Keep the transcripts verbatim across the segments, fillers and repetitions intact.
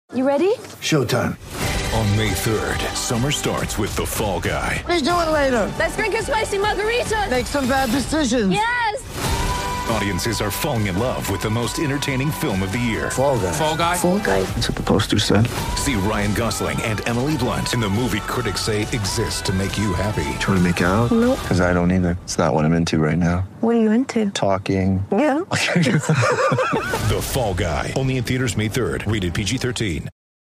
You ready? Showtime. On May third, summer starts with The Fall Guy. Let's do it later. Let's drink a spicy margarita. Make some bad decisions. Yes! Audiences are falling in love with the most entertaining film of the year. Fall Guy. Fall Guy? Fall Guy. That's what the poster said. See Ryan Gosling and Emily Blunt in the movie critics say exists to make you happy. Trying to make it out? Nope. Because I don't either. It's not what I'm into right now. What are you into? Talking. Yeah. The Fall Guy. Only in theaters May third. Rated P G thirteen.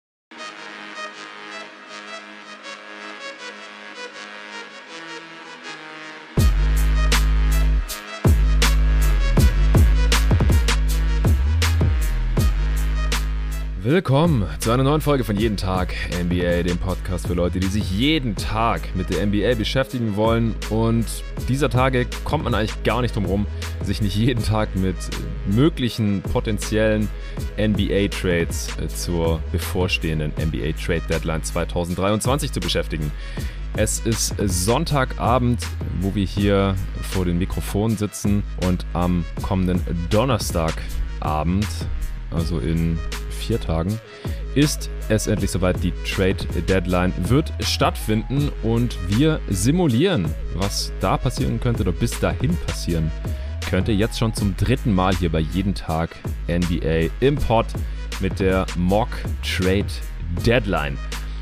Willkommen zu einer neuen Folge von Jeden Tag N B A, dem Podcast für Leute, die sich jeden Tag mit der N B A beschäftigen wollen. Und dieser Tage kommt man eigentlich gar nicht drum rum, sich nicht jeden Tag mit möglichen potenziellen N B A-Trades zur bevorstehenden N B A-Trade-Deadline zwanzig dreiundzwanzig zu beschäftigen. Es ist Sonntagabend, wo wir hier vor den Mikrofonen sitzen, und am kommenden Donnerstagabend, also in vier Tagen, ist es endlich soweit. Die Trade Deadline wird stattfinden und wir simulieren, was da passieren könnte oder bis dahin passieren könnte. Jetzt schon zum dritten Mal hier bei Jeden Tag N B A im Pod mit der Mock Trade Deadline.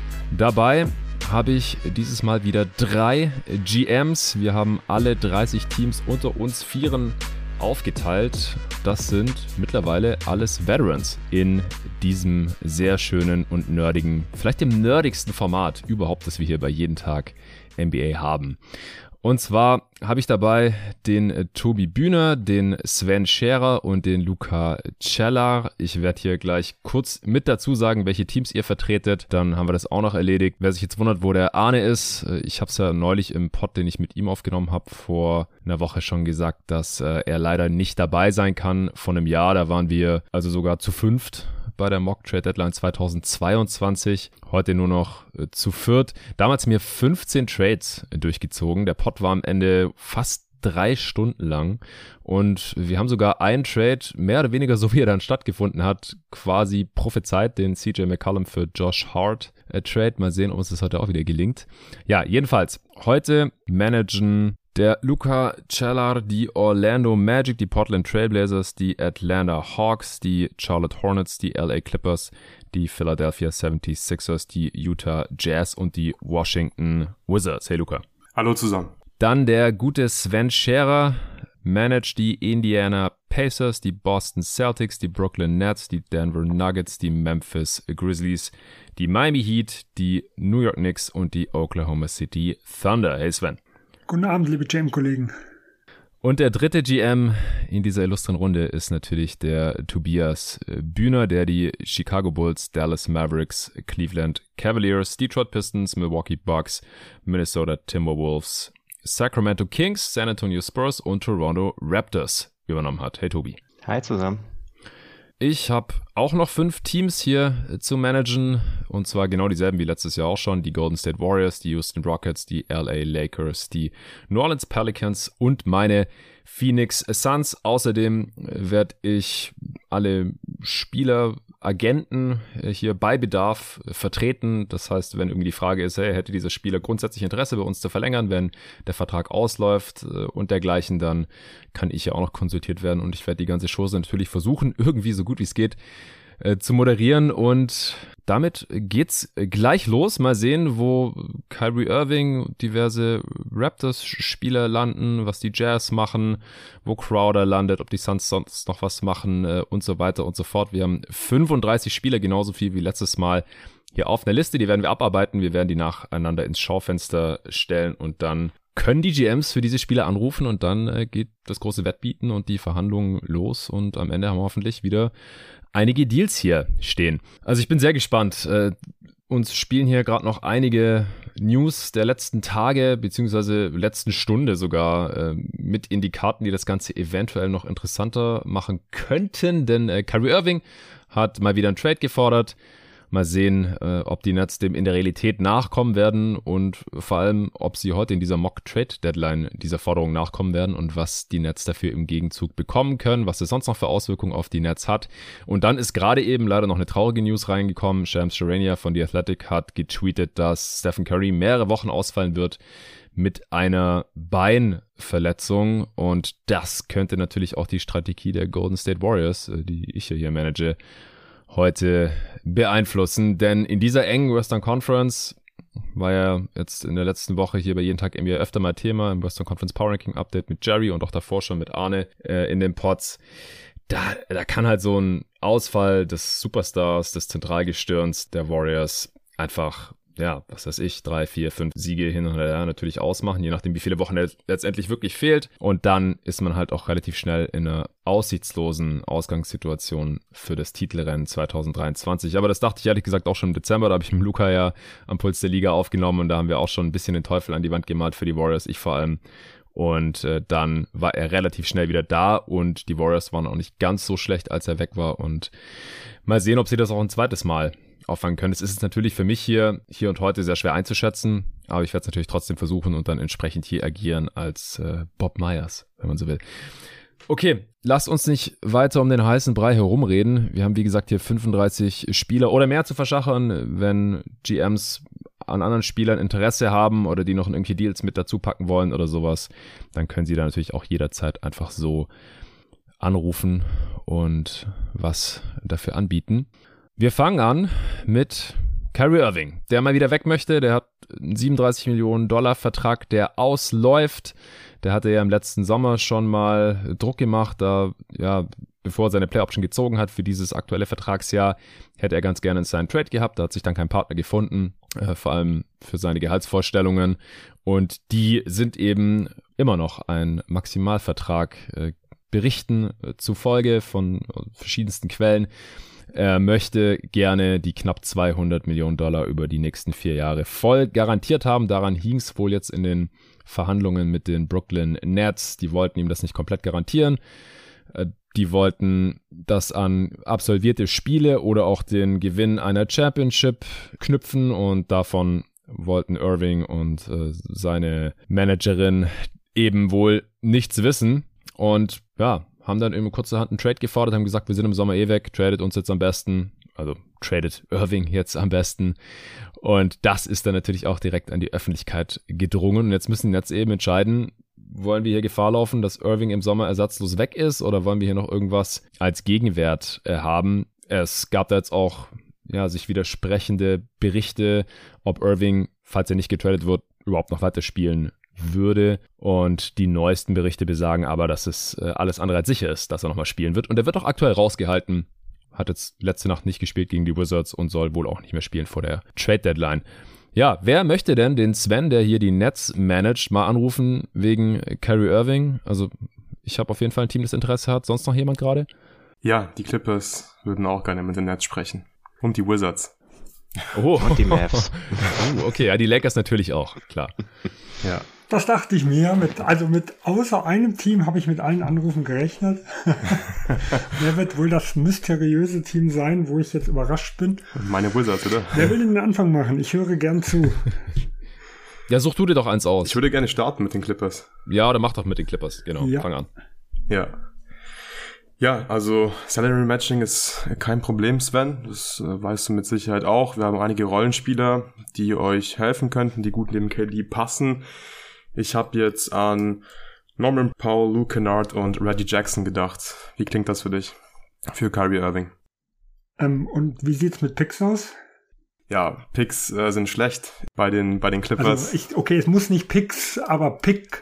Dabei habe ich dieses Mal wieder drei G Ms. Wir haben alle dreißig Teams unter uns Vieren aufgeteilt. Das sind mittlerweile alles Veterans in diesem sehr schönen und nerdigen, vielleicht dem nerdigsten Format überhaupt, das wir hier bei Jeden Tag N B A haben. Und zwar habe ich dabei den äh, Tobi Bühner, den Sven Scherer und den Luca Cellar. Ich werde hier gleich kurz mit dazu sagen, welche Teams ihr vertretet. Dann haben wir das auch noch erledigt. Wer sich jetzt wundert, wo der Arne ist, äh, ich habe es ja neulich im Pod, den ich mit ihm aufgenommen habe, vor einer Woche schon gesagt, dass äh, er leider nicht dabei sein kann. Vor einem Jahr, da waren wir also sogar zu fünft bei der Mock Trade Deadline zwanzig zweiundzwanzig. Heute nur noch äh, zu viert. Damals mir fünfzehn Trades äh, durchgezogen. Der Pod war am Ende fast drei Stunden lang und wir haben sogar einen Trade, mehr oder weniger so wie er dann stattgefunden hat, quasi prophezeit, den C J McCollum für Josh Hart äh, Trade. Mal sehen, ob uns das heute auch wieder gelingt. Ja, jedenfalls, heute managen der Luca Cellar die Orlando Magic, die Portland Trailblazers, die Atlanta Hawks, die Charlotte Hornets, die L A Clippers, die Philadelphia seventy-sixers, die Utah Jazz und die Washington Wizards. Hey Luca. Hallo zusammen. Dann der gute Sven Scherer managt die Indiana Pacers, die Boston Celtics, die Brooklyn Nets, die Denver Nuggets, die Memphis Grizzlies, die Miami Heat, die New York Knicks und die Oklahoma City Thunder. Hey Sven. Guten Abend, liebe G M-Kollegen. Und der dritte G M in dieser illustren Runde ist natürlich der Tobias Bühner, der die Chicago Bulls, Dallas Mavericks, Cleveland Cavaliers, Detroit Pistons, Milwaukee Bucks, Minnesota Timberwolves, Sacramento Kings, San Antonio Spurs und Toronto Raptors übernommen hat. Hey Tobi. Hi zusammen. Ich habe auch noch fünf Teams hier zu managen, und zwar genau dieselben wie letztes Jahr auch schon. Die Golden State Warriors, die Houston Rockets, die L A Lakers, die New Orleans Pelicans und meine Phoenix Suns. Außerdem werde ich alle Spieler, Agenten hier bei Bedarf vertreten. Das heißt, wenn irgendwie die Frage ist, hey, hätte dieser Spieler grundsätzlich Interesse bei uns zu verlängern, wenn der Vertrag ausläuft und dergleichen, dann kann ich ja auch noch konsultiert werden, und ich werde die ganze Chose natürlich versuchen, irgendwie so gut wie es geht, äh, zu moderieren. Und damit geht's gleich los. Mal sehen, wo Kyrie Irving, diverse Raptors-Spieler landen, was die Jazz machen, wo Crowder landet, ob die Suns sonst noch was machen äh, und so weiter und so fort. Wir haben fünfunddreißig Spieler, genauso viel wie letztes Mal hier auf einer Liste. Die werden wir abarbeiten. Wir werden die nacheinander ins Schaufenster stellen und dann können die G Ms für diese Spieler anrufen, und dann äh, geht das große Wettbieten und die Verhandlungen los, und am Ende haben wir hoffentlich wieder einige Deals hier stehen. Also ich bin sehr gespannt. Äh, uns spielen hier gerade noch einige News der letzten Tage beziehungsweise letzten Stunde sogar äh, mit in die Karten, die das Ganze eventuell noch interessanter machen könnten, denn äh, Kyrie Irving hat mal wieder einen Trade gefordert. Mal sehen, äh, ob die Nets dem in der Realität nachkommen werden und vor allem, ob sie heute in dieser Mock-Trade-Deadline dieser Forderung nachkommen werden und was die Nets dafür im Gegenzug bekommen können, was es sonst noch für Auswirkungen auf die Nets hat. Und dann ist gerade eben leider noch eine traurige News reingekommen. Shams Charania von The Athletic hat getweetet, dass Stephen Curry mehrere Wochen ausfallen wird mit einer Beinverletzung, und das könnte natürlich auch die Strategie der Golden State Warriors, die ich ja hier manage, heute beeinflussen, denn in dieser engen Western Conference war ja jetzt in der letzten Woche hier bei Jeden Tag N B A öfter mal Thema im Western Conference Power Ranking Update mit Jerry und auch davor schon mit Arne äh, in den Pods. Da, da kann halt so ein Ausfall des Superstars, des Zentralgestirns der Warriors einfach, ja, was weiß ich, drei, vier, fünf Siege hin und her natürlich ausmachen, je nachdem, wie viele Wochen er letztendlich wirklich fehlt. Und dann ist man halt auch relativ schnell in einer aussichtslosen Ausgangssituation für das Titelrennen zwanzig dreiundzwanzig. Aber das dachte ich ehrlich gesagt auch schon im Dezember. Da habe ich mit Luca ja am Puls der Liga aufgenommen und da haben wir auch schon ein bisschen den Teufel an die Wand gemalt für die Warriors, ich vor allem. Und äh, dann war er relativ schnell wieder da und die Warriors waren auch nicht ganz so schlecht, als er weg war. Und mal sehen, ob sie das auch ein zweites Mal auffangen können. Es ist natürlich für mich hier, hier und heute sehr schwer einzuschätzen, aber ich werde es natürlich trotzdem versuchen und dann entsprechend hier agieren als äh, Bob Myers, wenn man so will. Okay, lasst uns nicht weiter um den heißen Brei herumreden. Wir haben, wie gesagt, hier fünfunddreißig Spieler oder mehr zu verschachern. Wenn G Ms an anderen Spielern Interesse haben oder die noch in irgendwelche Deals mit dazu packen wollen oder sowas, dann können sie da natürlich auch jederzeit einfach so anrufen und was dafür anbieten. Wir fangen an mit Kyrie Irving, der mal wieder weg möchte. Der hat einen siebenunddreißig Millionen Dollar Vertrag, der ausläuft. Der hatte ja im letzten Sommer schon mal Druck gemacht, da, ja, bevor er seine Play-Option gezogen hat für dieses aktuelle Vertragsjahr, hätte er ganz gerne einen Sign Trade gehabt. Da hat sich dann kein Partner gefunden, äh, vor allem für seine Gehaltsvorstellungen. Und die sind eben immer noch ein Maximalvertrag. Äh, Berichten äh, zufolge von verschiedensten Quellen. Er möchte gerne die knapp zweihundert Millionen Dollar über die nächsten vier Jahre voll garantiert haben. Daran hing es wohl jetzt in den Verhandlungen mit den Brooklyn Nets. Die wollten ihm das nicht komplett garantieren. Die wollten das an absolvierte Spiele oder auch den Gewinn einer Championship knüpfen und davon wollten Irving und äh, seine Managerin eben wohl nichts wissen. Und ja, haben dann eben kurzerhand einen Trade gefordert, haben gesagt, wir sind im Sommer eh weg, tradet uns jetzt am besten, also tradet Irving jetzt am besten. Und das ist dann natürlich auch direkt an die Öffentlichkeit gedrungen. Und jetzt müssen die Nets eben entscheiden, wollen wir hier Gefahr laufen, dass Irving im Sommer ersatzlos weg ist, oder wollen wir hier noch irgendwas als Gegenwert äh, haben? Es gab da jetzt auch ja sich widersprechende Berichte, ob Irving, falls er nicht getradet wird, überhaupt noch weiterspielen würde, und die neuesten Berichte besagen aber, dass es äh, alles andere als sicher ist, dass er nochmal spielen wird, und er wird auch aktuell rausgehalten, hat jetzt letzte Nacht nicht gespielt gegen die Wizards und soll wohl auch nicht mehr spielen vor der Trade-Deadline. Ja, wer möchte denn den Sven, der hier die Nets managt, mal anrufen wegen Kyrie Irving? Also ich habe auf jeden Fall ein Team, das Interesse hat. Sonst noch jemand gerade? Ja, die Clippers würden auch gerne mit den Nets sprechen. Und die Wizards. Oh. Und die Mavs. Oh, okay, ja, die Lakers natürlich auch, klar. Ja. Das dachte ich mir. Mit, also mit außer einem Team habe ich mit allen Anrufen gerechnet. Wer wird wohl das mysteriöse Team sein, wo ich jetzt überrascht bin? Meine Wizards, oder? Wer will den Anfang machen? Ich höre gern zu. Ja, such du dir doch eins aus. Ich würde gerne starten mit den Clippers. Ja, oder mach doch mit den Clippers, genau. Ja. Fang an. Ja. Ja, also Salary Matching ist kein Problem, Sven. Das äh, weißt du mit Sicherheit auch. Wir haben einige Rollenspieler, die euch helfen könnten, die gut neben K D passen. Ich habe jetzt an Norman Powell, Luke Kennard und Reggie Jackson gedacht. Wie klingt das für dich? Für Kyrie Irving. Ähm, und wie sieht's mit Picks aus? Ja, Picks äh, sind schlecht bei den bei den Clippers. Also ich, okay, es muss nicht Picks, aber Pick.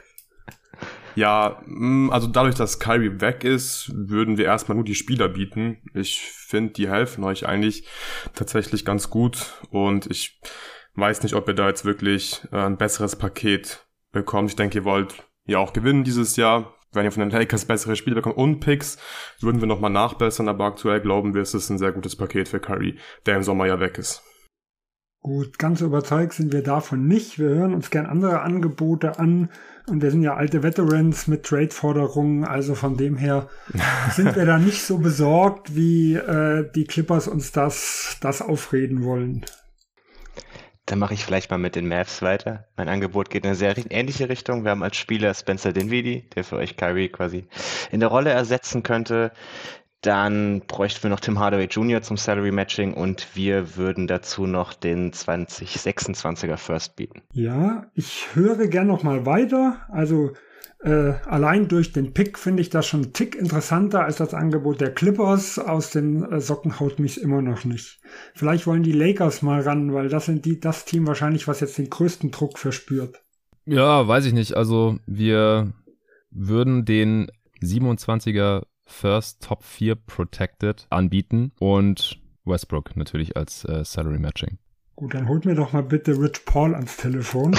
Ja, also dadurch, dass Kyrie weg ist, würden wir erstmal nur die Spieler bieten. Ich finde, die helfen euch eigentlich tatsächlich ganz gut, und ich weiß nicht, ob ihr da jetzt wirklich äh, ein besseres Paket bekommt. Ich denke, ihr wollt ja auch gewinnen dieses Jahr. Wenn ihr von den Lakers bessere Spieler bekommt und Picks, würden wir nochmal nachbessern, aber aktuell glauben wir, es ist ein sehr gutes Paket für Kyrie, der im Sommer ja weg ist. Gut, ganz überzeugt sind wir davon nicht. Wir hören uns gern andere Angebote an und wir sind ja alte Veterans mit Trade-Forderungen, also von dem her sind wir da nicht so besorgt, wie äh, die Clippers uns das, das aufreden wollen. Dann mache ich vielleicht mal mit den Mavs weiter. Mein Angebot geht in eine sehr ähnliche Richtung. Wir haben als Spieler Spencer Dinwiddie, der für euch Kyrie quasi in der Rolle ersetzen könnte. Dann bräuchten wir noch Tim Hardaway Junior zum Salary Matching und wir würden dazu noch den zwanzig sechsundzwanziger First bieten. Ja, ich höre gern noch mal weiter. Also äh, allein durch den Pick finde ich das schon einen Tick interessanter als das Angebot der Clippers. Aus den äh, Socken haut mich immer noch nicht. Vielleicht wollen die Lakers mal ran, weil das sind die das Team wahrscheinlich, was jetzt den größten Druck verspürt. Ja, weiß ich nicht. Also wir würden den siebenundzwanziger First Top vier Protected anbieten und Westbrook natürlich als äh, Salary Matching. Gut, dann holt mir doch mal bitte Rich Paul ans Telefon.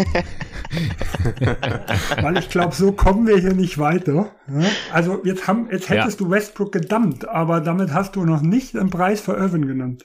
Weil ich glaube, so kommen wir hier nicht weiter. Ja? Also jetzt, haben, jetzt hättest ja. du Westbrook gedumpt, aber damit hast du noch nicht den Preis für Irvin genannt.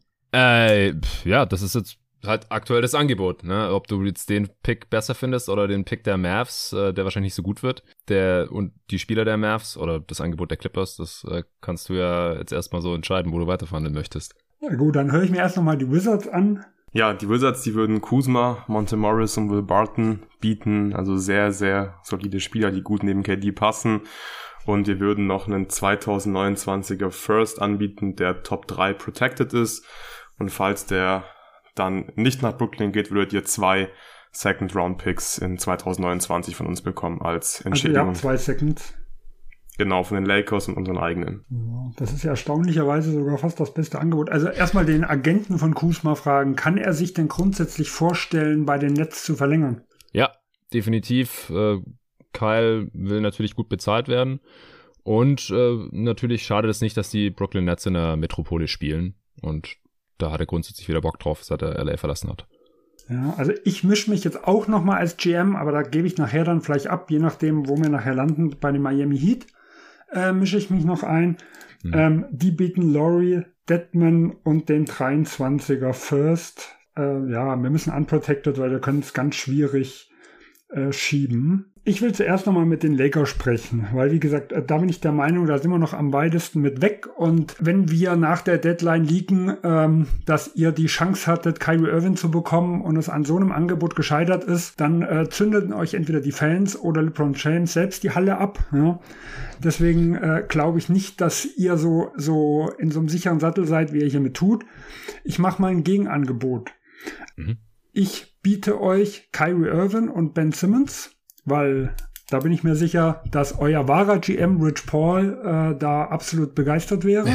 Äh, ja, das ist jetzt halt aktuell das Angebot, ne? Ob du jetzt den Pick besser findest oder den Pick der Mavs, äh, der wahrscheinlich nicht so gut wird, der und die Spieler der Mavs oder das Angebot der Clippers, das äh, kannst du ja jetzt erstmal so entscheiden, wo du weiterverhandeln möchtest. Ja gut, dann höre ich mir erst nochmal die Wizards an. Ja, die Wizards, die würden Kuzma, Monte Morris und Will Barton bieten, also sehr, sehr solide Spieler, die gut neben K D passen. Und wir würden noch einen zwanzig neunundzwanziger First anbieten, der Top drei protected ist. Und falls der dann nicht nach Brooklyn geht, würdet ihr zwei Second-Round-Picks in zwanzig neunundzwanzig von uns bekommen als Entschädigung. Also ja, zwei Seconds. Genau, von den Lakers und unseren eigenen. Ja, das ist ja erstaunlicherweise sogar fast das beste Angebot. Also erstmal den Agenten von Kuzma fragen, kann er sich denn grundsätzlich vorstellen, bei den Nets zu verlängern? Ja, definitiv. Äh, Kyle will natürlich gut bezahlt werden. Und äh, natürlich schadet es nicht, dass die Brooklyn Nets in der Metropole spielen. Und da hat er grundsätzlich wieder Bock drauf, seit er L A verlassen hat. Ja, also ich mische mich jetzt auch nochmal als G M, aber da gebe ich nachher dann vielleicht ab, je nachdem, wo wir nachher landen. Bei den Miami Heat äh, mische ich mich noch ein. Mhm. Ähm, die bieten Laurie, Dedman und den dreiundzwanziger First. Äh, ja, wir müssen unprotected, weil wir können es ganz schwierig äh, schieben. Ich will zuerst nochmal mit den Lakers sprechen, weil wie gesagt, da bin ich der Meinung, da sind wir noch am weitesten mit weg. Und wenn wir nach der Deadline liegen, ähm, dass ihr die Chance hattet, Kyrie Irving zu bekommen und es an so einem Angebot gescheitert ist, dann äh, zündeten euch entweder die Fans oder LeBron James selbst die Halle ab. Ja? Deswegen äh, glaube ich nicht, dass ihr so, so in so einem sicheren Sattel seid, wie ihr hiermit tut. Ich mache mal ein Gegenangebot. Mhm. Ich biete euch Kyrie Irving und Ben Simmons, weil da bin ich mir sicher, dass euer wahrer G M Rich Paul äh, da absolut begeistert wäre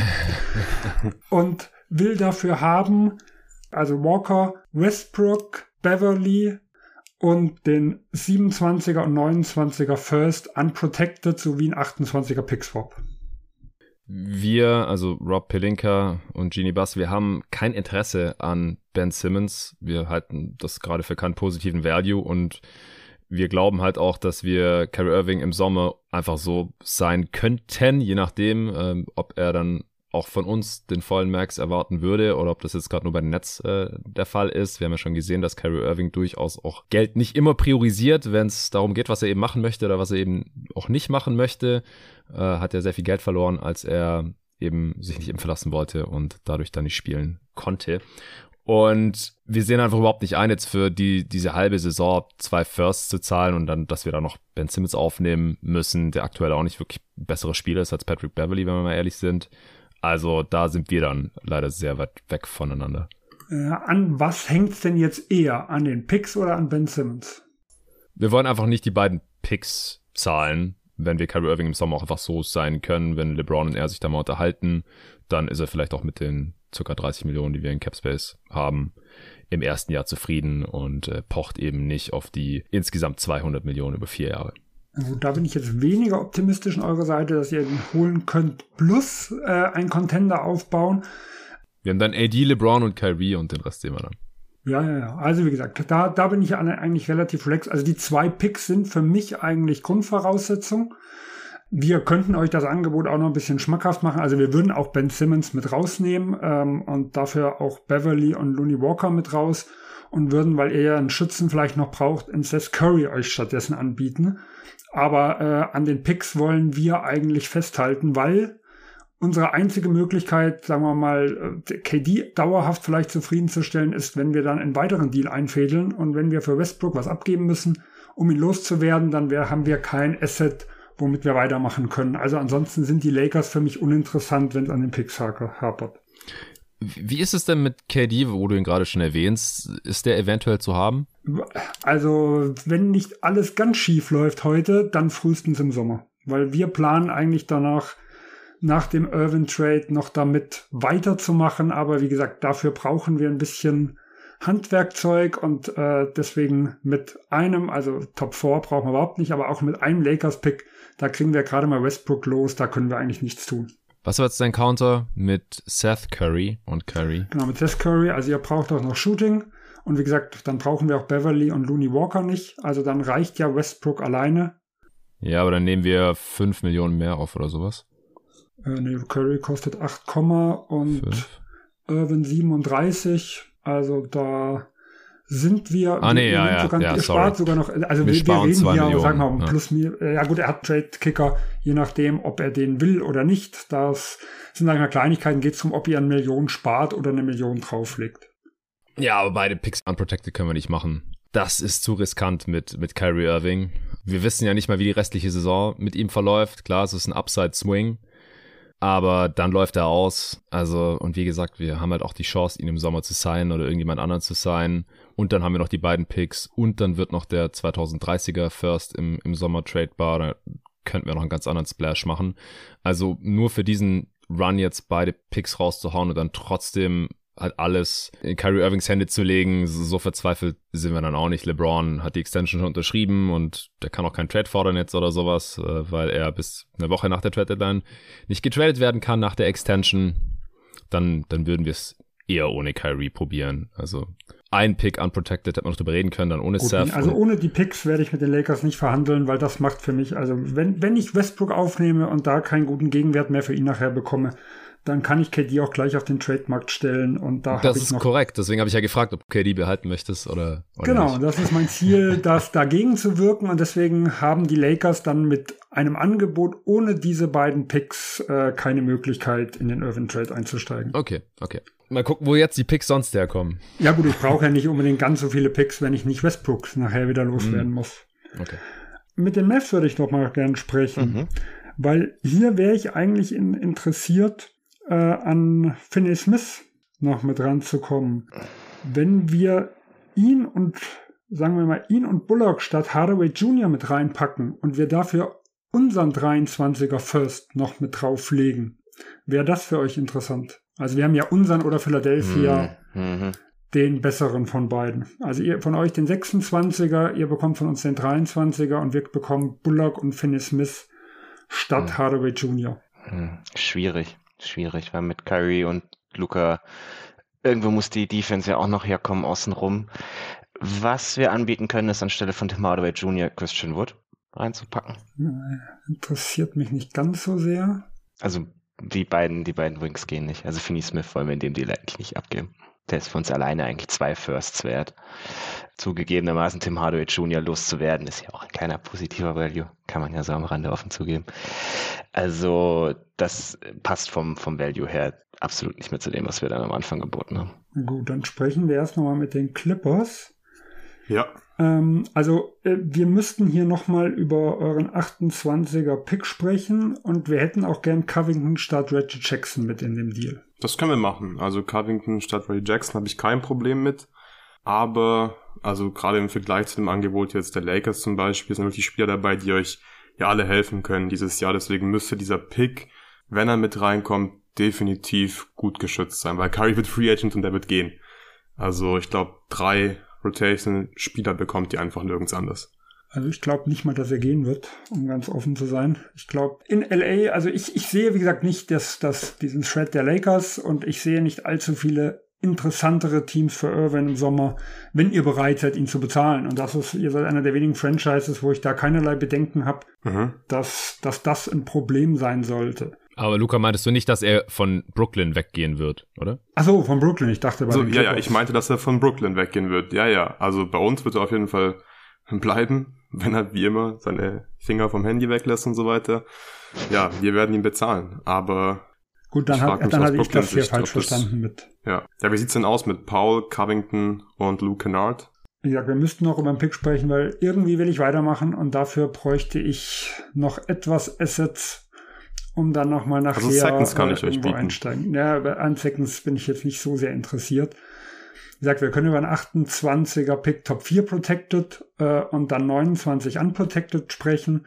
und will dafür haben, also Walker, Westbrook, Beverly und den siebenundzwanziger und neunundzwanziger First unprotected sowie ein achtundzwanziger Pick Swap. Wir, also Rob Pelinka und Jeanie Buss, wir haben kein Interesse an Ben Simmons. Wir halten das gerade für keinen positiven Value und wir glauben halt auch, dass wir Kyrie Irving im Sommer einfach so sein könnten, je nachdem, ähm, ob er dann auch von uns den vollen Max erwarten würde oder ob das jetzt gerade nur bei den Nets äh, der Fall ist. Wir haben ja schon gesehen, dass Kyrie Irving durchaus auch Geld nicht immer priorisiert, wenn es darum geht, was er eben machen möchte oder was er eben auch nicht machen möchte. Äh, hat er sehr viel Geld verloren, als er eben sich nicht impfen lassen wollte und dadurch dann nicht spielen konnte. Und wir sehen einfach überhaupt nicht ein, jetzt für die diese halbe Saison zwei Firsts zu zahlen und dann, dass wir da noch Ben Simmons aufnehmen müssen, der aktuell auch nicht wirklich ein besserer Spieler ist als Patrick Beverly, wenn wir mal ehrlich sind. Also da sind wir dann leider sehr weit weg voneinander. Äh, an was hängt's denn jetzt eher? An den Picks oder an Ben Simmons? Wir wollen einfach nicht die beiden Picks zahlen, wenn wir Kyrie Irving im Sommer auch einfach so sein können. Wenn LeBron und er sich da mal unterhalten, dann ist er vielleicht auch mit den ca. dreißig Millionen, die wir in Capspace haben, im ersten Jahr zufrieden und äh, pocht eben nicht auf die insgesamt zweihundert Millionen über vier Jahre. Also da bin ich jetzt weniger optimistisch an eurer Seite, dass ihr ihn holen könnt, plus äh, einen Contender aufbauen. Wir haben dann A D, LeBron und Kyrie und den Rest sehen wir dann. Ja, ja, ja. Also wie gesagt, da, da bin ich eigentlich relativ relaxed. Also die zwei Picks sind für mich eigentlich Grundvoraussetzung. Wir könnten euch das Angebot auch noch ein bisschen schmackhaft machen. Also wir würden auch Ben Simmons mit rausnehmen ähm, und dafür auch Beverly und Looney Walker mit raus und würden, weil ihr ja einen Schützen vielleicht noch braucht, einen Seth Curry euch stattdessen anbieten. Aber äh, an den Picks wollen wir eigentlich festhalten, weil unsere einzige Möglichkeit, sagen wir mal, K D dauerhaft vielleicht zufriedenzustellen ist, wenn wir dann einen weiteren Deal einfädeln und wenn wir für Westbrook was abgeben müssen, um ihn loszuwerden, dann wär, haben wir kein Asset, womit wir weitermachen können. Also ansonsten sind die Lakers für mich uninteressant, wenn es an den Picks hapert. Wie ist es denn mit K D, wo du ihn gerade schon erwähnst? Ist der eventuell zu haben? Also wenn nicht alles ganz schief läuft heute, dann frühestens im Sommer. Weil wir planen eigentlich danach, nach dem Irvin-Trade noch damit weiterzumachen. Aber wie gesagt, dafür brauchen wir ein bisschen Handwerkzeug und äh, deswegen mit einem, also Top vier brauchen wir überhaupt nicht, aber auch mit einem Lakers-Pick, da kriegen wir gerade mal Westbrook los, da können wir eigentlich nichts tun. Was war jetzt dein Counter mit Seth Curry und Curry? Genau, mit Seth Curry, also ihr braucht auch noch Shooting und wie gesagt, dann brauchen wir auch Beverly und Looney Walker nicht, also dann reicht ja Westbrook alleine. Ja, aber dann nehmen wir fünf Millionen mehr auf oder sowas. Äh, nee, Curry kostet acht, und fünf. Irvin siebenunddreißig, also da sind wir, ah, nee, ja, ja, sogar, ja, ihr sorry. spart sogar noch, also wir, wir, wir reden hier, Millionen, sagen wir mal, um ja. plus, ja gut, er hat Trade-Kicker, je nachdem, ob er den will oder nicht, das sind sagen wir Kleinigkeiten, geht es darum, ob ihr eine Million spart oder eine Million drauflegt. Ja, aber beide Picks unprotected können wir nicht machen. Das ist zu riskant mit, mit Kyrie Irving. Wir wissen ja nicht mal, wie die restliche Saison mit ihm verläuft. Klar, es ist ein Upside-Swing. Aber dann läuft er aus. Also, und wie gesagt, wir haben halt auch die Chance, ihn im Sommer zu signen oder irgendjemand anderen zu signen. Und dann haben wir noch die beiden Picks. Und dann wird noch der zweitausenddreißiger First im, im Sommer tradebar. Da könnten wir noch einen ganz anderen Splash machen. Also nur für diesen Run jetzt beide Picks rauszuhauen und dann trotzdem halt alles in Kyrie Irvings Hände zu legen, so verzweifelt sind wir dann auch nicht. LeBron hat die Extension schon unterschrieben und der kann auch keinen Trade fordern jetzt oder sowas, weil er bis eine Woche nach der Trade-Deadline nicht getradet werden kann nach der Extension. Dann, dann würden wir es eher ohne Kyrie probieren. Also ein Pick unprotected, hätte man noch drüber reden können, dann ohne Gut, Seth. Also ohne die Picks werde ich mit den Lakers nicht verhandeln, weil das macht für mich, also wenn, wenn ich Westbrook aufnehme und da keinen guten Gegenwert mehr für ihn nachher bekomme, dann kann ich K D auch gleich auf den Trademarkt stellen und da habe ich noch... Das ist korrekt, deswegen habe ich ja gefragt, ob du K D behalten möchtest oder, oder Genau, nicht. das ist mein Ziel, das dagegen zu wirken und deswegen haben die Lakers dann mit einem Angebot ohne diese beiden Picks äh, keine Möglichkeit, in den Irvin-Trade einzusteigen. Okay, okay. Mal gucken, wo jetzt die Picks sonst herkommen. Ja gut, ich brauche ja nicht unbedingt ganz so viele Picks, wenn ich nicht Westbrook nachher wieder loswerden mm. muss. Okay. Mit den Mavs würde ich noch mal gerne sprechen, mhm. weil hier wäre ich eigentlich in, interessiert, äh, an Finney Smith noch mit ranzukommen. Wenn wir ihn und, sagen wir mal, ihn und Bullock statt Hardaway Junior mit reinpacken und wir dafür unseren dreiundzwanziger First noch mit drauflegen, wäre das für euch interessant? Also wir haben ja unseren oder Philadelphia, mhm. den besseren von beiden. Also ihr von euch den sechsundzwanziger, ihr bekommt von uns den dreiundzwanziger und wir bekommen Bullock und Finney Smith statt mhm. Hardaway Junior Mhm. Schwierig, schwierig, weil mit Kyrie und Luka irgendwo muss die Defense ja auch noch herkommen außenrum. Was wir anbieten können, ist anstelle von Tim Hardaway Junior Christian Wood reinzupacken. Interessiert mich nicht ganz so sehr. Also die beiden, die beiden Wings gehen nicht. Also Finney Smith wollen wir in dem Deal eigentlich nicht abgeben. Der ist für uns alleine eigentlich zwei Firsts wert. Zugegebenermaßen Tim Hardaway Junior loszuwerden, ist ja auch ein kleiner positiver Value. Kann man ja so am Rande offen zugeben. Also das passt vom, vom Value her absolut nicht mehr zu dem, was wir dann am Anfang geboten haben. Gut, dann sprechen wir erst nochmal mit den Clippers. Ja. Ähm, also äh, wir müssten hier nochmal über euren achtundzwanziger Pick sprechen und wir hätten auch gern Covington statt Reggie Jackson mit in dem Deal. Das können wir machen. Also Covington statt Reggie Jackson habe ich kein Problem mit. Aber, also gerade im Vergleich zu dem Angebot jetzt der Lakers zum Beispiel, sind wirklich Spieler dabei, die euch ja alle helfen können dieses Jahr. Deswegen müsste dieser Pick, wenn er mit reinkommt, definitiv gut geschützt sein. Weil Curry wird Free Agent und der wird gehen. Also ich glaube, drei Rotation-Spieler bekommt ihr einfach nirgends anders. Also ich glaube nicht mal, dass er gehen wird, um ganz offen zu sein. Ich glaube, in L A, also ich, ich sehe, wie gesagt, nicht das, das, diesen Thread der Lakers und ich sehe nicht allzu viele interessantere Teams für Irvin im Sommer, wenn ihr bereit seid, ihn zu bezahlen. Und das ist, ihr seid einer der wenigen Franchises, wo ich da keinerlei Bedenken habe, mhm. dass, dass das ein Problem sein sollte. Aber Luca, meintest du nicht, dass er von Brooklyn weggehen wird, oder? Ach so, von Brooklyn. Ich dachte bei also, den ja, ja, ich meinte, dass er von Brooklyn weggehen wird. Ja, ja. Also bei uns wird er auf jeden Fall bleiben, wenn er wie immer seine Finger vom Handy weglässt und so weiter. Ja, wir werden ihn bezahlen. Aber gut, dann, hat, dann hatte ich das hier falsch verstanden mit. Ja. Ja, wie sieht's denn aus mit Paul, Covington und Luke Kennard? Ja, wir müssten noch über den Pick sprechen, weil irgendwie will ich weitermachen und dafür bräuchte ich noch etwas Assets, um dann nochmal nachher also Seconds kann ich äh, irgendwo euch bieten. einsteigen. Ja, an Seconds bin ich jetzt nicht so sehr interessiert. Wie gesagt, wir können über einen achtundzwanziger Pick Top vier Protected äh, und dann neunundzwanzig Unprotected sprechen.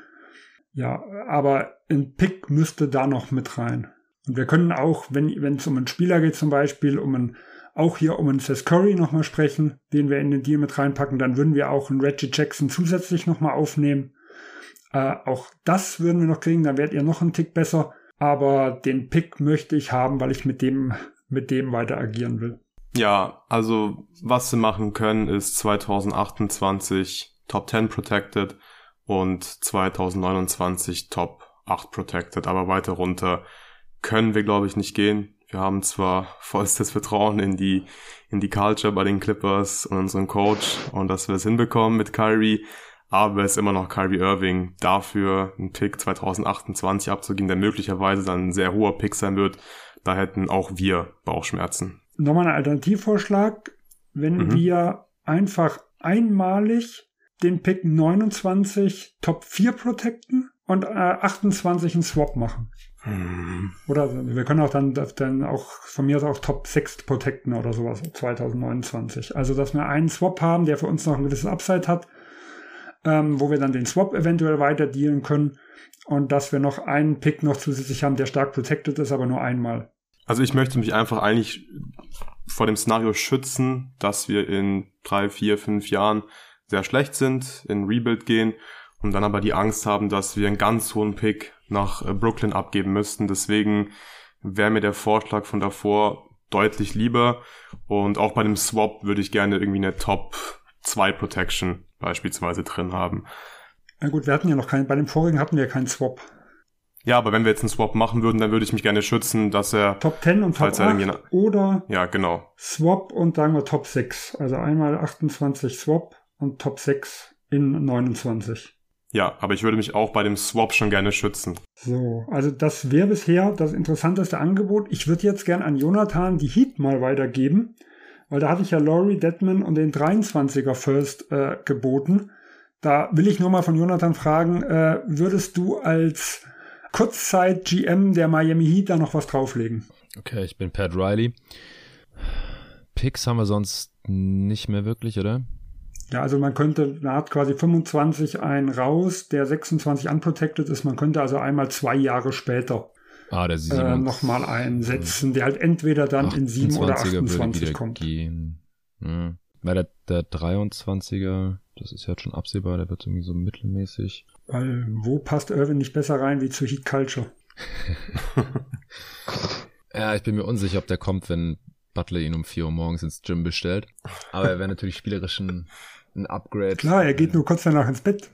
Ja, aber ein Pick müsste da noch mit rein. Und wir können auch, wenn wenn es um einen Spieler geht zum Beispiel, um einen, auch hier um einen Seth Curry nochmal sprechen, den wir in den Deal mit reinpacken, dann würden wir auch einen Reggie Jackson zusätzlich nochmal aufnehmen. Äh, auch das würden wir noch kriegen, dann werdet ihr noch einen Tick besser. Aber den Pick möchte ich haben, weil ich mit dem, mit dem weiter agieren will. Ja, also was sie machen können, ist zwanzig achtundzwanzig Top zehn Protected und zwanzig neunundzwanzig Top acht Protected, aber weiter runter können wir, glaube ich, nicht gehen. Wir haben zwar vollstes Vertrauen in die in die Culture bei den Clippers und unseren Coach und dass wir es hinbekommen mit Kyrie, aber es ist immer noch Kyrie Irving. Dafür einen Pick zwanzig achtundzwanzig abzugeben, der möglicherweise dann ein sehr hoher Pick sein wird, da hätten auch wir Bauchschmerzen. Nochmal ein Alternativvorschlag, wenn mhm. wir einfach einmalig den Pick neunundzwanzig Top vier protecten und äh, achtundzwanzig einen Swap machen. Hm. Oder wir können auch dann, dann auch von mir aus auch Top sechs protecten oder sowas zwanzig neunundzwanzig. Also, dass wir einen Swap haben, der für uns noch ein gewisses Upside hat, ähm, wo wir dann den Swap eventuell weiter dealen können und dass wir noch einen Pick noch zusätzlich haben, der stark protected ist, aber nur einmal. Also ich möchte mich einfach eigentlich vor dem Szenario schützen, dass wir in drei, vier, fünf Jahren sehr schlecht sind, in Rebuild gehen und dann aber die Angst haben, dass wir einen ganz hohen Pick nach Brooklyn abgeben müssten. Deswegen wäre mir der Vorschlag von davor deutlich lieber. Und auch bei dem Swap würde ich gerne irgendwie eine Top zwei Protection beispielsweise drin haben. Na gut, wir hatten ja noch keinen, bei dem vorigen hatten wir keinen Swap. Ja, aber wenn wir jetzt einen Swap machen würden, dann würde ich mich gerne schützen, dass er... Top zehn und Top acht oder ja, genau. Swap und sagen wir Top sechs. Also einmal achtundzwanzig Swap und Top sechs in neunundzwanzig. Ja, aber ich würde mich auch bei dem Swap schon gerne schützen. So, also das wäre bisher das interessanteste Angebot. Ich würde jetzt gern an Jonathan die Heat mal weitergeben, weil da hatte ich ja Laurie Dedmon und den dreiundzwanziger First äh, geboten. Da will ich nur mal von Jonathan fragen, äh, würdest du als Kurzzeit-G M der Miami Heat da noch was drauflegen? Okay, ich bin Pat Riley. Picks haben wir sonst nicht mehr wirklich, oder? Ja, also man könnte, man hat quasi fünfundzwanzig einen raus, der sechsundzwanzig unprotected ist. Man könnte also einmal zwei Jahre später ah, der äh, nochmal einsetzen, der halt entweder dann in sieben oder achtundzwanzig kommt. Gehen. Ja. Weil der, der dreiundzwanziger, das ist ja jetzt schon absehbar, der wird irgendwie so mittelmäßig. Weil wo passt Irvin nicht besser rein wie zu Heat Culture? Ja, ich bin mir unsicher, ob der kommt, wenn Butler ihn um vier Uhr morgens ins Gym bestellt. Aber er wäre natürlich spielerisch ein, ein Upgrade. Klar, er geht nur kurz danach ins Bett.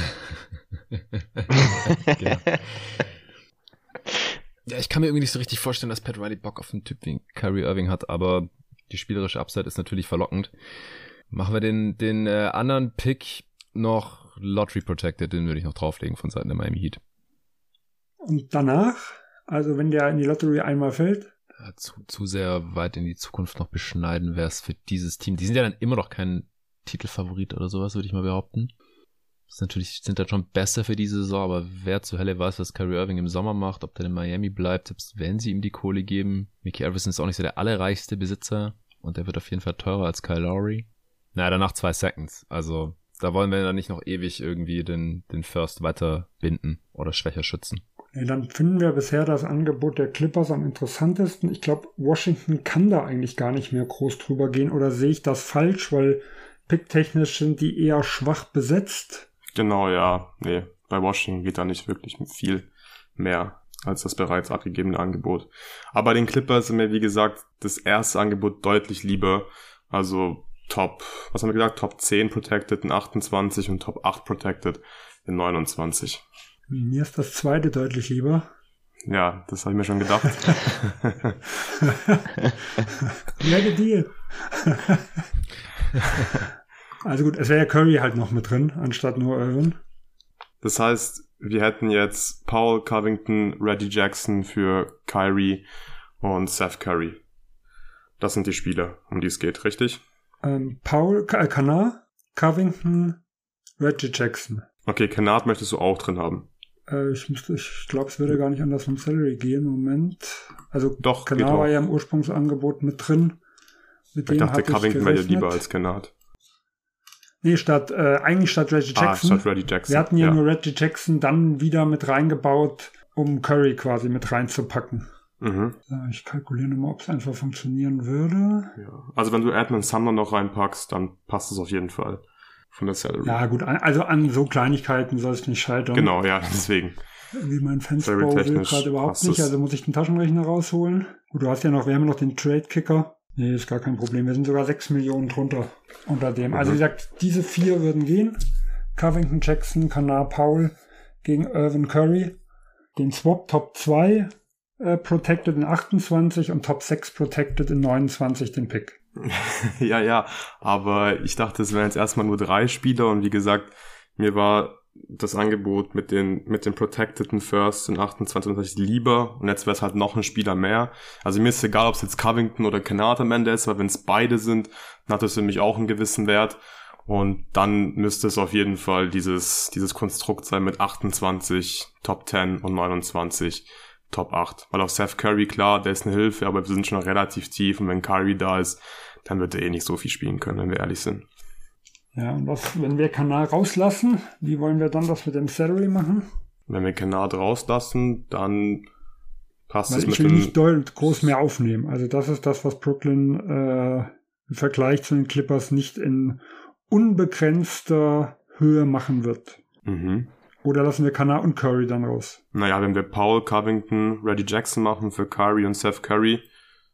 Genau. Ja, ich kann mir irgendwie nicht so richtig vorstellen, dass Pat Riley Bock auf einen Typ wie Kyrie Irving hat, aber die spielerische Upside ist natürlich verlockend. Machen wir den, den äh, anderen Pick noch Lottery Protected, den würde ich noch drauflegen von Seiten der Miami Heat. Und danach, also wenn der in die Lottery einmal fällt? Ja, zu, zu sehr weit in die Zukunft noch beschneiden wäre es für dieses Team. Die sind ja dann immer noch kein Titelfavorit oder sowas, würde ich mal behaupten. Das ist natürlich, sind dann schon besser für diese Saison, aber wer zur Hölle weiß, was Kyrie Irving im Sommer macht, ob der in Miami bleibt, selbst wenn sie ihm die Kohle geben. Mickey Iverson ist auch nicht so der allerreichste Besitzer und der wird auf jeden Fall teurer als Kyle Lowry. Naja, danach zwei Seconds. Also da wollen wir dann nicht noch ewig irgendwie den, den First weiter binden oder schwächer schützen. Ja, dann finden wir bisher das Angebot der Clippers am interessantesten. Ich glaube, Washington kann da eigentlich gar nicht mehr groß drüber gehen. Oder sehe ich das falsch, weil picktechnisch sind die eher schwach besetzt? Genau, ja. Nee, bei Washington geht da nicht wirklich viel mehr. als das bereits abgegebene Angebot. Aber bei den Clippers sind mir, wie gesagt, das erste Angebot deutlich lieber. Also Top, was haben wir gesagt? Top zehn Protected in achtundzwanzig und Top acht Protected in neunundzwanzig. Mir ist das zweite deutlich lieber. Ja, das habe ich mir schon gedacht. Mega Deal. Also gut, es wäre ja Curry halt noch mit drin, anstatt nur Irvin. Das heißt, wir hätten jetzt Paul, Covington, Reggie Jackson für Kyrie und Seth Curry. Das sind die Spieler, um die es geht, richtig? Ähm, Paul, äh, Kanard, Covington, Reggie Jackson. Okay, Kanard möchtest du auch drin haben. Äh, ich müsste, ich glaube, es würde gar nicht anders vom Salary gehen. Moment. Also Doch, Kanard war ja im Ursprungsangebot mit drin. Mit ich dem dachte, Covington wäre dir lieber als Kanard. Nee, statt, äh, eigentlich statt Reggie Jackson. Ah, statt Reggie Jackson. Wir hatten ja, ja nur Reggie Jackson dann wieder mit reingebaut, um Curry quasi mit reinzupacken. Mhm. So, ich kalkuliere nochmal, ob es einfach funktionieren würde. Ja. Also wenn du Edmund Sumner noch reinpackst, dann passt es auf jeden Fall von der Salary. Ja gut, also an so Kleinigkeiten soll es nicht scheitern. Genau, ja, deswegen. Wie mein Fensterbau will gerade überhaupt nicht, also muss ich den Taschenrechner rausholen. Gut, du hast ja noch, wir haben noch den Trade-Kicker. Nee, ist gar kein Problem. Wir sind sogar sechs Millionen drunter unter dem. Mhm. Also wie gesagt, diese vier würden gehen. Covington, Jackson, Kanard, Paul gegen Irvin, Curry. Den Swap Top zwei äh, Protected in achtundzwanzig und Top sechs Protected in neunundzwanzig den Pick. ja, ja, aber ich dachte, es wären jetzt erstmal nur drei Spieler und wie gesagt, mir war das Angebot mit den mit den Protected First in achtundzwanzig lieber und jetzt wäre es halt noch ein Spieler mehr. Also mir ist egal, ob es jetzt Covington oder Kanard am Ende ist, weil wenn es beide sind, dann hat das für mich auch einen gewissen Wert und dann müsste es auf jeden Fall dieses dieses Konstrukt sein mit achtundzwanzig, Top zehn und neunundzwanzig, Top acht. Weil auf Seth Curry, klar, der ist eine Hilfe, aber wir sind schon relativ tief und wenn Curry da ist, dann wird er eh nicht so viel spielen können, wenn wir ehrlich sind. Ja, und was, wenn wir Kanard rauslassen, wie wollen wir dann das mit dem Salary machen? Wenn wir Kanard rauslassen, dann passt Weil es mit dem... Ich will dem... nicht doll groß mehr aufnehmen. Also das ist das, was Brooklyn äh, im Vergleich zu den Clippers nicht in unbegrenzter Höhe machen wird. Mhm. Oder lassen wir Kanard und Curry dann raus? Naja, wenn wir Paul, Covington, Reggie Jackson machen für Kyrie und Seth Curry,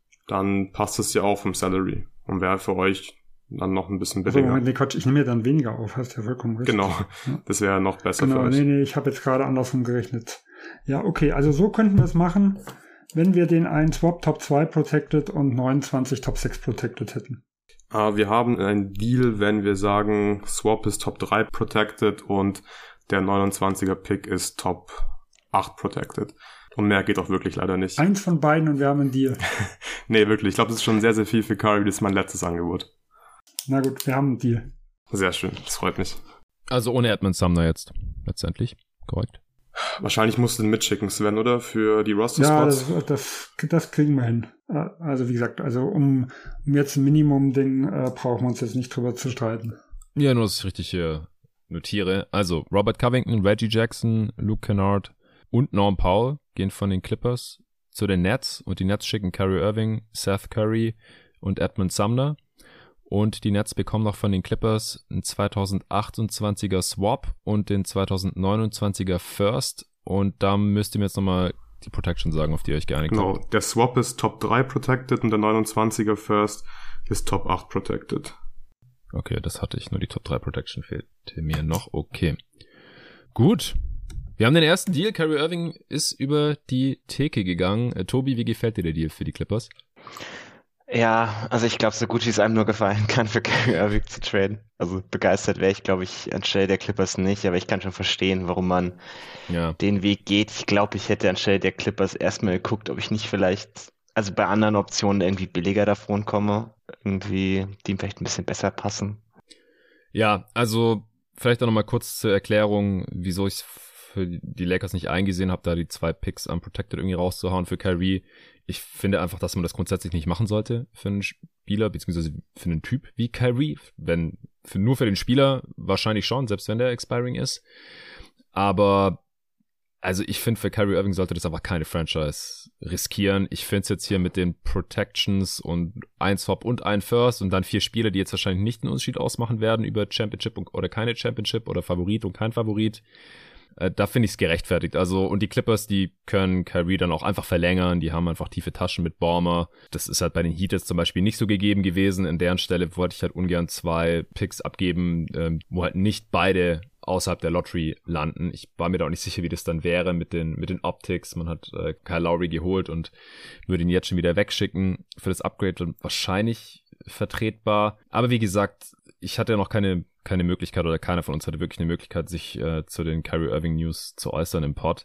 dann passt es ja auch vom Salary und wäre für euch dann noch ein bisschen billiger. Also, Moment, nee, Quatsch, ich nehme ja dann weniger auf, hast ja vollkommen recht. Genau, ja. Das wäre noch besser genau, für euch. Nee, nee, ich habe jetzt gerade andersrum gerechnet. Ja, okay, also so könnten wir es machen, wenn wir den einen Swap Top zwei Protected und neunundzwanzig Top sechs Protected hätten. Uh, wir haben einen Deal, wenn wir sagen, Swap ist Top drei Protected und der neunundzwanziger Pick ist Top acht Protected. Und mehr geht auch wirklich leider nicht. Eins von beiden und wir haben einen Deal. Nee, wirklich. Ich glaube, das ist schon sehr, sehr viel für Curry. Das ist mein letztes Angebot. Na gut, wir haben einen Deal. Sehr schön. Das freut mich. Also ohne Edmund Sumner jetzt. Letztendlich. Korrekt. Wahrscheinlich musst du den mitschicken, Sven, oder? Für die Roster-Spots? Ja, das, das, das kriegen wir hin. Also wie gesagt, also um, um jetzt ein Minimum-Ding äh, brauchen wir uns jetzt nicht drüber zu streiten. Ja, nur, dass ich richtig hier notiere. Also Robert Covington, Reggie Jackson, Luke Kennard und Norm Powell gehen von den Clippers zu den Nets und die Nets schicken Kyrie Irving, Seth Curry und Edmund Sumner. Und die Nets bekommen noch von den Clippers einen zweitausendachtundzwanziger Swap und den zweitausendneunundzwanziger First. Und da müsst ihr mir jetzt nochmal die Protection sagen, auf die ihr euch geeinigt habt. Genau, der Swap ist Top drei Protected und der neunundzwanziger First ist Top acht Protected. Okay, das hatte ich. Nur die Top drei Protection fehlte mir noch. Okay. Gut. Wir haben den ersten Deal. Kyrie Irving ist über die Theke gegangen. Äh, Tobi, wie gefällt dir der Deal für die Clippers? Ja, also ich glaube, so gut wie es einem nur gefallen kann, für Kyrie Irving zu traden. Also begeistert wäre ich, glaube ich, anstelle der Clippers nicht, aber ich kann schon verstehen, warum man ja. den Weg geht. Ich glaube, ich hätte anstelle der Clippers erstmal geguckt, ob ich nicht vielleicht, also bei anderen Optionen irgendwie billiger davon komme, irgendwie, die ihm vielleicht ein bisschen besser passen. Ja, also vielleicht auch nochmal kurz zur Erklärung, wieso ich es für die Lakers nicht eingesehen habe, da die zwei Picks unprotected irgendwie rauszuhauen für Kyrie. Ich finde einfach, dass man das grundsätzlich nicht machen sollte für einen Spieler, beziehungsweise für einen Typ wie Kyrie. Wenn, für, nur für den Spieler wahrscheinlich schon, selbst wenn der expiring ist. Aber, also ich finde, für Kyrie Irving sollte das einfach keine Franchise riskieren. Ich finde es jetzt hier mit den Protections und ein Swap und ein First und dann vier Spieler, die jetzt wahrscheinlich nicht einen Unterschied ausmachen werden über Championship oder keine Championship oder Favorit und kein Favorit. Äh, da finde ich es gerechtfertigt. Also, und die Clippers, die können Kyrie dann auch einfach verlängern. Die haben einfach tiefe Taschen mit Ballmer. Das ist halt bei den Heat jetzt zum Beispiel nicht so gegeben gewesen. An deren Stelle wollte ich halt ungern zwei Picks abgeben, ähm, wo halt nicht beide außerhalb der Lottery landen. Ich war mir da auch nicht sicher, wie das dann wäre mit den mit den Optics. Man hat äh, Kyle Lowry geholt und würde ihn jetzt schon wieder wegschicken. Für das Upgrade dann wahrscheinlich vertretbar. Aber wie gesagt, ich hatte ja noch keine keine Möglichkeit oder keiner von uns hatte wirklich eine Möglichkeit, sich äh, zu den Kyrie Irving News zu äußern im Pod.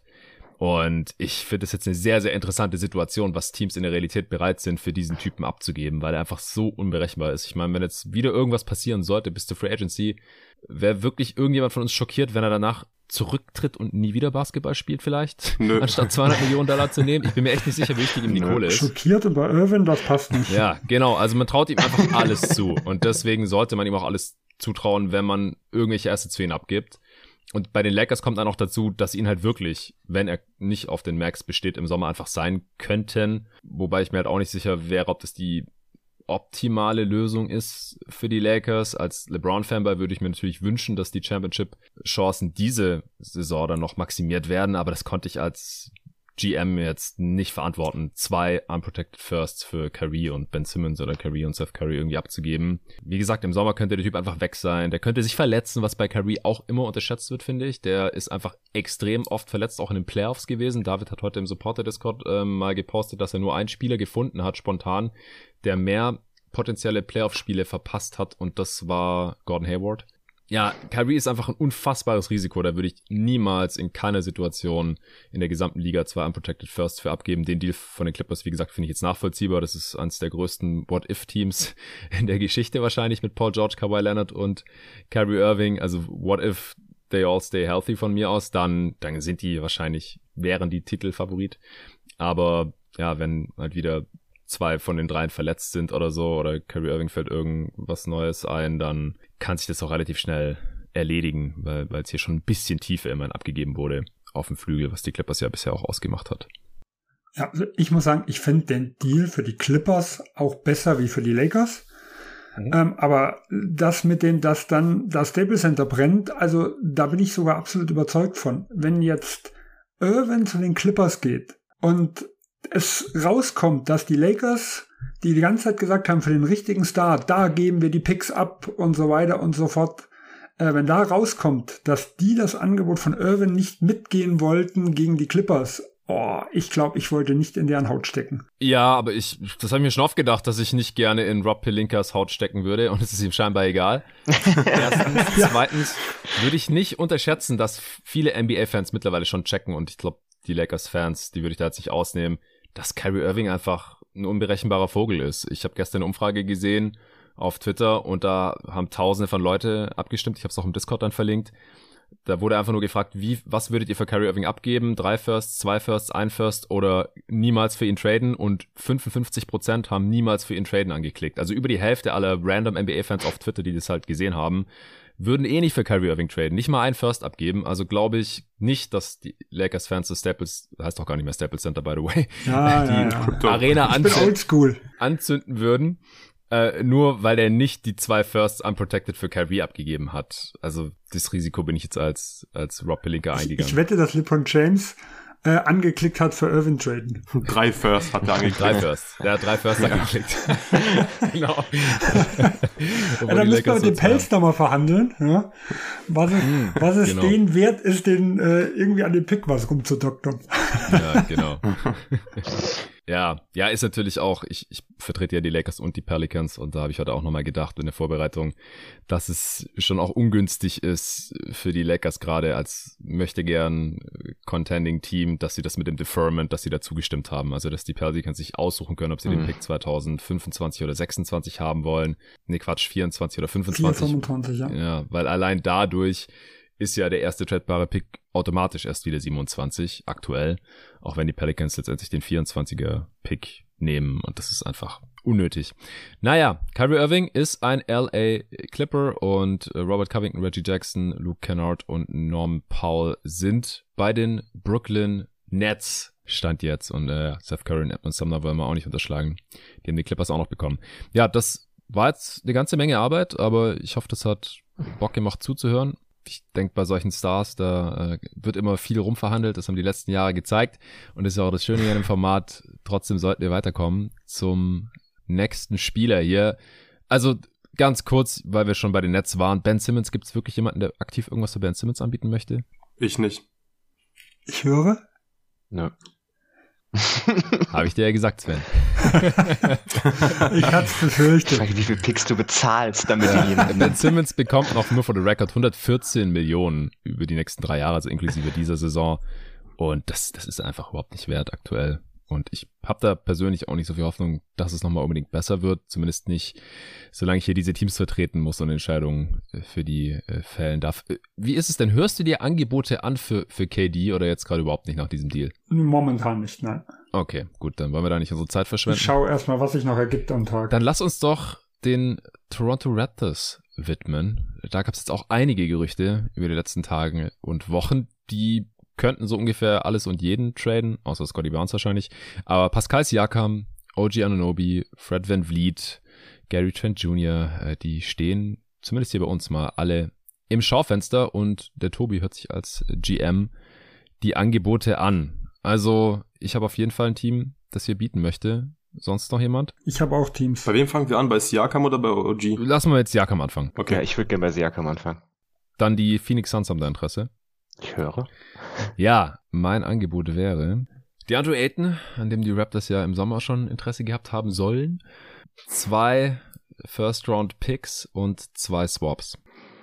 Und ich finde es jetzt eine sehr, sehr interessante Situation, was Teams in der Realität bereit sind, für diesen Typen abzugeben, weil er einfach so unberechenbar ist. Ich meine, wenn jetzt wieder irgendwas passieren sollte bis zur Free Agency, wäre wirklich irgendjemand von uns schockiert, wenn er danach zurücktritt und nie wieder Basketball spielt vielleicht, Nö. anstatt zweihundert Millionen Dollar zu nehmen. Ich bin mir echt nicht sicher, wie wichtig ihm die Kohle ist. Schockiert über Irvin, das passt nicht. Ja, genau. Also man traut ihm einfach alles zu. Und deswegen sollte man ihm auch alles zutrauen, wenn man irgendwelche Assets für ihn abgibt. Und bei den Lakers kommt dann auch dazu, dass sie ihn halt wirklich, wenn er nicht auf den Max besteht, im Sommer einfach sein könnten. Wobei ich mir halt auch nicht sicher wäre, ob das die optimale Lösung ist für die Lakers. Als LeBron-Fanboy würde ich mir natürlich wünschen, dass die Championship-Chancen diese Saison dann noch maximiert werden, aber das konnte ich als G M jetzt nicht verantworten, zwei unprotected Firsts für Curry und Ben Simmons oder Curry und Seth Curry irgendwie abzugeben. Wie gesagt, im Sommer könnte der Typ einfach weg sein. Der könnte sich verletzen, was bei Curry auch immer unterschätzt wird, finde ich. Der ist einfach extrem oft verletzt, auch in den Playoffs gewesen. David hat heute im Supporter-Discord ähm, mal gepostet, dass er nur einen Spieler gefunden hat, spontan, der mehr potenzielle Playoff-Spiele verpasst hat, und das war Gordon Hayward. Ja, Kyrie ist einfach ein unfassbares Risiko. Da würde ich niemals in keiner Situation in der gesamten Liga zwei Unprotected Firsts für abgeben. Den Deal von den Clippers, wie gesagt, finde ich jetzt nachvollziehbar. Das ist eines der größten What-If-Teams in der Geschichte wahrscheinlich mit Paul George, Kawhi Leonard und Kyrie Irving. Also what if they all stay healthy von mir aus, dann, dann sind die wahrscheinlich, wären die Titelfavorit. Aber ja, wenn halt wieder zwei von den dreien verletzt sind oder so, oder Kyrie Irving fällt irgendwas Neues ein, dann kann sich das auch relativ schnell erledigen, weil weil es hier schon ein bisschen Tiefe immerhin abgegeben wurde auf dem Flügel, was die Clippers ja bisher auch ausgemacht hat. Ja, also ich muss sagen, ich finde den Deal für die Clippers auch besser wie für die Lakers. Mhm. Ähm, aber das mit dem, dass dann das Staples Center brennt, also da bin ich sogar absolut überzeugt von. Wenn jetzt Irvin zu den Clippers geht und es rauskommt, dass die Lakers, die die ganze Zeit gesagt haben, für den richtigen Star, da geben wir die Picks ab und so weiter und so fort, äh, wenn da rauskommt, dass die das Angebot von Irvin nicht mitgehen wollten gegen die Clippers, oh, ich glaube, ich wollte nicht in deren Haut stecken. Ja, aber ich, das habe ich mir schon oft gedacht, dass ich nicht gerne in Rob Pelinkas Haut stecken würde, und es ist ihm scheinbar egal. Erstens. Ja. Zweitens würde ich nicht unterschätzen, dass viele N B A-Fans mittlerweile schon checken, und ich glaube, die Lakers-Fans, die würde ich da jetzt nicht ausnehmen, dass Kyrie Irving einfach ein unberechenbarer Vogel ist. Ich habe gestern eine Umfrage gesehen auf Twitter, und da haben tausende von Leute abgestimmt. Ich habe es auch im Discord dann verlinkt. Da wurde einfach nur gefragt, wie, was würdet ihr für Kyrie Irving abgeben? Drei Firsts, zwei Firsts, ein First oder niemals für ihn traden? Und fünfundfünfzig Prozent haben niemals für ihn traden angeklickt. Also über die Hälfte aller random N B A-Fans auf Twitter, die das halt gesehen haben, würden eh nicht für Kyrie Irving traden, nicht mal ein First abgeben. Also glaube ich nicht, dass die Lakers-Fans des Staples, heißt doch gar nicht mehr Staples Center, by the way, ja, die ja, ja. Arena ich bin oldschool. anzünden würden, äh, nur weil er nicht die zwei Firsts unprotected für Kyrie abgegeben hat. Also das Risiko bin ich jetzt als als Rob Pelinka eingegangen. Ich, ich wette, dass LeBron James äh, angeklickt hat für Irvin traden. Drei Firsts hat er angeklickt. Drei Firsts. Der hat drei Firsts angeklickt. Genau. Ja, dann müssen wir mit den Pelz nochmal verhandeln. Ja? Was es, mm, was es genau. denen wert ist, den äh, irgendwie an den Pick was rumzudoktern. Ja, genau. Ja, ja, ist natürlich auch, ich, ich vertrete ja die Lakers und die Pelicans, und da habe ich heute auch nochmal gedacht in der Vorbereitung, dass es schon auch ungünstig ist für die Lakers gerade als möchte gern Contending Team, dass sie das mit dem Deferment, dass sie da zugestimmt haben, also dass die Pelicans sich aussuchen können, ob sie mhm. den Pick zwanzig fünfundzwanzig oder sechsundzwanzig haben wollen. Nee, Quatsch, vierundzwanzig oder fünfundzwanzig. vierundzwanzig, ja. Ja, weil allein dadurch ist ja der erste tradebare Pick automatisch erst wieder siebenundzwanzig, aktuell, auch wenn die Pelicans letztendlich den vierundzwanziger Pick nehmen, und das ist einfach unnötig. Naja, Kyrie Irving ist ein L A Clipper, und Robert Covington, Reggie Jackson, Luke Kennard und Norm Powell sind bei den Brooklyn Nets. Stand jetzt, und äh, Seth Curry und Edmund Sumner wollen wir auch nicht unterschlagen. Die haben die Clippers auch noch bekommen. Ja, das war jetzt eine ganze Menge Arbeit, aber ich hoffe, das hat Bock gemacht zuzuhören. ich denke, bei solchen Stars, da äh, wird immer viel rumverhandelt. Das haben die letzten Jahre gezeigt. Und das ist auch das Schöne an dem Format. Trotzdem sollten wir weiterkommen zum nächsten Spieler hier. Also ganz kurz, weil wir schon bei den Nets waren. Ben Simmons, gibt es wirklich jemanden, der aktiv irgendwas für Ben Simmons anbieten möchte? Ich nicht. Ich höre. No. Habe ich dir ja gesagt, Sven. Ich hatte es befürchtet. Frage, wie viel Picks du bezahlst, damit du ihn... Ben Simmons bekommt noch nur for the record hundertvierzehn Millionen über die nächsten drei Jahre, also inklusive dieser Saison. Und das, das ist einfach überhaupt nicht wert aktuell. Und ich habe da persönlich auch nicht so viel Hoffnung, dass es nochmal unbedingt besser wird. Zumindest nicht, solange ich hier diese Teams vertreten muss und Entscheidungen für die äh, fällen darf. Wie ist es denn? Hörst du dir Angebote an für, für K D oder jetzt gerade überhaupt nicht nach diesem Deal? Momentan nicht, nein. Okay, gut, dann wollen wir da nicht unsere Zeit verschwenden. Ich schaue erstmal, was sich noch ergibt am Tag. Dann lass uns doch den Toronto Raptors widmen. Da gab es jetzt auch einige Gerüchte über die letzten Tage und Wochen, die könnten so ungefähr alles und jeden traden, außer Scotty Barnes wahrscheinlich. Aber Pascal Siakam, O G Anunoby, Fred VanVleet, Gary Trent Junior, äh, die stehen zumindest hier bei uns mal alle im Schaufenster und der Tobi hört sich als G M die Angebote an. Also ich habe auf jeden Fall ein Team, das hier bieten möchte. Sonst noch jemand? Ich habe auch Teams. Bei wem fangen wir an? Bei Siakam oder bei O G? Lassen wir jetzt Siakam anfangen. Okay. Ja, ich würde gerne bei Siakam anfangen. Dann die Phoenix Suns haben da Interesse. Ich höre. Ja, mein Angebot wäre DeAndre Ayton, an dem die Raptors ja im Sommer schon Interesse gehabt haben sollen. Zwei First-Round-Picks und zwei Swaps.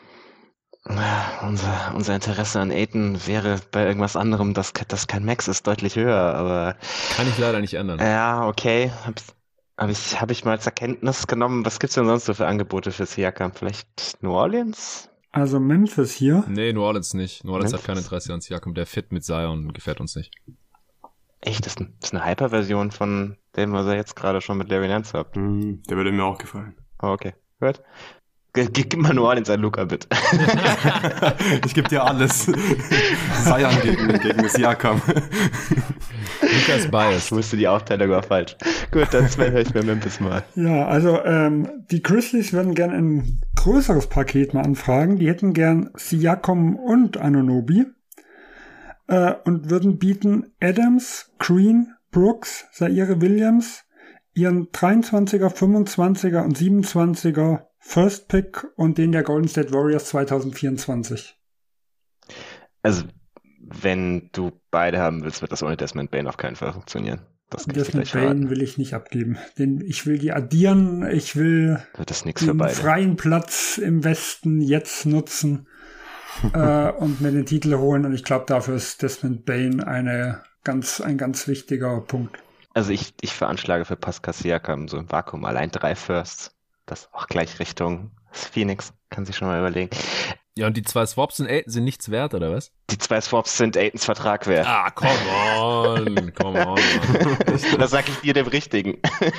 Unser, unser Interesse an Ayton wäre bei irgendwas anderem, das, das kein Max ist, deutlich höher, aber... Kann ich leider nicht ändern. Ja, okay. Hab, hab ich, hab ich mal zur Kenntnis genommen. Was gibt's denn sonst so für Angebote für Siakam? Vielleicht New Orleans? Also Memphis hier. Nee, New Orleans nicht. New Orleans Memphis? hat kein Interesse an Siakam. Der Fit mit Zion gefällt uns nicht. Echt, das ist, ein, das ist eine Hyper-Version von dem, was er jetzt gerade schon mit Larry Nance hat. Hm, der würde mir auch gefallen. Oh, okay, gut. G gib mal New Orleans an Luka, bitte. Ich gebe dir alles. Zion gegen, gegen Siakam. Lukas Ich biased. wusste, die Aufteilung war falsch. Gut, dann Sven, höre ich mir Memphis mal. Ja, also ähm, die Grizzlies würden gern ein größeres Paket mal anfragen. Die hätten gern Siakam und Anunoby äh, und würden bieten Adams, Green, Brooks, Zaire Williams, ihren dreiundzwanziger, fünfundzwanziger und siebenundzwanziger First Pick und den der Golden State Warriors zwanzig vierundzwanzig. Also, wenn du beide haben willst, wird das ohne Desmond Bane auf keinen Fall funktionieren. Das kann ich dir Desmond gleich verraten. Bane will ich nicht abgeben. Den, ich will die addieren, ich will Wird das nichts für den beide. freien Platz im Westen jetzt nutzen äh, und mir den Titel holen. Und ich glaube, dafür ist Desmond Bane eine ganz, ein ganz wichtiger Punkt. Also ich, ich veranschlage für Pascal Siakam so im Vakuum allein drei Firsts. Das auch gleich Richtung Phoenix. Kann sich schon mal überlegen. Ja, und die zwei Swaps und Ayton sind nichts wert, oder was? Die zwei Swaps sind Aytons Vertrag wert. Ah, come on. Come on. Das sag ich dir, dem Richtigen.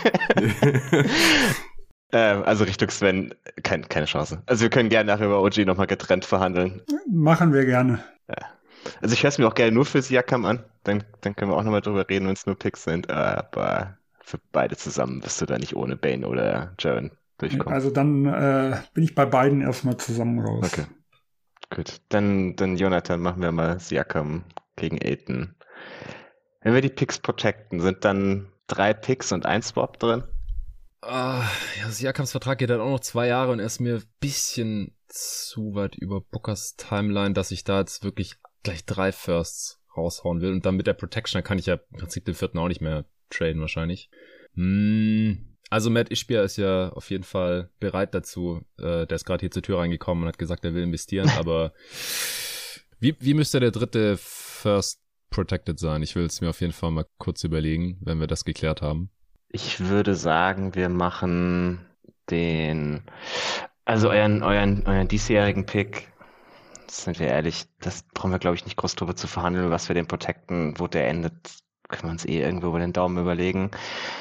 ähm, also Richtung Sven, kein, keine Chance. Also wir können gerne nachher über O G nochmal getrennt verhandeln. Machen wir gerne. Also ich höre es mir auch gerne nur für Siakam an. Dann, dann können wir auch nochmal drüber reden, wenn es nur Picks sind. Aber für beide zusammen wirst du da nicht ohne Bane oder Jaren durchkommen. Also dann äh, bin ich bei beiden erstmal zusammen raus. Okay. Gut. Dann, dann Jonathan, machen wir mal Siakam gegen Ayton. Wenn wir die Picks protecten, sind dann drei Picks und ein Swap drin? Ah, ja, Siakams Vertrag geht halt auch noch zwei Jahre und er ist mir ein bisschen zu weit über Bookers Timeline, dass ich da jetzt wirklich gleich drei Firsts raushauen will. Und dann mit der Protection, dann kann ich ja im Prinzip den vierten auch nicht mehr traden wahrscheinlich. Hm. Also Matt Ishbia ist ja auf jeden Fall bereit dazu. Äh, der ist gerade hier zur Tür reingekommen und hat gesagt, er will investieren. Aber wie, wie müsste der dritte First protected sein? Ich will es mir auf jeden Fall mal kurz überlegen, wenn wir das geklärt haben. Ich würde sagen, wir machen den, also euren, euren, euren diesjährigen Pick, sind wir ehrlich, das brauchen wir, glaube ich, nicht groß drüber zu verhandeln, was wir den protecten, wo der endet, können wir uns eh irgendwo über den Daumen überlegen.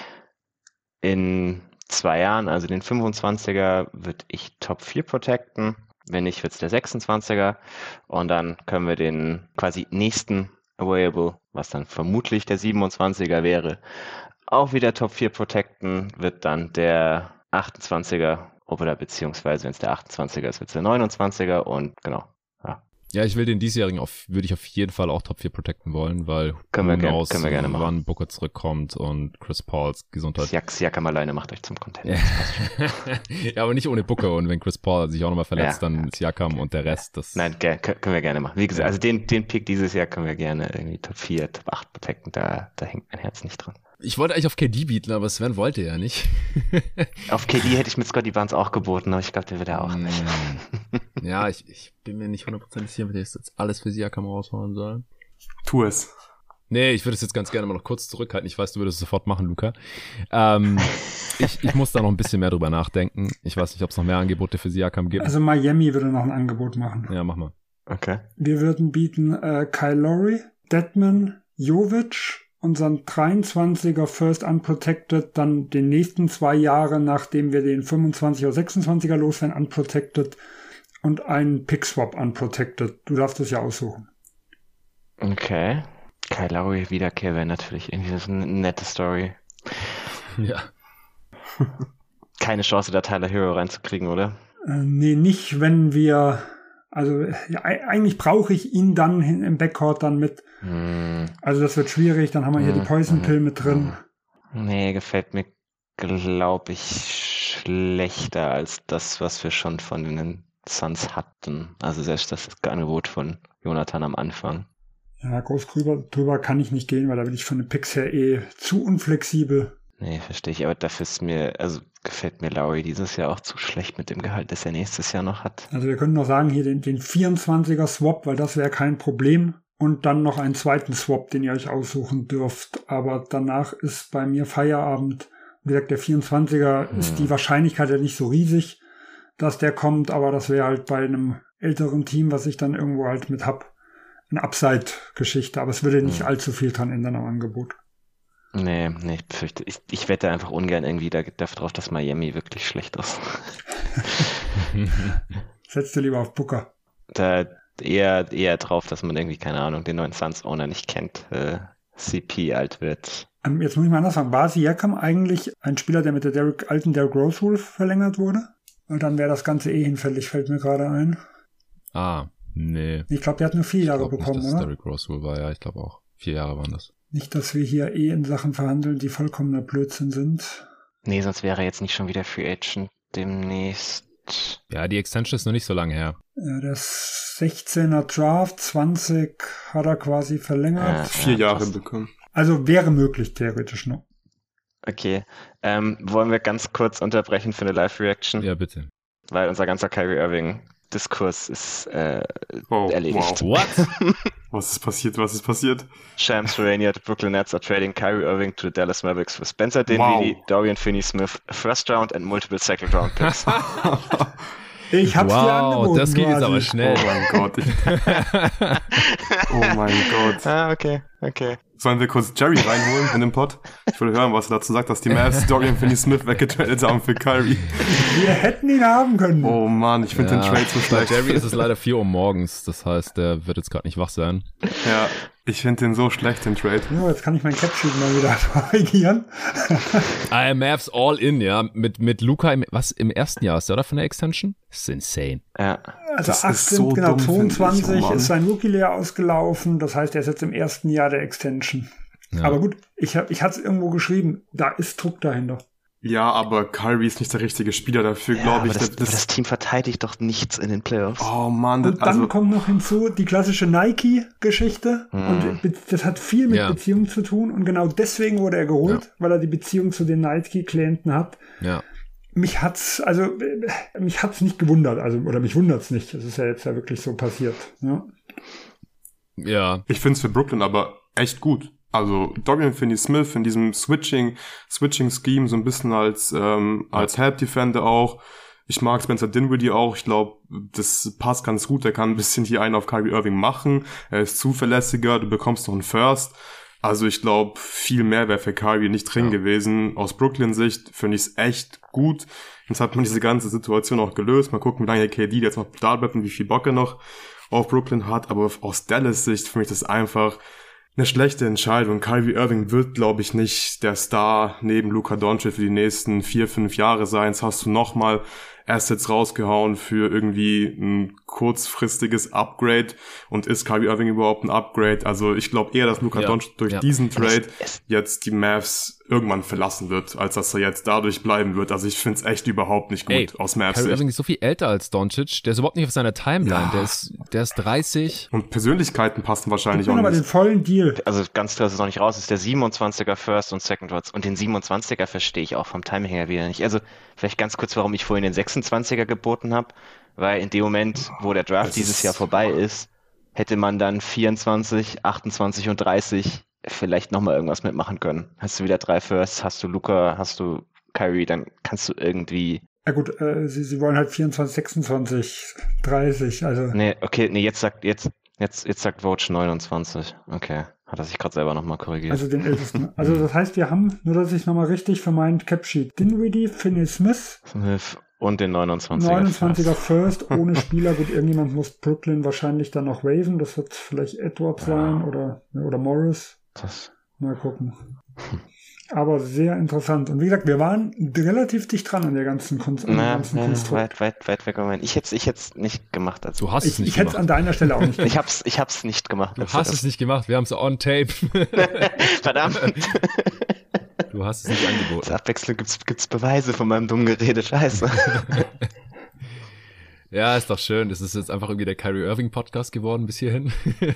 In zwei Jahren, also den fünfundzwanziger, würde ich Top vier protecten. Wenn nicht, wird es der sechsundzwanziger. Und dann können wir den quasi nächsten Available, was dann vermutlich der siebenundzwanziger wäre, auch wieder Top vier protecten. Wird dann der achtundzwanziger oder beziehungsweise, wenn es der achtundzwanziger ist, wird es der neunundzwanziger. Und genau, ja, Ja, ich will den diesjährigen auf, würde ich auf jeden Fall auch Top vier protecten wollen, weil können wir, gern, können wir gerne machen. wann Booker zurückkommt und Chris Pauls Gesundheit. Siak, Siakam alleine macht euch zum Contender. Ja, aber nicht ohne Booker und wenn Chris Paul sich auch nochmal verletzt, ja, dann ja. Siakam und der Rest. Das Nein, ge- können wir gerne machen. Wie gesagt, also den, den Pick dieses Jahr können wir gerne irgendwie Top vier, Top acht protecten, da, da hängt mein Herz nicht dran. Ich wollte eigentlich auf K D bieten, aber Sven wollte ja nicht. Auf K D hätte ich mit Scotty Barnes auch geboten, aber ich glaube, der wird er auch nicht. Ja, ich, ich bin mir nicht hundertprozentig sicher, ob ich jetzt alles für Siakam raushauen soll. Tu es. Nee, ich würde es jetzt ganz gerne mal noch kurz zurückhalten. Ich weiß, du würdest es sofort machen, Luca. Ähm, ich, ich muss da noch ein bisschen mehr drüber nachdenken. Ich weiß nicht, ob es noch mehr Angebote für Siakam gibt. Also Miami würde noch ein Angebot machen. Ja, mach mal. Okay. Wir würden bieten äh, Kyle Lowry, Dedmon, Jovic, unseren dreiundzwanziger First Unprotected, dann den nächsten zwei Jahre, nachdem wir den fünfundzwanziger, sechsundzwanziger loswerden, Unprotected und einen Pick-Swap Unprotected. Du darfst es ja aussuchen. Okay. Kyle Lowry Wiederkehr wäre natürlich irgendwie das eine nette Story. Ja. Keine Chance, da Tyler Hero reinzukriegen, oder? Äh, nee, nicht, wenn wir... Also ja, eigentlich brauche ich ihn dann im Backcourt dann mit. Hm. Also das wird schwierig, dann haben wir hier hm. die Poison Pill mit drin. Nee, gefällt mir, glaube ich, schlechter als das, was wir schon von den Suns hatten. Also selbst das Angebot von Jonathan am Anfang. Ja, groß drüber, drüber kann ich nicht gehen, weil da bin ich von den Picks her eh zu unflexibel. Nee, verstehe ich, aber dafür ist mir, also gefällt mir Lowry dieses Jahr auch zu schlecht mit dem Gehalt, das er nächstes Jahr noch hat. Also wir können noch sagen, hier den, den vierundzwanziger Swap, weil das wäre kein Problem. Und dann noch einen zweiten Swap, den ihr euch aussuchen dürft. Aber danach ist bei mir Feierabend. Wie gesagt, der vierundzwanziger hm. ist die Wahrscheinlichkeit ja nicht so riesig, dass der kommt. Aber das wäre halt bei einem älteren Team, was ich dann irgendwo halt mit hab, eine Upside-Geschichte. Aber es würde nicht hm. allzu viel dran ändern am Angebot. Nee, nee, ich befürchte, ich, ich wette einfach ungern irgendwie darauf, dass Miami wirklich schlecht ist. Setzt du lieber auf Booker? Da eher, eher drauf, dass man irgendwie, keine Ahnung, den neuen Suns-Owner nicht kennt, äh, C P alt wird. Ähm, jetzt muss ich mal anders sagen, war Siakam eigentlich ein Spieler, der mit der Derrick, alten Derrick Rose Rule verlängert wurde? Weil dann wäre das Ganze eh hinfällig, fällt mir gerade ein. Ah, nee. Ich glaube, der hat nur vier Jahre ich bekommen, nicht, dass oder? Derrick Rose Rule war, ja, ich glaube auch. Vier Jahre waren das. Nicht, dass wir hier eh in Sachen verhandeln, die vollkommener Blödsinn sind. Nee, sonst wäre er jetzt nicht schon wieder Free Agent demnächst. Ja, die Extension ist noch nicht so lange her. Ja, der sechzehner Draft, zwanzig hat er quasi verlängert. Ja, Vier ja, Jahre passt. bekommen. Also wäre möglich, theoretisch noch. Okay, ähm, wollen wir ganz kurz unterbrechen für eine Live-Reaction? Ja, bitte. Weil unser ganzer Kyrie Irving-Diskurs ist äh, Oh, erledigt. wow. What? Was ist passiert? Was ist passiert? Shams Charania, the Brooklyn Nets are trading Kyrie Irving to the Dallas Mavericks for Spencer Dinwiddie, Wow. Dorian Finney-Smith, a first round and multiple second round picks. Ich hab's dir Wow, angeboten. das ging jetzt quasi. aber schnell. Oh mein Gott. Ich, oh mein Gott. Ah, okay, okay. Sollen wir kurz Jerry reinholen in den Pod? Ich will hören, was er dazu sagt, dass die Mavs Dorian Finney-Smith weggetradet haben für Kyrie. Wir hätten ihn haben können. Oh Mann, ich finde Ja, den Trade so bei schlecht. Jerry ist es leider vier Uhr morgens, das heißt, der wird jetzt gerade nicht wach sein. Ja, ich finde den so schlecht, den Trade. Ja, jetzt kann ich mein Capsheet mal wieder korrigieren. I Mavs all in, ja, mit, mit Luka im, was, im ersten Jahr ist der, oder, von der Extension? Das ist insane. Ja. Also Das ist achtzehn, so genau, dumm, finde ich. zweiundzwanzig Oh Mann. ist sein Rookie-Lehr ausgelaufen. Das heißt, er ist jetzt im ersten Jahr der Extension. Ja. Aber gut, ich, hab, ich hatte es irgendwo geschrieben. Da ist Druck dahinter. Ja, aber Kyrie ist nicht der richtige Spieler dafür, Ja, glaube aber ich. das, Das, aber das Team verteidigt doch nichts in den Playoffs. oh Mann, das, Und dann also kommt noch hinzu die klassische Nike-Geschichte. Hm. Und be- das hat viel mit Ja. Beziehung zu tun. Und genau deswegen wurde er geholt, weil er die Beziehung zu den Nike-Klienten hat. Ja. Mich hat's, also, äh, mich hat's nicht gewundert. Also, oder mich wundert's nicht. Es ist ja jetzt ja wirklich so passiert. Ja. Ja. ich finde es für Brooklyn aber echt gut. Also Dorian Finney-Smith in diesem Switching, Switching-Scheme so ein bisschen als ähm, als Help-Defender auch. Ich mag Spencer Dinwiddie auch. Ich glaube, das passt ganz gut. Er kann ein bisschen hier einen auf Kyrie Irving machen. Er ist zuverlässiger. Du bekommst noch einen First. Also ich glaube, viel mehr wäre für Kyrie nicht drin Ja. gewesen. Aus Brooklyn-Sicht finde ich es echt gut. Jetzt hat man diese ganze Situation auch gelöst. Mal gucken, wie lange K D jetzt noch da bleibt und wie viel Bock er noch auf Brooklyn hat. Aber aus Dallas Sicht finde ich das einfach eine schlechte Entscheidung. Kyrie Irving wird, glaube ich, nicht der Star neben Luka Doncic für die nächsten vier, fünf Jahre sein. Jetzt hast du nochmal Assets rausgehauen für irgendwie ein kurzfristiges Upgrade und ist Kyrie Irving überhaupt ein Upgrade? Also ich glaube eher, dass Luka Ja. Doncic durch Ja. diesen Trade jetzt die Mavs irgendwann verlassen wird, als dass er jetzt dadurch bleiben wird. Also ich finde es echt überhaupt nicht gut Ey, aus Mavs Kyrie Sicht. Irving ist so viel älter als Doncic, der ist überhaupt nicht auf seiner Timeline, Ja. der ist der ist dreißig. Und Persönlichkeiten passen wahrscheinlich Ich auch bin aber den nicht. vollen Deal. Also ganz klar ist es noch nicht raus, ist der siebenundzwanziger First und Second Rounds. Und den siebenundzwanziger verstehe ich auch vom Timing her wieder nicht. Also vielleicht ganz kurz, warum ich vorhin den sechsundzwanziger geboten habe. Weil in dem Moment, wo der Draft Das dieses ist- Jahr vorbei ist, hätte man dann vierundzwanzig, achtundzwanzig und dreißig vielleicht nochmal irgendwas mitmachen können. Hast du wieder drei Firsts, hast du Luka, hast du Kyrie, dann kannst du irgendwie... Ja gut, äh, sie, sie wollen halt vierundzwanzig, sechsundzwanzig, dreißig, also Nee, okay, nee, jetzt sagt, jetzt, jetzt, jetzt sagt Vogue neunundzwanzig. Okay, hat er sich gerade selber nochmal korrigiert. also den ältesten. Also das heißt, wir haben, nur dass ich nochmal richtig für meinen Capsheet, Dinwiddie, Finney Smith, Smith und den neunundzwanziger. neunundzwanziger First. First, ohne Spieler. Gut, irgendjemand muss Brooklyn wahrscheinlich dann noch waven. Das wird vielleicht Edwards sein oder, oder Morris. Das, Mal gucken. Aber sehr interessant. Und wie gesagt, wir waren relativ dicht dran an der ganzen Kunst. An dem na, ganzen na, Konstrukt. weit, weit, weit weg. Moment. Ich hätte ich hätte nicht gemacht. Also. Du hast es Ich, nicht ich hätte es gemacht. an deiner Stelle auch nicht Ich hab's, ich hab's nicht gemacht. Du Also hast das- es nicht gemacht, wir haben es on tape. Verdammt. Du hast es nicht angeboten. Zur Abwechslung gibt's, gibt's Beweise von meinem dummen Gerede. Scheiße. Ja, ist doch schön. Das ist jetzt einfach irgendwie der Kyrie Irving Podcast geworden bis hierhin.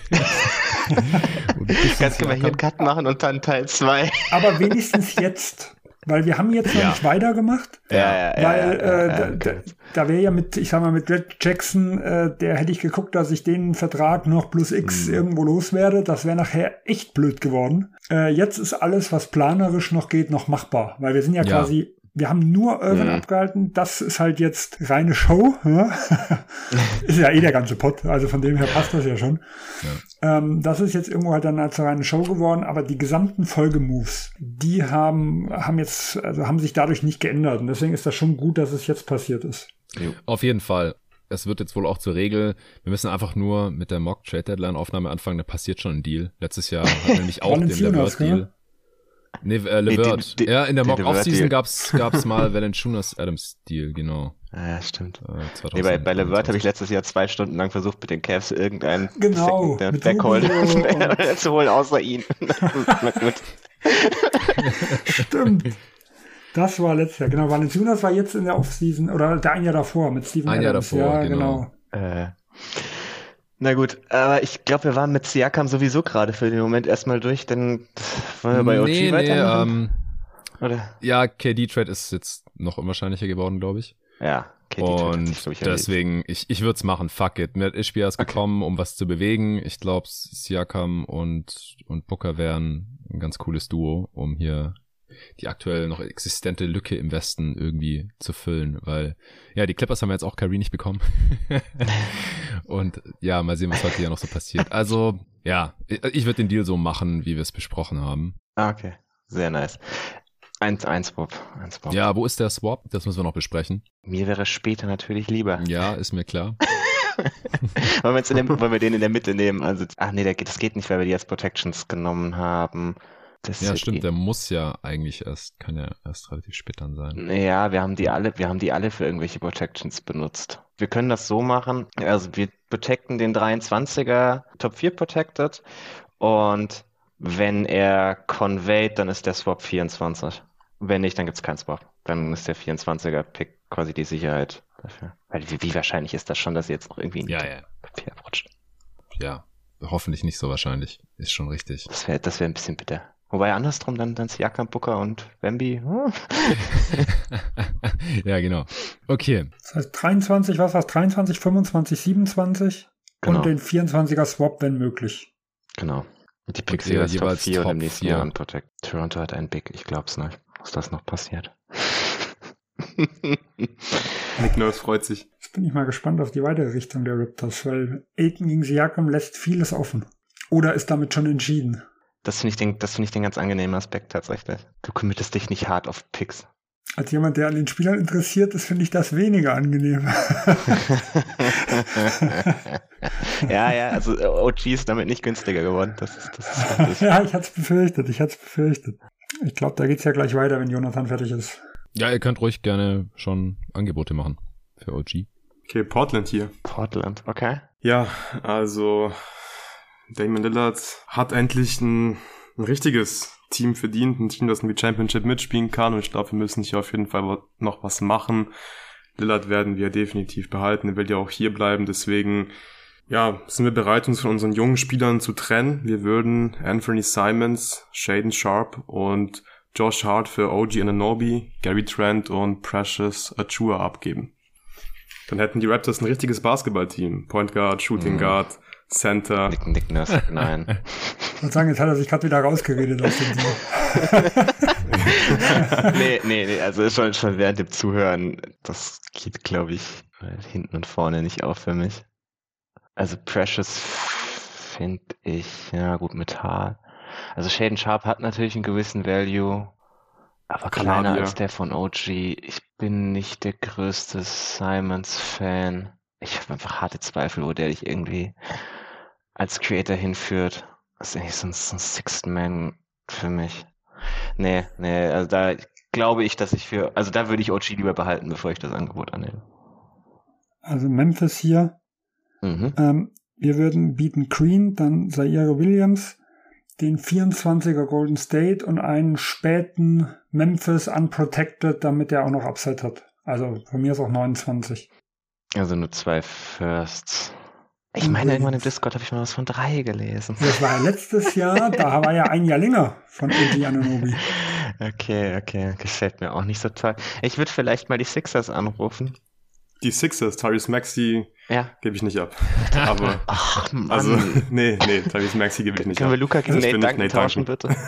Und bis Kannst du mal hier einen Cut machen und dann Teil zwei. Aber wenigstens jetzt. Weil wir haben jetzt noch Ja. nicht weitergemacht. Ja, ja, ja. Weil ja, äh, ja, da, okay. da, da wäre ja mit, ich sag mal, mit Red Jackson, äh, der hätte ich geguckt, dass ich den Vertrag noch plus X Mhm. irgendwo loswerde. Das wäre nachher echt blöd geworden. Äh, jetzt ist alles, was planerisch noch geht, noch machbar. Weil wir sind ja, Ja. quasi, wir haben nur Irvin Mhm. abgehalten. Das ist halt jetzt reine Show. Ja? Ist ja eh der ganze Pott. Also von dem her passt das ja schon. Ähm, das ist jetzt irgendwo halt dann als reine Show geworden, aber die gesamten Folgemoves, die haben, haben jetzt, also haben sich dadurch nicht geändert. Und deswegen ist das schon gut, dass es jetzt passiert ist. Auf jeden Fall. Es wird jetzt wohl auch zur Regel. Wir müssen einfach nur mit der Mock Trade Deadline Aufnahme anfangen. Da passiert schon ein Deal. Letztes Jahr hat nämlich auch den Valanciunas, LeVert Deal. Nee, äh, LeVert. den- den- ja, in der den Mock Offseason LeVert-Deal. gab's gab's mal Valanciunas Adams Deal, genau. Ja, stimmt. Äh, Nee, bei, bei LeVert habe ich letztes Jahr zwei Stunden lang versucht, mit den Cavs irgendeinen Genau, Second- mit Backhold Rubio und- zu holen, außer ihn. Na gut. Stimmt. Das war letztes Jahr. Genau, Valanciunas war jetzt in der Offseason oder der ein Jahr davor mit Steven Ein Jahr Adams. davor, ja, genau. Äh, na gut, aber ich glaube, wir waren mit Siakam sowieso gerade für den Moment erstmal durch, denn wollen wir bei O G nee, nee, weitermachen? ähm, Oder? ja, K D-Trade ist jetzt noch unwahrscheinlicher geworden, glaube ich. Ja, okay, die Trade hat Und sich, glaub ich, erledigt. deswegen, ich, ich würde es machen, fuck it. Matt Ishbia ist gekommen, um was zu bewegen. Ich glaube, Siakam und, und Booker wären ein ganz cooles Duo, um hier die aktuell noch existente Lücke im Westen irgendwie zu füllen, weil, ja, die Clippers haben jetzt auch Kyrie nicht bekommen. Und ja, mal sehen, was heute ja noch so passiert. Also, ja, ich, ich würde den Deal so machen, wie wir es besprochen haben. Ah, okay, sehr nice. Eins, eins, Bob. Eins, Bob. Ja, wo ist der Swap? Das müssen wir noch besprechen. Mir wäre später natürlich lieber. Ja, ist mir klar. Wollen wir, jetzt in dem, wollen wir den in der Mitte nehmen? Also, ach nee, der, das geht nicht, weil wir die als Protections genommen haben. Das Ja, wird stimmt, eh- der muss ja eigentlich erst, kann ja erst relativ spät dann sein. Ja, wir haben die alle, wir haben die alle für irgendwelche Protections benutzt. Wir können das so machen, also wir protecten den dreiundzwanziger Top vier protected und wenn er conveyed, dann ist der Swap vierundzwanzig. Wenn nicht, dann gibt's keinen Swap. Dann ist der vierundzwanziger Pick quasi die Sicherheit dafür. Weil wie, wie wahrscheinlich ist das schon, dass ihr jetzt noch irgendwie in die Ja, Top ja. vier abrutscht? Ja, hoffentlich nicht so wahrscheinlich. Ist schon richtig. Das wäre das wär ein bisschen bitter. Wobei andersrum dann, dann Siakam, Booker und Wemby. Hm. Ja, genau. Okay. Das heißt dreiundzwanzig, was war's? dreiundzwanzig, fünfundzwanzig, siebenundzwanzig Genau. und den vierundzwanziger Swap, wenn möglich. Genau. Und die Picks Und ihr jeweils Top jeweils vier und Top im nächsten vier. Jahr unprotect. Toronto hat einen Big, ich glaub's nicht, dass das noch passiert. Nick Nurse freut sich. Jetzt bin ich mal gespannt auf die weitere Richtung der Raptors, weil Ayton gegen Siakam lässt vieles offen. Oder ist damit schon entschieden? Das finde ich den, das finde ich den ganz angenehmen Aspekt tatsächlich. Du committest dich nicht hart auf Picks. Als jemand, der an den Spielern interessiert ist, finde ich das weniger angenehm. Ja, ja, also O G ist damit nicht günstiger geworden. Das ist, das ist richtig. Ja, ich hatte es befürchtet, ich hatte es befürchtet. Ich glaube, da geht's ja gleich weiter, wenn Jonathan fertig ist. Ja, ihr könnt ruhig gerne schon Angebote machen. für O G. Okay, Portland hier. Portland, okay. Ja, also Damian Lillard hat endlich ein, ein richtiges Team verdient, ein Team, das in die Championship mitspielen kann, und ich glaube, wir müssen hier auf jeden Fall noch was machen. Lillard werden wir definitiv behalten, er will ja auch hier bleiben, deswegen ja, sind wir bereit, uns von unseren jungen Spielern zu trennen. Wir würden Anthony Simons, Shaedon Sharpe und Josh Hart für O G Anunoby, Gary Trent und Precious Achiuwa abgeben. Dann hätten die Raptors ein richtiges Basketballteam. Point Guard, Shooting Guard, Center. Nick, Nick Nurse, nein. Ich würde sagen, jetzt hat er sich gerade wieder rausgeredet aus dem Deal. nee, nee, nee, also schon, schon während dem Zuhören, das geht, glaube ich, hinten und vorne nicht auf für mich. Also Precious finde ich, ja gut, Metall. Also Shaedon Sharpe hat natürlich einen gewissen Value, aber kleiner Kanadier. als der von O G. Ich bin nicht der größte Simons-Fan. Ich habe einfach harte Zweifel, wo der dich irgendwie als Creator hinführt. Das ist eigentlich so ein, so ein Sixth Man für mich. Nee, nee, also da glaube ich, dass ich für, also da würde ich O G lieber behalten, bevor ich das Angebot annehme. Also Memphis hier. Mhm. Ähm, wir würden bieten Green, dann Zaire Williams, den vierundzwanziger Golden State und einen späten Memphis Unprotected, damit der auch noch Upside hat. Also von mir ist auch neunundzwanzig. Also nur zwei Firsts. Ich meine, irgendwann im Discord habe ich mal was von drei gelesen. Das war ja letztes Jahr, da war ja ein Jahr länger von O G Anunoby. Okay, okay, gefällt mir auch nicht so toll. Ich würde vielleicht mal die Sixers anrufen. Die Sixers, Tyrese Maxey, Ja. gebe ich nicht ab. Aber, Ach, Mann. also, nee, nee, Tyrese Maxey gebe ich nicht Können ab. wir Luca gegen Ich Nate bin Duncan nicht tauschen, Duncan. bitte?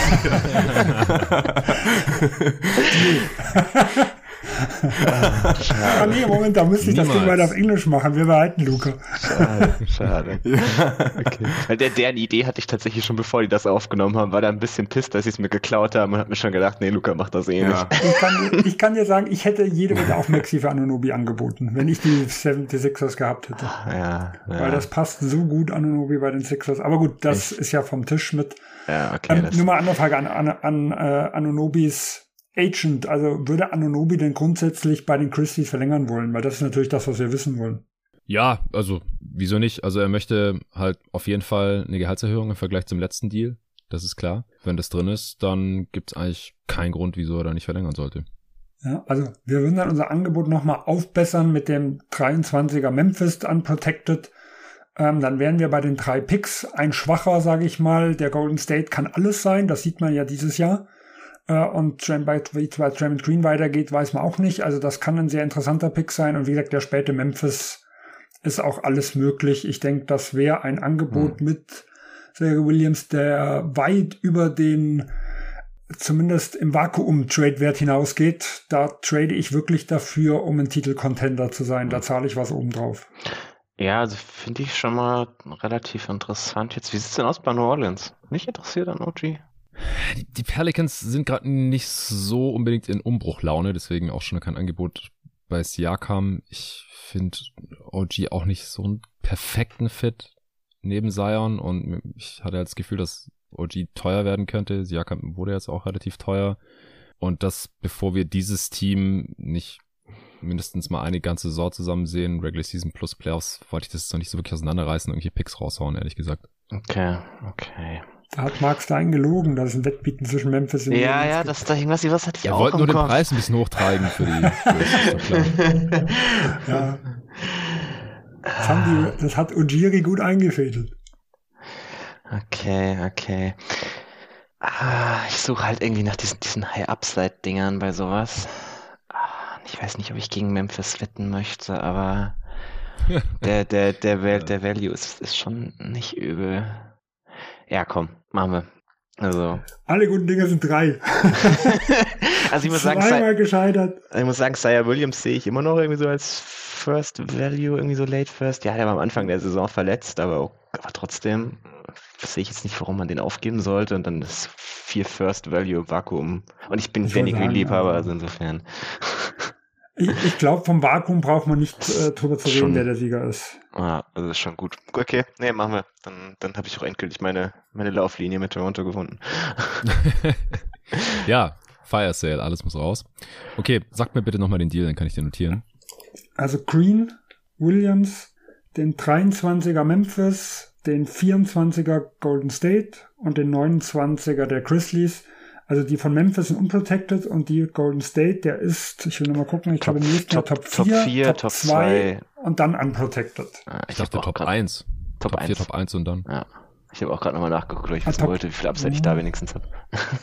Ah nee, Moment, da müsste ich das Ding Niemals. weiter auf Englisch machen. Wir behalten Luca. Schade, schade. Okay. Weil der, deren Idee hatte ich tatsächlich schon, bevor die das aufgenommen haben, war da ein bisschen pisst, dass sie es mir geklaut haben und hat mir schon gedacht, nee, Luca macht das eh Ja. nicht. Ich kann, ich kann dir sagen, ich hätte jede Wette auf Maxi für Anunoby angeboten, wenn ich die seventy-sixers gehabt hätte. Ja, ja. Weil das passt so gut, Anunoby bei den Sixers. Aber gut, das ist ja vom Tisch mit. ja, okay. Ähm, Das, nur mal andere Frage an, an, an äh, Anunobys Agent. Also würde Anunoby denn grundsätzlich bei den Christies verlängern wollen? Weil das ist natürlich das, was wir wissen wollen. Ja, also wieso nicht? Also er möchte halt auf jeden Fall eine Gehaltserhöhung im Vergleich zum letzten Deal. Das ist klar. Wenn das drin ist, dann gibt es eigentlich keinen Grund, wieso er da nicht verlängern sollte. Ja, also wir würden dann unser Angebot nochmal aufbessern mit dem dreiundzwanziger Memphis Unprotected. Ähm, dann wären wir bei den drei Picks ein schwacher, sage ich mal. Der Golden State kann alles sein, das sieht man ja dieses Jahr. Äh, und bei, wie es bei Draymond Green weitergeht, weiß man auch nicht. Also das kann ein sehr interessanter Pick sein. Und wie gesagt, der späte Memphis ist auch alles möglich. Ich denke, das wäre ein Angebot hm. mit Zaire Williams, der weit über den zumindest im Vakuum-Trade-Wert hinausgeht. Da trade ich wirklich dafür, um ein Titel-Contender zu sein. Da zahle ich was obendrauf. ja, also finde ich schon mal relativ interessant. Jetzt, wie sieht's denn aus bei New Orleans? Nicht interessiert an O G? Die, die Pelicans sind gerade nicht so unbedingt in Umbruchlaune, deswegen auch schon kein Angebot bei Siakam. Ich finde O G auch nicht so einen perfekten Fit neben Zion und ich hatte das Gefühl, dass O G teuer werden könnte. Siakam wurde jetzt auch relativ teuer und das, bevor wir dieses Team nicht mindestens mal eine ganze Saison zusammen sehen, Regular Season plus Playoffs, wollte ich das noch nicht so wirklich auseinanderreißen und irgendwelche Picks raushauen, ehrlich gesagt. Okay, okay. Da hat Mark Stein gelogen, dass es ein Wettbieten zwischen Memphis und Ja, Orleans ja, gibt. das, das, was, was hatte ich Wir auch wollten im nur den Kopf. Preis ein bisschen hochtreiben für die, für das ist doch klar. Ja. Das, haben die, das hat Ujiri gut eingefädelt. Okay, okay. Ah, ich suche halt irgendwie nach diesen, diesen High-Upside-Dingern bei sowas. Ah, ich weiß nicht, ob ich gegen Memphis wetten möchte, aber der, der, der, der, der Value ist, ist schon nicht übel. Ja, komm, machen wir. Also, Alle guten Dinge sind drei. also ich muss sagen, Zweimal Cy- gescheitert. ich muss sagen, Zaire Williams sehe ich immer noch irgendwie so als First Value, irgendwie so Late First. Ja, der war am Anfang der Saison verletzt, aber, auch, aber trotzdem sehe ich jetzt nicht, warum man den aufgeben sollte. Und dann ist vier First Value im Vakuum. Und ich bin Ich Danny wollte Green sagen, Liebhaber, aber- also insofern. Ich, ich glaube, vom Vakuum braucht man nicht äh, drüber zu reden, Schon. wer der Sieger ist. Ah, also ist schon gut. Okay, nee, machen wir. Dann, dann habe ich auch endgültig meine, meine Lauflinie mit Toronto gefunden. Ja, Fire Sale, alles muss raus. Okay, sagt mir bitte nochmal den Deal, dann kann ich den notieren. Also Green, Williams, den dreiundzwanziger Memphis, den vierundzwanziger Golden State und den neunundzwanziger der Grizzlies. Also die von Memphis sind unprotected und die Golden State, der ist, ich will nochmal gucken, ich Top, glaube im nächsten Jahr Top, Top vier, Top vier, Top Top zwei zwei. und dann unprotected. Ah, Ich dachte hab auch Top grad- eins. Top Top vier, eins. Top eins und dann. Ja. Ich habe auch gerade nochmal nachgeguckt, weil ich Ah, wissen Top- wollte, wie viel Upside ich da wenigstens habe.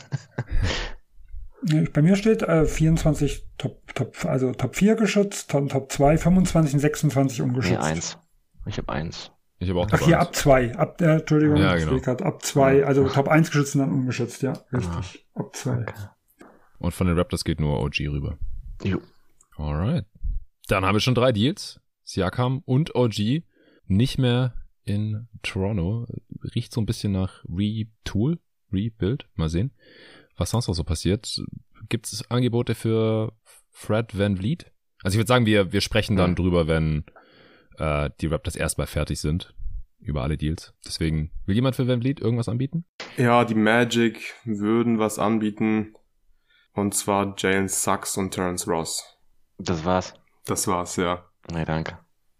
Ja, bei mir steht äh, vierundzwanzig Top, Top, also Top vier geschützt, dann Top zwei, fünfundzwanzig und sechsundzwanzig Nee, ungeschützt. eins. Ich habe eins. Ich habe auch Ach, Top hier eins. ab zwei, ab, äh, Entschuldigung, Ja, ich genau. sehe grad, ab zwei, also Top eins geschützt und dann ungeschützt, ja, richtig, ab zwei. Okay. Und von den Raptors geht nur O G rüber. Jo. Alright. Dann haben wir schon drei Deals. Siakam und O G nicht mehr in Toronto. Riecht so ein bisschen nach Retool, Rebuild. Mal sehen, was sonst noch so passiert. Gibt es Angebote für Fred VanVleet? Also ich würde sagen, wir, wir sprechen dann Ja. drüber, wenn äh, die Raptors erstmal fertig sind. Über alle Deals. Deswegen, will jemand für VanVleet irgendwas anbieten? Ja, die Magic würden was anbieten. Und zwar Jalen Suggs und Terrence Ross. Das war's. Das war's, ja. Nee, danke.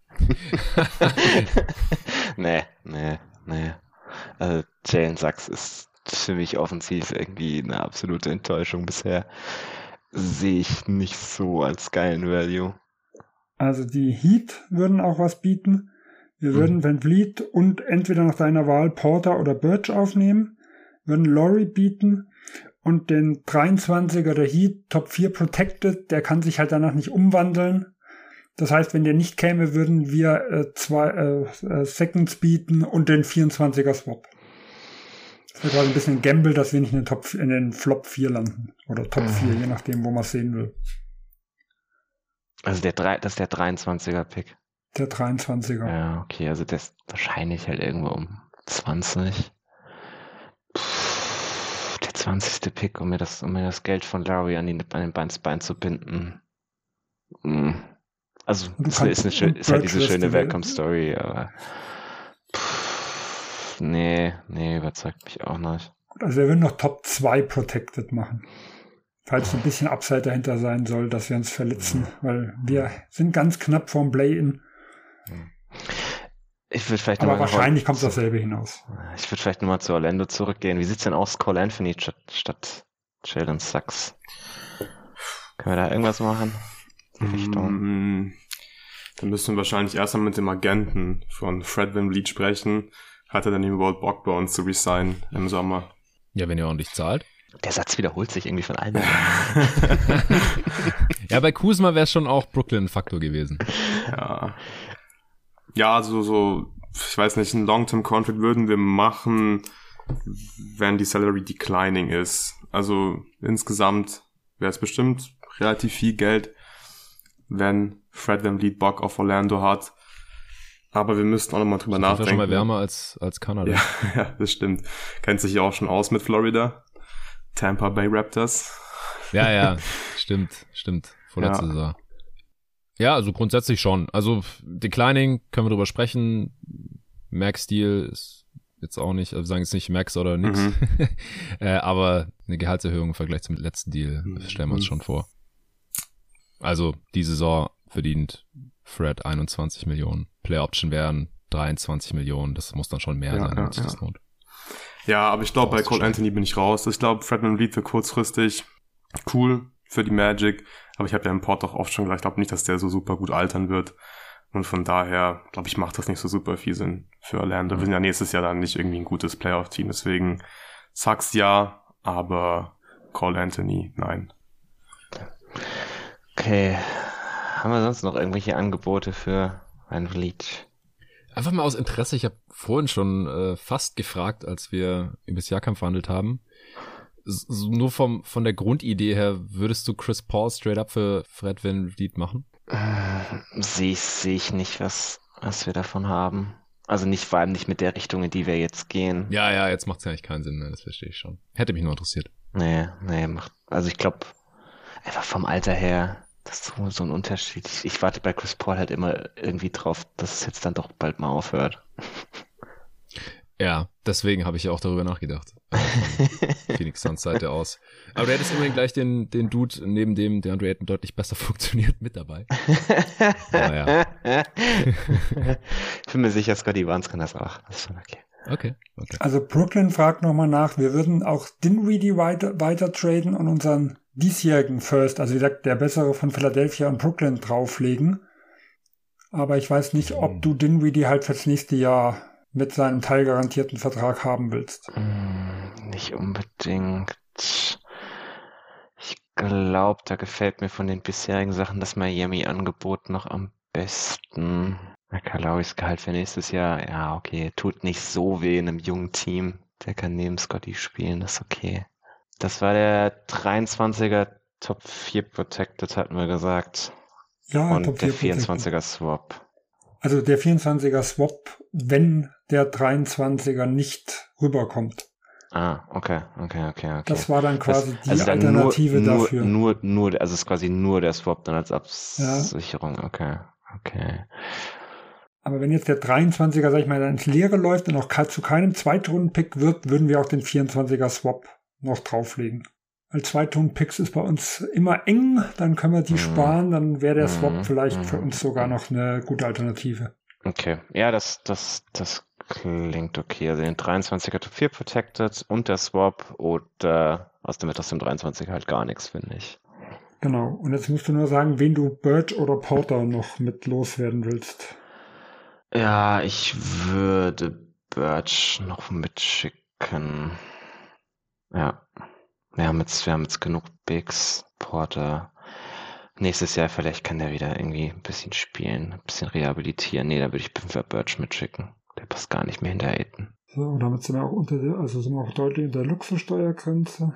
nee, nee, nee. Also Jalen Sachs ist für mich offensiv irgendwie eine absolute Enttäuschung bisher. Sehe ich nicht so als geilen Value. Also die Heat würden auch was bieten. Wir würden Van Vliet und entweder nach deiner Wahl Porter oder Birch aufnehmen, würden Laurie bieten und den dreiundzwanziger der Heat, Top vier Protected, der kann sich halt danach nicht umwandeln. Das heißt, wenn der nicht käme, würden wir äh, zwei äh, äh, Seconds bieten und den vierundzwanziger Swap. Das wäre gerade ein bisschen Gamble, dass wir nicht in den, Top, in den Flop vier landen. Oder Top vier, je nachdem, wo man es sehen will. Also der drei, das ist der dreiundzwanziger Pick. Der dreiundzwanziger. Ja, okay, also der ist wahrscheinlich halt irgendwo um zwanzig. Puh, der zwanzigste Pick, um mir das, um mir das Geld von Larry an, die, an den Bein, Bein zu binden. Hm. Also, Und du ist, kannst- ist, eine, schö- und ist halt diese Birch schöne wirst du- Welcome-Story, aber pff, nee, nee, überzeugt mich auch nicht. Also wir würden noch Top zwei Protected machen. Falls ein bisschen Upside dahinter sein soll, dass wir uns verletzen. Weil wir sind ganz knapp vorm Play-In. Ich würde vielleicht Aber noch mal wahrscheinlich noch- kommt dasselbe hinaus. Ich würde vielleicht nochmal zu Orlando zurückgehen. Wie sieht's denn aus, Cole Anthony statt, statt Jalen Sachs? Können wir da irgendwas machen? In die Richtung. Mm, Dann müssen wir wahrscheinlich erstmal mit dem Agenten von Fred VanVleet sprechen. Hat er dann überhaupt Bock, bei uns zu resignen im Sommer? Ja, wenn ihr ordentlich zahlt. Der Satz wiederholt sich irgendwie von allen. Ja, bei Kuzma wäre schon auch Brooklyn ein Faktor gewesen. Ja. Ja, so, so, ich weiß nicht, ein Long-Term-Contract würden wir machen, wenn die Salary declining ist. Also insgesamt wäre es bestimmt relativ viel Geld, wenn Fred VanVleet Bock auf Orlando hat. Aber wir müssten auch nochmal drüber Das war nachdenken. schon mal wärmer als, als Kanada. Ja, ja, das stimmt. Kennt sich ja auch schon aus mit Florida. Tampa Bay Raptors. Ja, ja, stimmt, stimmt. Vorletzte Ja. Saison. Ja, also grundsätzlich schon. Also Declining können wir drüber sprechen. Max-Deal ist jetzt auch nicht, also sagen jetzt nicht Max oder nix. Mhm. äh, aber eine Gehaltserhöhung im Vergleich zum letzten Deal stellen wir uns Mhm. schon vor. Also die Saison verdient Fred einundzwanzig Millionen. Player Option wären dreiundzwanzig Millionen. Das muss dann schon mehr Ja, sein, ja, damit sich ja. das lohnt. Ja, aber ich glaube, bei Cole Auszusteigen. Anthony bin ich raus. Ich glaube, Fred VanVleet wird kurzfristig cool für die Magic. Aber ich habe ja im Pod auch oft schon gesagt, ich glaube nicht, dass der so super gut altern wird. Und von daher, glaube ich, macht das nicht so super viel Sinn für Orlando. Wir sind ja nächstes Jahr dann nicht irgendwie ein gutes Playoff-Team. Deswegen Sachs ja, aber Cole Anthony nein. Okay. Haben wir sonst noch irgendwelche Angebote für VanVleet? Einfach mal aus Interesse, ich habe vorhin schon äh, fast gefragt, als wir über das Jahrkampf verhandelt haben. S so nur vom von der Grundidee her, würdest du Chris Paul straight up für Fred VanVleet machen? Sehe ich, seh ich nicht, was, was wir davon haben. Also nicht, vor allem nicht mit der Richtung, in die wir jetzt gehen. Ja, ja, jetzt macht's ja eigentlich keinen Sinn, ne? Das verstehe ich schon. Hätte mich nur interessiert. Nee, nee, macht, also ich glaube, einfach vom Alter her, das ist so, so ein Unterschied. Ich, ich warte bei Chris Paul halt immer irgendwie drauf, dass es jetzt dann doch bald mal aufhört. Ja, deswegen habe ich ja auch darüber nachgedacht. Phoenix Suns Seite aus. Aber du hättest immerhin gleich den, den Dude, neben dem DeAndre Ayton deutlich besser funktioniert, mit dabei. Aber ja. Ich bin mir sicher, Scotty Barnes kann das auch. Das ist schon okay. Okay, okay. Also Brooklyn fragt nochmal nach, wir würden auch Dinwiddie weiter, weiter traden und unseren diesjährigen First, also wie gesagt, der bessere von Philadelphia und Brooklyn drauflegen. Aber ich weiß nicht, ob du Dinwiddie halt fürs nächste Jahr mit seinem teilgarantierten Vertrag haben willst. Mm, nicht unbedingt. Ich glaube, da gefällt mir von den bisherigen Sachen das Miami-Angebot noch am besten. Kalauis Gehalt für nächstes Jahr, ja, okay, tut nicht so weh in einem jungen Team. Der kann neben Scotty spielen, das ist okay. Das war der dreiundzwanziger Top vier Protected, hatten wir gesagt. Ja, und Top der vier vierundzwanziger Swap. Also der vierundzwanziger Swap, wenn der dreiundzwanziger nicht rüberkommt. Ah, okay, okay, okay, okay. Das war dann quasi das, die also dann Alternative nur, dafür. Nur, nur, nur, also es ist quasi nur der Swap dann als Absicherung, ja. okay, okay. Aber wenn jetzt der dreiundzwanziger, sag ich mal, dann ins Leere läuft und auch zu keinem Zweitrunden-Pick wird, würden wir auch den vierundzwanziger Swap noch drauflegen. Weil Zweitrunden-Picks ist bei uns immer eng, dann können wir die mhm. sparen, dann wäre der Swap mhm. vielleicht mhm. für uns sogar noch eine gute Alternative. Okay, ja, das, das, das klingt okay. Also den dreiundzwanziger Top vier Protected und der Swap oder aus dem aus dem dreiundzwanziger halt gar nichts, finde ich. Genau, und jetzt musst du nur sagen, wen du Birch oder Porter noch mit loswerden willst. Ja, ich würde Birch noch mitschicken. Ja. Wir haben jetzt, wir haben jetzt genug Bigs, Porter. Nächstes Jahr vielleicht kann der wieder irgendwie ein bisschen spielen, ein bisschen rehabilitieren. Nee, da würde ich für Birch mitschicken. Der passt gar nicht mehr hinter Ayton. So, und damit sind wir auch unter der, also sind wir auch deutlich unter der Luxussteuergrenze.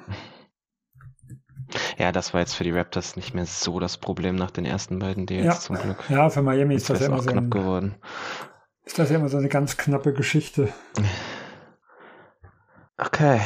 Ja, das war jetzt für die Raptors nicht mehr so das Problem nach den ersten beiden Deals, ja. zum Glück. Ja, für Miami ist das ja immer auch so knapp ein, geworden. Ist das ja immer so eine ganz knappe Geschichte. Okay.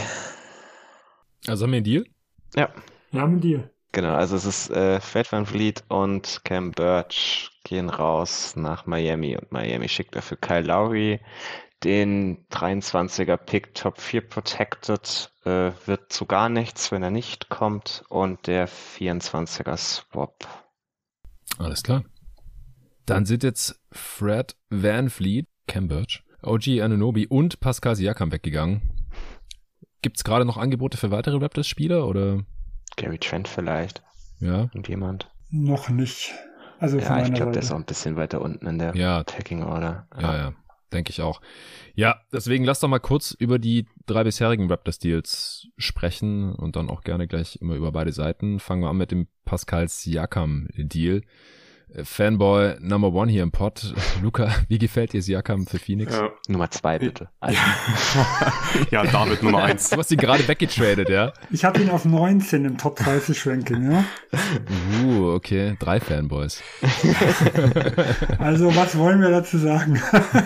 Also haben wir einen Deal? Ja. Wir haben einen Deal. Genau, also es ist äh, Fred VanVleet und Cam Birch gehen raus nach Miami und Miami schickt dafür Kyle Lowry. Den dreiundzwanziger Pick Top vier Protected äh, wird zu gar nichts, wenn er nicht kommt, und der vierundzwanziger Swap. Alles klar. Dann sind jetzt Fred VanVleet, Cam Birch, O G Anunoby und Pascal Siakam weggegangen. Gibt's gerade noch Angebote für weitere Raptors-Spieler oder? Gary Trent vielleicht. Ja. Irgendjemand. Noch nicht. Also ja, von meiner ich glaube, der Seite. ist auch ein bisschen weiter unten in der ja. Packing Order. Ja, ja, ja, denke ich auch. Ja, deswegen lass doch mal kurz über die drei bisherigen Raptors-Deals sprechen und dann auch gerne gleich immer über beide Seiten. Fangen wir an mit dem Pascal Siakam-Deal. Fanboy Number One hier im Pod. Luca, wie gefällt dir Siakam für Phoenix? Ja. Nummer zwei, bitte. Also. Ja, David Nummer eins. Du hast ihn gerade weggetradet, ja? Ich hatte ihn auf neunzehn im Top dreißig Ranking, ja? Uh, okay. Drei Fanboys. Also, was wollen wir dazu sagen?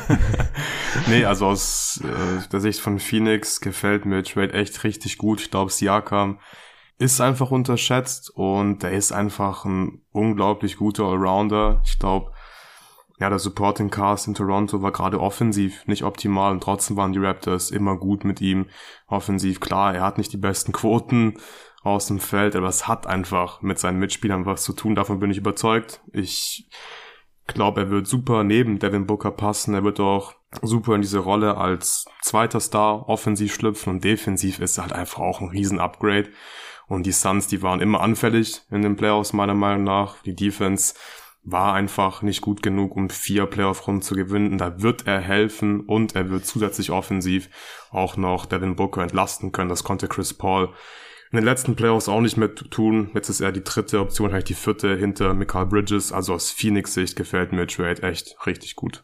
Nee, also aus äh, der Sicht von Phoenix gefällt mir Trade echt richtig gut. Ich glaube, Siakam ist einfach unterschätzt und der ist einfach ein unglaublich guter Allrounder. Ich glaube, ja, der Supporting Cast in Toronto war gerade offensiv nicht optimal und trotzdem waren die Raptors immer gut mit ihm. Offensiv, klar, er hat nicht die besten Quoten aus dem Feld, aber es hat einfach mit seinen Mitspielern was zu tun. Davon bin ich überzeugt. Ich glaube, er wird super neben Devin Booker passen. Er wird auch super in diese Rolle als zweiter Star offensiv schlüpfen und defensiv ist er halt einfach auch ein riesen Upgrade. Und die Suns, die waren immer anfällig in den Playoffs, meiner Meinung nach. Die Defense war einfach nicht gut genug, um vier Playoff-Runden zu gewinnen. Da wird er helfen und er wird zusätzlich offensiv auch noch Devin Booker entlasten können. Das konnte Chris Paul in den letzten Playoffs auch nicht mehr tun. Jetzt ist er die dritte Option, vielleicht die vierte hinter Mikal Bridges. Also aus Phoenix-Sicht gefällt mir Trade echt richtig gut.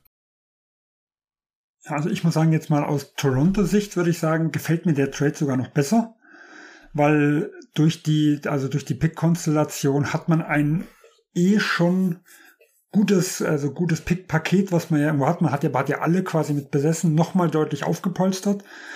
Also ich muss sagen, jetzt mal aus Toronto-Sicht würde ich sagen, gefällt mir der Trade sogar noch besser. Weil durch die, also durch die Pick-Konstellation hat man ein eh schon gutes, also gutes Pick-Paket, was man ja irgendwo hat. Man hat ja, hat ja alle quasi mit besessen, nochmal deutlich aufgepolstert.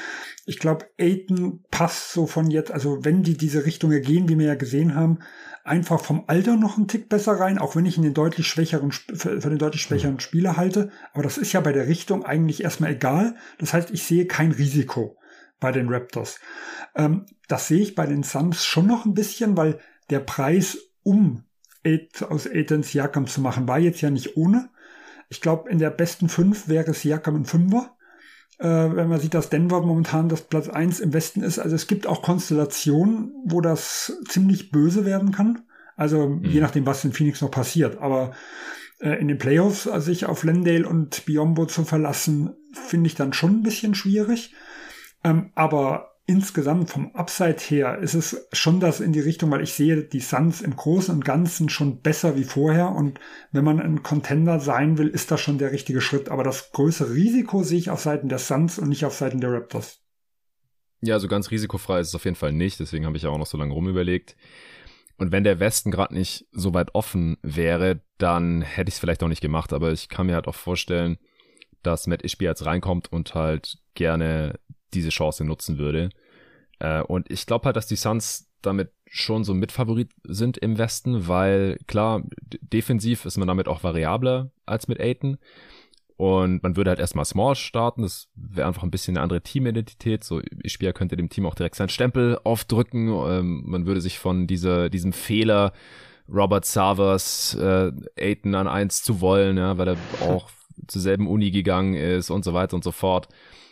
ich glaube, Ayton passt so von jetzt, also wenn die diese Richtung gehen, wie wir ja gesehen haben, einfach vom Alter noch einen Tick besser rein, auch wenn ich ihn den deutlich schwächeren, für, für den deutlich schwächeren Spieler halte. Aber das ist ja bei der Richtung eigentlich erstmal egal. Das heißt, ich sehe kein Risiko bei den Raptors. Ähm, das sehe ich bei den Suns schon noch ein bisschen, weil der Preis, um Eight, aus Ayton Siakam zu machen, war jetzt ja nicht ohne. Ich glaube, in der besten fünf wäre Siakam ein Fünfer. Äh, wenn man sieht, dass Denver momentan das Platz eins im Westen ist. Also es gibt auch Konstellationen, wo das ziemlich böse werden kann. Also mhm. je nachdem, was in Phoenix noch passiert. Aber äh, in den Playoffs, also sich auf Landale und Biyombo zu verlassen, finde ich dann schon ein bisschen schwierig. Ähm, aber insgesamt vom Upside her ist es schon das in die Richtung, weil ich sehe die Suns im Großen und Ganzen schon besser wie vorher und wenn man ein Contender sein will, ist das schon der richtige Schritt. Aber das größere Risiko sehe ich auf Seiten der Suns und nicht auf Seiten der Raptors. Ja, so ganz risikofrei ist es auf jeden Fall nicht, deswegen habe ich ja auch noch so lange rumüberlegt. Und wenn der Westen gerade nicht so weit offen wäre, dann hätte ich es vielleicht auch nicht gemacht, aber ich kann mir halt auch vorstellen, dass Matt Ishbia jetzt reinkommt und halt gerne diese Chance nutzen würde. Äh, und ich glaube halt, dass die Suns damit schon so Mitfavorit sind im Westen, weil klar, d- defensiv ist man damit auch variabler als mit Ayton. Und man würde halt erstmal Small starten, das wäre einfach ein bisschen eine andere Teamidentität. So, Ishbia könnte dem Team auch direkt seinen Stempel aufdrücken. Ähm, man würde sich von dieser, diesem Fehler, Robert Savers, äh, Ayton an eins zu wollen, ja, weil er auch zur selben Uni gegangen ist und so weiter und so fort,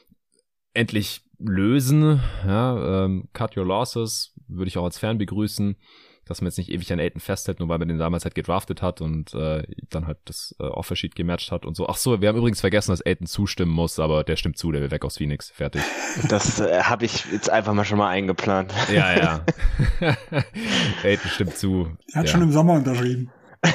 endlich lösen. Ja, ähm, cut your losses würde ich auch als Fan begrüßen, dass man jetzt nicht ewig an Ayton festhält, nur weil man den damals halt gedraftet hat und äh, dann halt das äh, Offersheet gematcht hat und so. Ach so, wir haben übrigens vergessen, dass Ayton zustimmen muss, aber der stimmt zu, der will weg aus Phoenix. Fertig. Das äh, habe ich jetzt einfach mal schon mal eingeplant. Ja, ja. Ayton stimmt zu. Er hat ja. schon im Sommer unterschrieben.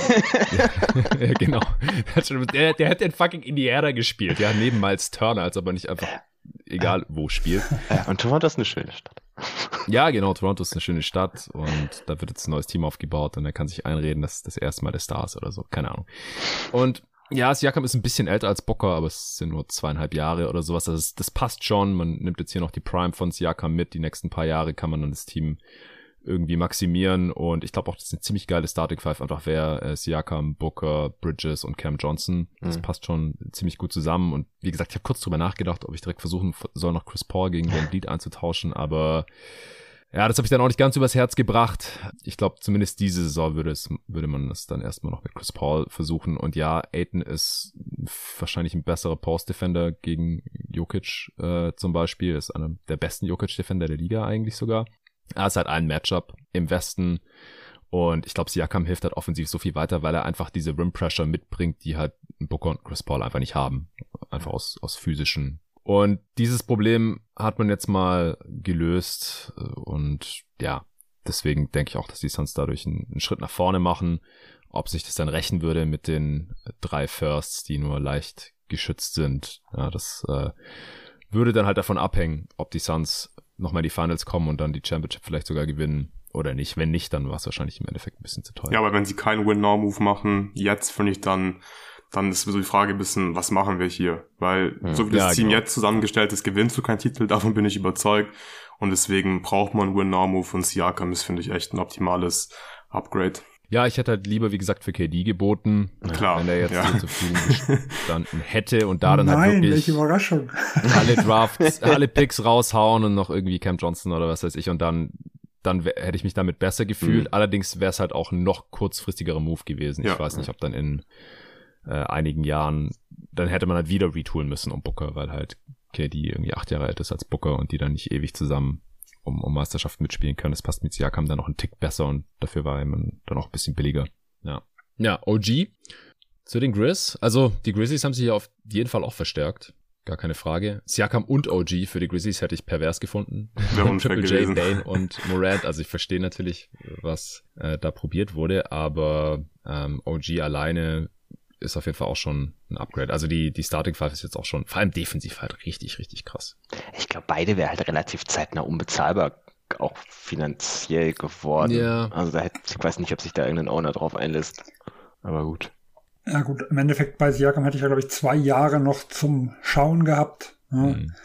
ja, ja, genau. Der, der hat in fucking Indiana gespielt, ja, neben Miles Turner, als aber nicht einfach egal wo spielt. Ja, und Toronto ist eine schöne Stadt. Ja, genau, Toronto ist eine schöne Stadt und da wird jetzt ein neues Team aufgebaut und er kann sich einreden, dass das erste Mal der Star ist oder so, keine Ahnung. Und ja, Siakam ist ein bisschen älter als Booker, aber es sind nur zweieinhalb Jahre oder sowas, das, das passt schon, man nimmt jetzt hier noch die Prime von Siakam mit, die nächsten paar Jahre kann man dann das Team irgendwie maximieren und ich glaube auch, das ist eine ziemlich geile Starting Five einfach wäre äh, Siakam, Booker, Bridges und Cam Johnson. Das mhm. passt schon ziemlich gut zusammen und wie gesagt, ich habe kurz drüber nachgedacht, ob ich direkt versuchen soll, noch Chris Paul gegen Van Vliet einzutauschen, aber ja, das habe ich dann auch nicht ganz übers Herz gebracht. Ich glaube, zumindest diese Saison würde es würde man es dann erstmal noch mit Chris Paul versuchen und ja, Ayton ist wahrscheinlich ein besserer Post-Defender gegen Jokic äh, zum Beispiel, ist einer der besten Jokic-Defender der Liga eigentlich sogar. Er ist halt ein Matchup im Westen und ich glaube, Siakam hilft halt offensiv so viel weiter, weil er einfach diese Rim Pressure mitbringt, die halt Booker und Chris Paul einfach nicht haben. Einfach aus, aus physischen. Und dieses Problem hat man jetzt mal gelöst und ja, deswegen denke ich auch, dass die Suns dadurch einen, einen Schritt nach vorne machen. Ob sich das dann rächen würde mit den drei Firsts, die nur leicht geschützt sind, ja, das äh, würde dann halt davon abhängen, ob die Suns nochmal in die Finals kommen und dann die Championship vielleicht sogar gewinnen oder nicht. Wenn nicht, dann war es wahrscheinlich im Endeffekt ein bisschen zu teuer. Ja, aber wenn sie keinen Win-Now-Move machen, jetzt finde ich dann, dann ist so die Frage ein bisschen, was machen wir hier? Weil ja. so wie das ja, Team genau. jetzt zusammengestellt ist, gewinnst du keinen Titel, davon bin ich überzeugt. Und deswegen braucht man einen Win-Now-Move und Siakam ist, finde ich, echt ein optimales Upgrade. Ja, ich hätte halt lieber, wie gesagt, für K D geboten, Klar, wenn er jetzt ja. zur Verfügung gestanden hätte und da dann Nein, halt wirklich welche Überraschung. alle Drafts, alle Picks raushauen und noch irgendwie Cam Johnson oder was weiß ich und dann dann w- hätte ich mich damit besser gefühlt. Mhm. Allerdings wäre es halt auch ein noch kurzfristigerer Move gewesen. Ja. Ich weiß nicht, ob dann in äh, einigen Jahren, dann hätte man halt wieder retoolen müssen um Booker, weil halt K D irgendwie acht Jahre älter ist als Booker und die dann nicht ewig zusammen um, um Meisterschaften mitspielen können. Das passt mit Siakam dann noch einen Tick besser und dafür war man dann auch ein bisschen billiger. Ja, ja, O G zu den Grizz. Also die Grizzlies haben sich ja auf jeden Fall auch verstärkt. Gar keine Frage. Siakam und O G für die Grizzlies hätte ich pervers gefunden. Triple J, Bane und Morant. Also ich verstehe natürlich, was äh, da probiert wurde, aber ähm, O G alleine ist auf jeden Fall auch schon ein Upgrade. Also die die Starting Five ist jetzt auch schon, vor allem defensiv halt richtig, richtig krass. Ich glaube, beide wäre halt relativ zeitnah unbezahlbar, auch finanziell geworden. Ja. Also da hätte, ich weiß nicht, ob sich da irgendein Owner drauf einlässt. Aber gut. Ja gut, im Endeffekt bei Siakam hätte ich ja, glaube ich, zwei Jahre noch zum Schauen gehabt. Ja. Mhm.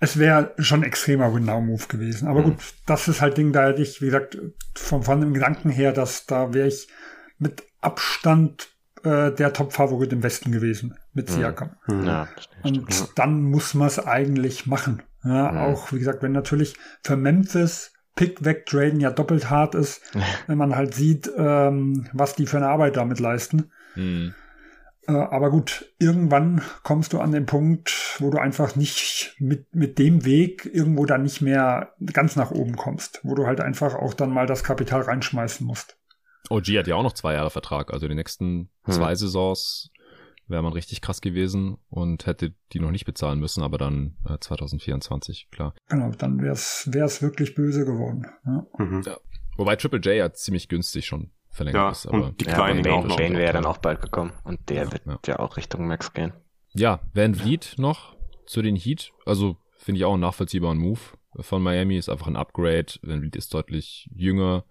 es wäre schon ein extremer Win-Now-Move gewesen. Aber mhm. gut, das ist halt Ding, da hätte ich, wie gesagt, von, von dem Gedanken her, dass da wäre ich mit Abstand äh, der Top-Favorit im Westen gewesen mit Siakam. Mhm. Ja, und ja. dann muss man es eigentlich machen. Ja, mhm. Auch, wie gesagt, wenn natürlich für Memphis Pick wegtraden ja doppelt hart ist, wenn man halt sieht, ähm, was die für eine Arbeit damit leisten. Mhm. Äh, aber gut, irgendwann kommst du an den Punkt, wo du einfach nicht mit, mit dem Weg irgendwo dann nicht mehr ganz nach oben kommst, wo du halt einfach auch dann mal das Kapital reinschmeißen musst. O G hat ja auch noch zwei Jahre Vertrag, also die nächsten hm. zwei Saisons wäre man richtig krass gewesen und hätte die noch nicht bezahlen müssen, aber dann äh, zwanzig vierundzwanzig, klar. Genau, dann wäre es wirklich böse geworden. Ja. Mhm. Ja. Wobei Triple J ja ziemlich günstig schon verlängert ja, ist. Aber und die ja, Kleinen Bane, auch noch. Bane wäre ja dann auch bald gekommen und der ja, wird ja. ja auch Richtung Max gehen. Ja, Van Vliet noch zu den Heat, also finde ich auch einen nachvollziehbaren Move von Miami, ist einfach ein Upgrade. Van Vliet ist deutlich jünger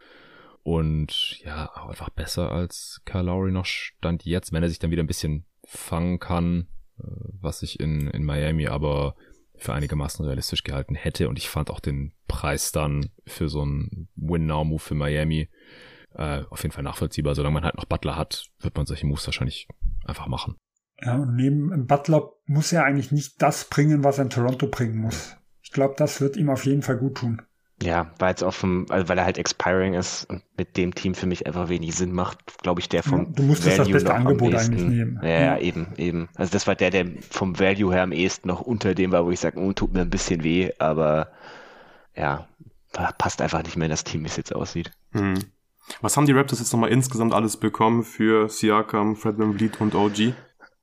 und ja, auch einfach besser als Kyle Lowry noch stand jetzt, wenn er sich dann wieder ein bisschen fangen kann, was ich in, in Miami aber für einigermaßen realistisch gehalten hätte. Und ich fand auch den Preis dann für so einen Win-Now-Move für Miami äh, auf jeden Fall nachvollziehbar. Solange man halt noch Butler hat, wird man solche Moves wahrscheinlich einfach machen. Ja, und neben Butler muss er eigentlich nicht das bringen, was er in Toronto bringen muss. Ich glaube, das wird ihm auf jeden Fall gut tun. Ja, weil es offen, also weil er halt expiring ist und mit dem Team für mich einfach wenig Sinn macht, glaube ich, der vom ja, du musstest Value das beste noch Angebot am ehesten, eigentlich nehmen. Ja, ja, eben, eben. Also das war der, der vom Value her am ehesten noch unter dem war, wo ich sage, oh, tut mir ein bisschen weh, aber ja, passt einfach nicht mehr in das Team, wie es jetzt aussieht. Hm. Was haben die Raptors jetzt nochmal insgesamt alles bekommen für Siakam, Fred VanVleet und O G?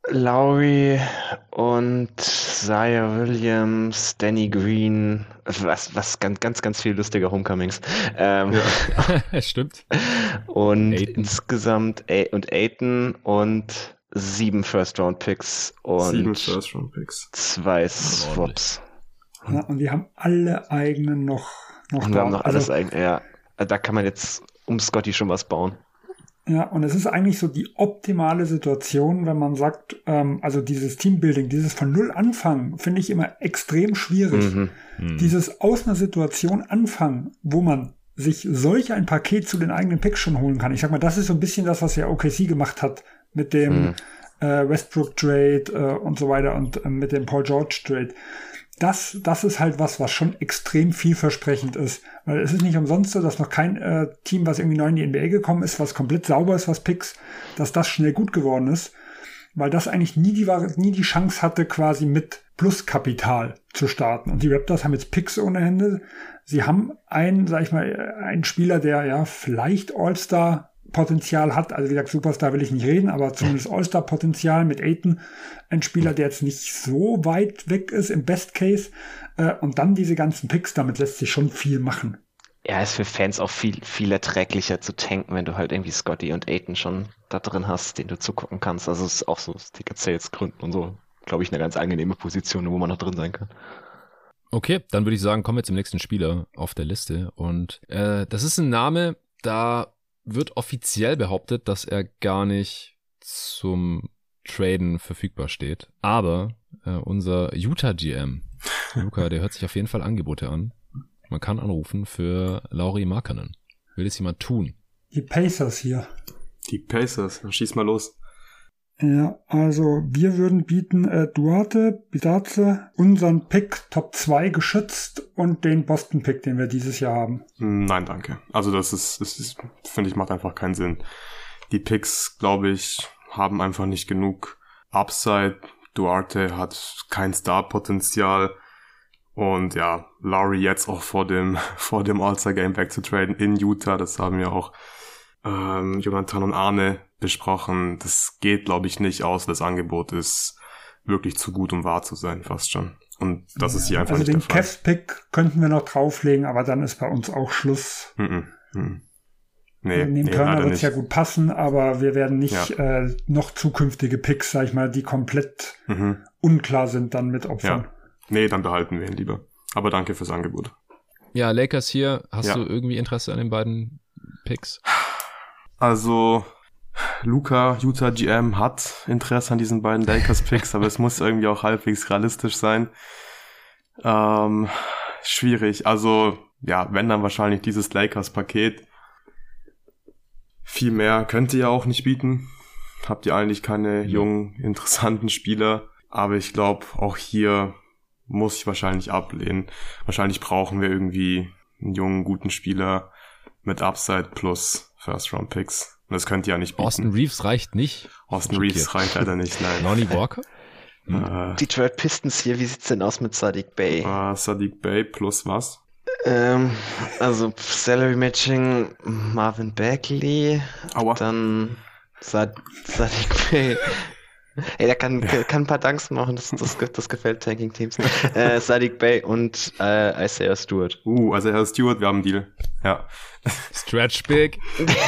Lowry und Zaire Williams, Danny Green, was, was ganz, ganz, ganz viel lustige Homecomings. Ähm, ja. Stimmt. Und Ayton. insgesamt A- und Ayton und sieben First-Round-Picks und sieben First-Round-Picks. zwei Swaps. Ja, und die haben alle eigenen noch, noch Und da. wir haben noch Also, alles eigen, ja. Da kann man jetzt um Scotty schon was bauen. Ja, und es ist eigentlich so die optimale Situation, wenn man sagt, ähm, also dieses Teambuilding, dieses von Null anfangen, finde ich immer extrem schwierig. Mhm. Mhm. Dieses aus einer Situation anfangen, wo man sich solch ein Paket zu den eigenen Picks schon holen kann. Ich sag mal, das ist so ein bisschen das, was ja O K C gemacht hat mit dem Mhm. äh, Westbrook-Trade äh, und so weiter und äh, mit dem Paul George-Trade. Das, das ist halt was, was schon extrem vielversprechend ist. Weil es ist nicht umsonst so, dass noch kein äh, Team, was irgendwie neu in die N B A gekommen ist, was komplett sauber ist, was Picks, dass das schnell gut geworden ist. Weil das eigentlich nie die, nie die Chance hatte, quasi mit Pluskapital zu starten. Und die Raptors haben jetzt Picks ohne Hände. Sie haben einen, sag ich mal, einen Spieler, der ja vielleicht All-Star Potenzial hat, also wie gesagt, Superstar will ich nicht reden, aber zumindest All-Star-Potenzial mit Ayton, ein Spieler, der jetzt nicht so weit weg ist im Best Case, äh, und dann diese ganzen Picks, damit lässt sich schon viel machen. Ja, ist für Fans auch viel, viel erträglicher zu tanken, wenn du halt irgendwie Scotty und Ayton schon da drin hast, den du zugucken kannst. Also es ist auch so aus Ticket-Sales-Gründen und so, glaube ich, eine ganz angenehme Position, wo man noch drin sein kann. Okay, dann würde ich sagen, kommen wir zum nächsten Spieler auf der Liste. Und äh, das ist ein Name, da wird offiziell behauptet, dass er gar nicht zum Traden verfügbar steht. Aber äh, unser Utah G M, Luca, der hört sich auf jeden Fall Angebote an. Man kann anrufen für Lauri Markkanen. Will das jemand tun? Die Pacers hier. Die Pacers, dann schieß mal los. Ja, also wir würden bieten äh, Duarte, Bidace, unseren Pick Top zwei geschützt und den Boston-Pick, den wir dieses Jahr haben. Nein, danke. Also das ist, das ist, finde ich, macht einfach keinen Sinn. Die Picks, glaube ich, haben einfach nicht genug Upside. Duarte hat kein Star-Potenzial. Und ja, Lowry jetzt auch vor dem, vor dem All-Star-Game wegzutraden in Utah, das haben ja auch ähm, Jonathan und Arne besprochen. Das geht, glaube ich, nicht aus. Das Angebot ist wirklich zu gut, um wahr zu sein, fast schon. Und das ist hier einfach also nicht der Fall. Also den Cavs-Pick könnten wir noch drauflegen, aber dann ist bei uns auch Schluss. Mm-mm. Mm. Nee, Neben nee, Turner leider wird es ja nicht. gut passen, aber wir werden nicht Ja. äh, noch zukünftige Picks, sag ich mal, die komplett Mhm. unklar sind, dann mit Opfern. Ja. Nee, dann behalten wir ihn lieber. Aber danke fürs Angebot. Ja, Lakers hier. Hast Ja. du irgendwie Interesse an den beiden Picks? Also, Luca, Utah G M, hat Interesse an diesen beiden Lakers-Picks, aber es muss irgendwie auch halbwegs realistisch sein. Ähm, schwierig. Also, ja, wenn dann wahrscheinlich dieses Lakers-Paket. Viel mehr könnt ihr ja auch nicht bieten. Habt ihr eigentlich keine mhm. jungen, interessanten Spieler. Aber ich glaube, auch hier muss ich wahrscheinlich ablehnen. Wahrscheinlich brauchen wir irgendwie einen jungen, guten Spieler mit Upside plus First-Round-Picks. Das könnt ihr ja nicht bieten. Austin Reeves reicht nicht. Austin Reeves reicht leider nicht, nein. Lonnie Walker? Hm. Äh, Detroit Pistons hier, wie sieht's denn aus mit Saddiq Bey? Äh, Saddiq Bey plus was? Ähm, also Salary Matching Marvin Bagley, Aua. Dann Sad- Saddiq Bey. Ey, der kann, kann ein paar Dunks machen, das, das, das gefällt Tanking-Teams. Äh, Saddiq Bey und äh, Isaiah Stewart. Uh, Isaiah Stewart, wir haben einen Deal. Ja. Stretch Big.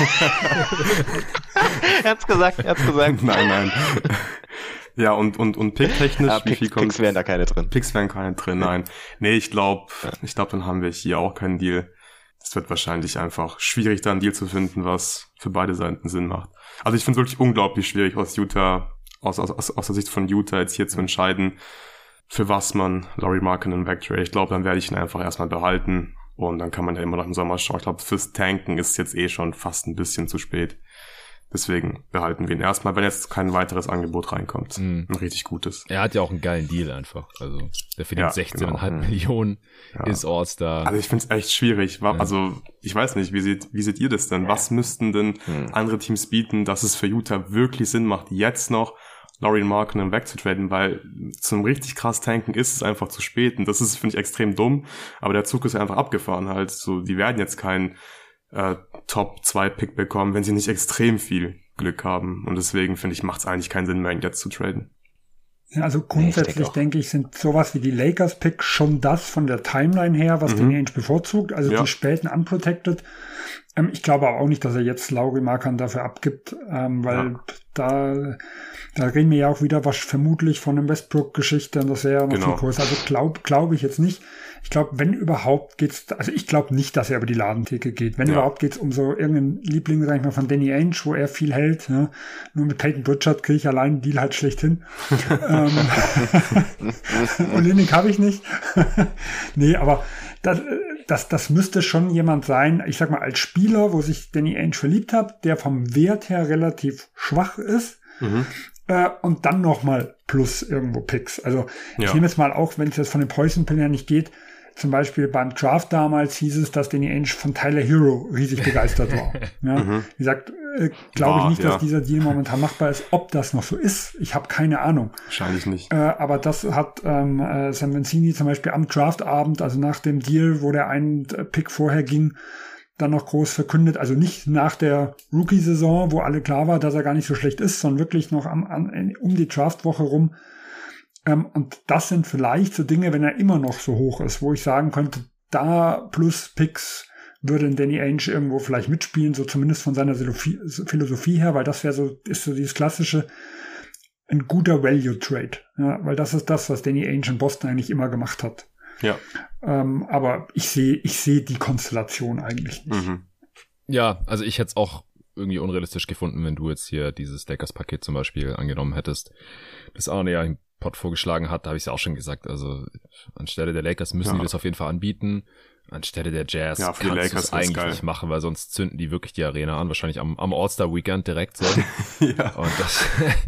er hat's gesagt, er hat's gesagt. Nein, nein. Ja, und, und, und Pick-technisch, ah, wie Pick, viel kommt? Picks wären da keine drin. Picks wären keine drin, nein. Nee, ich glaube, ich glaube, dann haben wir hier auch keinen Deal. Es wird wahrscheinlich einfach schwierig, da einen Deal zu finden, was für beide Seiten Sinn macht. Also ich finde es wirklich unglaublich schwierig, aus Utah, aus, aus, aus der Sicht von Utah jetzt hier zu entscheiden, für was man Lauri Markkanen wegtradet. Ich glaube, dann werde ich ihn einfach erstmal behalten und dann kann man ja immer noch im Sommer schauen. Ich glaube, fürs Tanken ist jetzt eh schon fast ein bisschen zu spät. Deswegen behalten wir ihn erstmal, wenn jetzt kein weiteres Angebot reinkommt. Mm. Ein richtig gutes. Er hat ja auch einen geilen Deal einfach. Also der verdient ja, sechzehn Komma fünf genau. Millionen, ja. ist All-Star. Also ich finde es echt schwierig. Also ich weiß nicht, wie seht, wie seht ihr das denn? Was müssten denn hm. andere Teams bieten, dass es für Utah wirklich Sinn macht, jetzt noch Lauri Markkanen wegzutraden? Weil zum richtig krass tanken ist es einfach zu spät. Und das ist, finde ich, extrem dumm. Aber der Zug ist einfach abgefahren halt. So, die werden jetzt keinen äh, Top zwei Pick bekommen, wenn sie nicht extrem viel Glück haben. Und deswegen, finde ich, macht es eigentlich keinen Sinn mehr, ihn jetzt zu traden. Ja, also grundsätzlich nee, ich denke, denke ich, sind sowas wie die Lakers-Pick schon das von der Timeline her, was mhm. den Ainge bevorzugt. Also ja. die späten Unprotected. Ähm, ich glaube aber auch nicht, dass er jetzt Lauri Markkanen dafür abgibt, ähm, weil ja. da da reden wir ja auch wieder was vermutlich von einem Westbrook-Geschichte und das wäre ja noch genau. viel größer. Also glaube glaub ich jetzt nicht. Ich glaube, wenn überhaupt geht's, also ich glaube nicht, dass er über die Ladentheke geht. Wenn ja. überhaupt geht's um so irgendeinen Liebling, sag ich mal, von Danny Ainge, wo er viel hält. Ja. Nur mit Peyton Pritchard kriege ich allein einen Deal halt schlecht hin. ähm, und Linnick habe ich nicht. Nee, aber das, das, das müsste schon jemand sein, ich sag mal, als Spieler, wo sich Danny Ainge verliebt hat, der vom Wert her relativ schwach ist. Mhm. Und dann nochmal plus irgendwo Picks. Also ich ja. nehme jetzt mal auch, wenn es jetzt von den Poison Pill her nicht geht, zum Beispiel beim Draft damals hieß es, dass Danny Ainge von Tyler Hero riesig begeistert war. Ja, mhm. Wie gesagt, äh, glaube ich nicht, ja. dass dieser Deal momentan machbar ist. Ob das noch so ist, ich habe keine Ahnung. Wahrscheinlich nicht. Äh, aber das hat ähm, äh, Sam Mancini zum Beispiel am Draftabend, also nach dem Deal, wo der einen Pick vorher ging, dann noch groß verkündet, also nicht nach der Rookie-Saison, wo alle klar war, dass er gar nicht so schlecht ist, sondern wirklich noch am, an, um die Draftwoche rum. Ähm, und das sind vielleicht so Dinge, wenn er immer noch so hoch ist, wo ich sagen könnte, da plus Picks würde Danny Ainge irgendwo vielleicht mitspielen, so zumindest von seiner Philosophie her, weil das wäre so, ist so dieses klassische, ein guter Value-Trade. Ja, weil das ist das, was Danny Ainge in Boston eigentlich immer gemacht hat. Ja. Ähm, aber ich sehe ich sehe die Konstellation eigentlich nicht. Mhm. Ja, also ich hätte es auch irgendwie unrealistisch gefunden, wenn du jetzt hier dieses Lakers-Paket zum Beispiel angenommen hättest, das Arne ja im Pod vorgeschlagen hat, da habe ich es ja auch schon gesagt, also anstelle der Lakers müssen ja. die das auf jeden Fall anbieten. Anstelle der Jazz ja, kannst du es eigentlich geil. nicht machen, weil sonst zünden die wirklich die Arena an, wahrscheinlich am, am All-Star-Weekend direkt so. ja. Und das,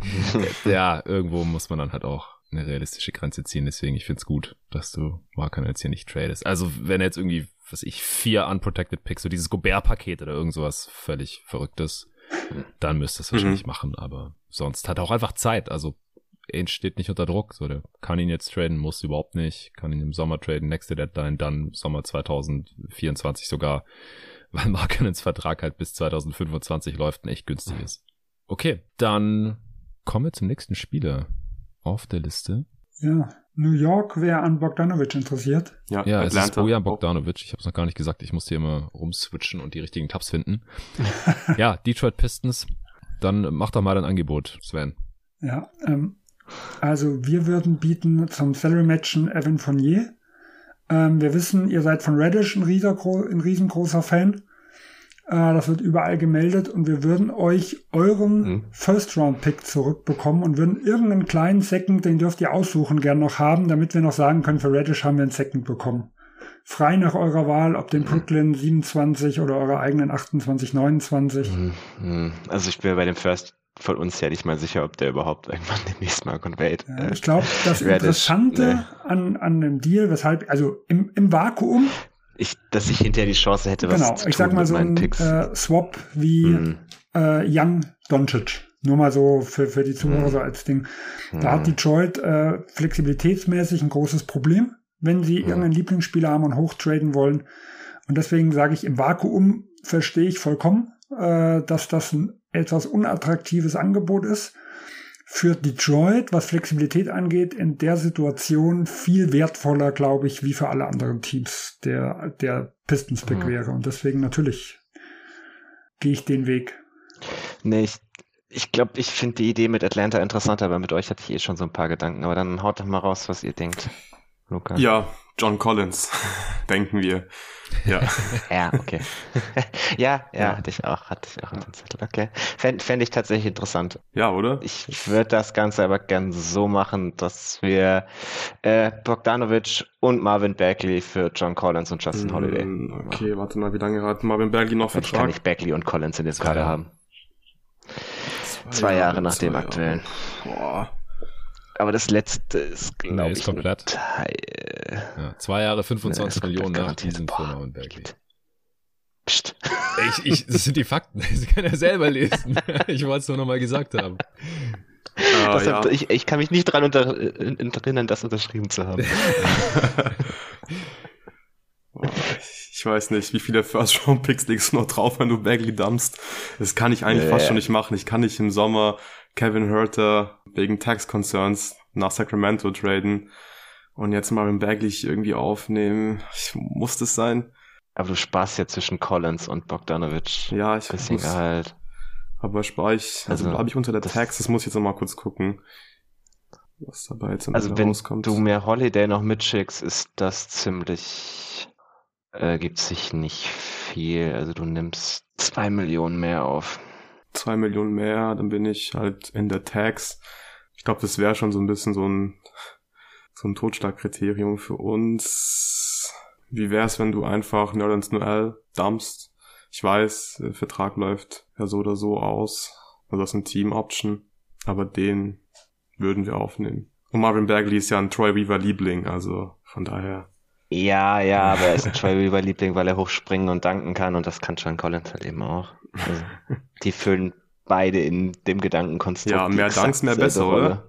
ja, irgendwo muss man dann halt auch eine realistische Grenze ziehen, deswegen ich find's gut, dass du Markkanen jetzt hier nicht tradest. Also wenn er jetzt irgendwie, was ich, vier Unprotected Picks, so dieses Gobert-Paket oder irgend sowas völlig Verrücktes, dann müsste es wahrscheinlich mhm. machen, aber sonst hat er auch einfach Zeit, also Ainge steht nicht unter Druck, so der kann ihn jetzt traden, muss überhaupt nicht, kann ihn im Sommer traden, nächste Deadline, dann Sommer zwanzig vierundzwanzig sogar, weil Markkanens Vertrag halt bis zwanzig fünfundzwanzig läuft und echt günstig ist. Okay, dann kommen wir zum nächsten Spieler auf der Liste. Ja, New York wäre an Bogdanovic interessiert. Ja, ja es ist Bojan Bogdanovic. Ich habe es noch gar nicht gesagt. Ich musste hier immer rumswitchen und die richtigen Tabs finden. Ja, Detroit Pistons. Dann mach doch mal ein Angebot, Sven. Ja, ähm, also wir würden bieten zum Salary-Matchen Evan Fournier. Ähm, wir wissen, ihr seid von Reddish ein, riesengro- ein riesengroßer Fan. Äh, das wird überall gemeldet und wir würden euch euren hm. First-Round-Pick zurückbekommen und würden irgendeinen kleinen Second, den dürft ihr aussuchen, gern noch haben, damit wir noch sagen können, für Reddish haben wir einen Second bekommen. Frei nach eurer Wahl, ob den Brooklyn siebenundzwanzig oder eure eigenen achtundzwanzig, neunundzwanzig. Also ich bin bei dem First von uns ja nicht mal sicher, ob der überhaupt irgendwann demnächst mal conveyed. Ja, ich glaube, das Interessante nee. an, an dem Deal, weshalb, also im, im Vakuum, ich, dass ich hinterher die Chance hätte, was genau, zu tun ich sag mal so ein äh, Swap wie hm. äh, Young Doncic. Nur mal so für, für die Zuhörer hm. so als Ding. Da hm. hat Detroit äh, flexibilitätsmäßig ein großes Problem, wenn sie hm. irgendeinen Lieblingsspieler haben und hochtraden wollen. Und deswegen sage ich, im Vakuum verstehe ich vollkommen, äh, dass das ein etwas unattraktives Angebot ist. Für Detroit, was Flexibilität angeht, in der Situation viel wertvoller, glaube ich, wie für alle anderen Teams der, der Pistons-Pick mhm. wäre. Und deswegen natürlich gehe ich den Weg. Nee, ich, ich glaube, ich finde die Idee mit Atlanta interessanter, aber mit euch hatte ich eh schon so ein paar Gedanken. Aber dann haut doch mal raus, was ihr denkt, Luca. Ja, John Collins, denken wir. Ja. ja, okay. ja, ja, hatte ich auch, hatte ich auch den Zettel. Okay. Fände fänd ich tatsächlich interessant. Ja, oder? Ich würde das Ganze aber gern so machen, dass wir äh, Bogdanovic und Marvin Bagley für John Collins und Justin mm, Holiday. Okay, machen. Warte mal, wie lange hat Marvin Bagley noch Vertrag? Ich kann nicht Bagley und Collins in dem Kader haben. Zwei, zwei Jahre, Jahre nach zwei dem Jahre. aktuellen. Boah. Aber das letzte ist, glaube nee, ich, ist komplett. Teil. Ja, zwei Jahre fünfundzwanzig Millionen nach diesem für Marvin Bagley. Psst. Ich, ich, das sind die Fakten. Das kann er selber lesen. Ich wollte es nur nochmal gesagt haben. Ah, das ja. hat, ich, ich kann mich nicht daran unter, erinnern, das unterschrieben zu haben. Ich weiß nicht, wie viele First-Round-Picks legst du noch drauf, wenn du Bagley dumpst. Das kann ich eigentlich ja, fast schon nicht machen. Ich kann nicht im Sommer Kevin Huerter wegen Tax Concerns nach Sacramento traden und jetzt Marvin Bagley irgendwie aufnehmen. Ich, muss das sein? Aber du sparst ja zwischen Collins und Bogdanovic. Ja, ich bisschen muss, Gehalt. Aber spare ich, also, also habe ich unter der das, Tax, das muss ich jetzt noch mal kurz gucken, was dabei jetzt also wenn rauskommt. Du mir Holiday noch mitschickst, ist das ziemlich, äh, gibt sich nicht viel. Also du nimmst zwei Millionen mehr auf. Zwei Millionen mehr, dann bin ich halt in der Tax. Ich glaube, das wäre schon so ein bisschen so ein so ein Totschlagkriterium für uns. Wie wär's, wenn du einfach Nerlens Noel dumpst? Ich weiß, der Vertrag läuft ja so oder so aus. Also das ist ein Team-Option. Aber den würden wir aufnehmen. Und Marvin Bagley ist ja ein Troy Weaver-Liebling, also von daher. Ja, ja, aber er ist ein Troy Weaver-Liebling, weil er hochspringen und danken kann und das kann John Collins halt eben auch. Also, die füllen beide in dem Gedankenkonstrukt. Ja, mehr Danks, mehr besser, oder?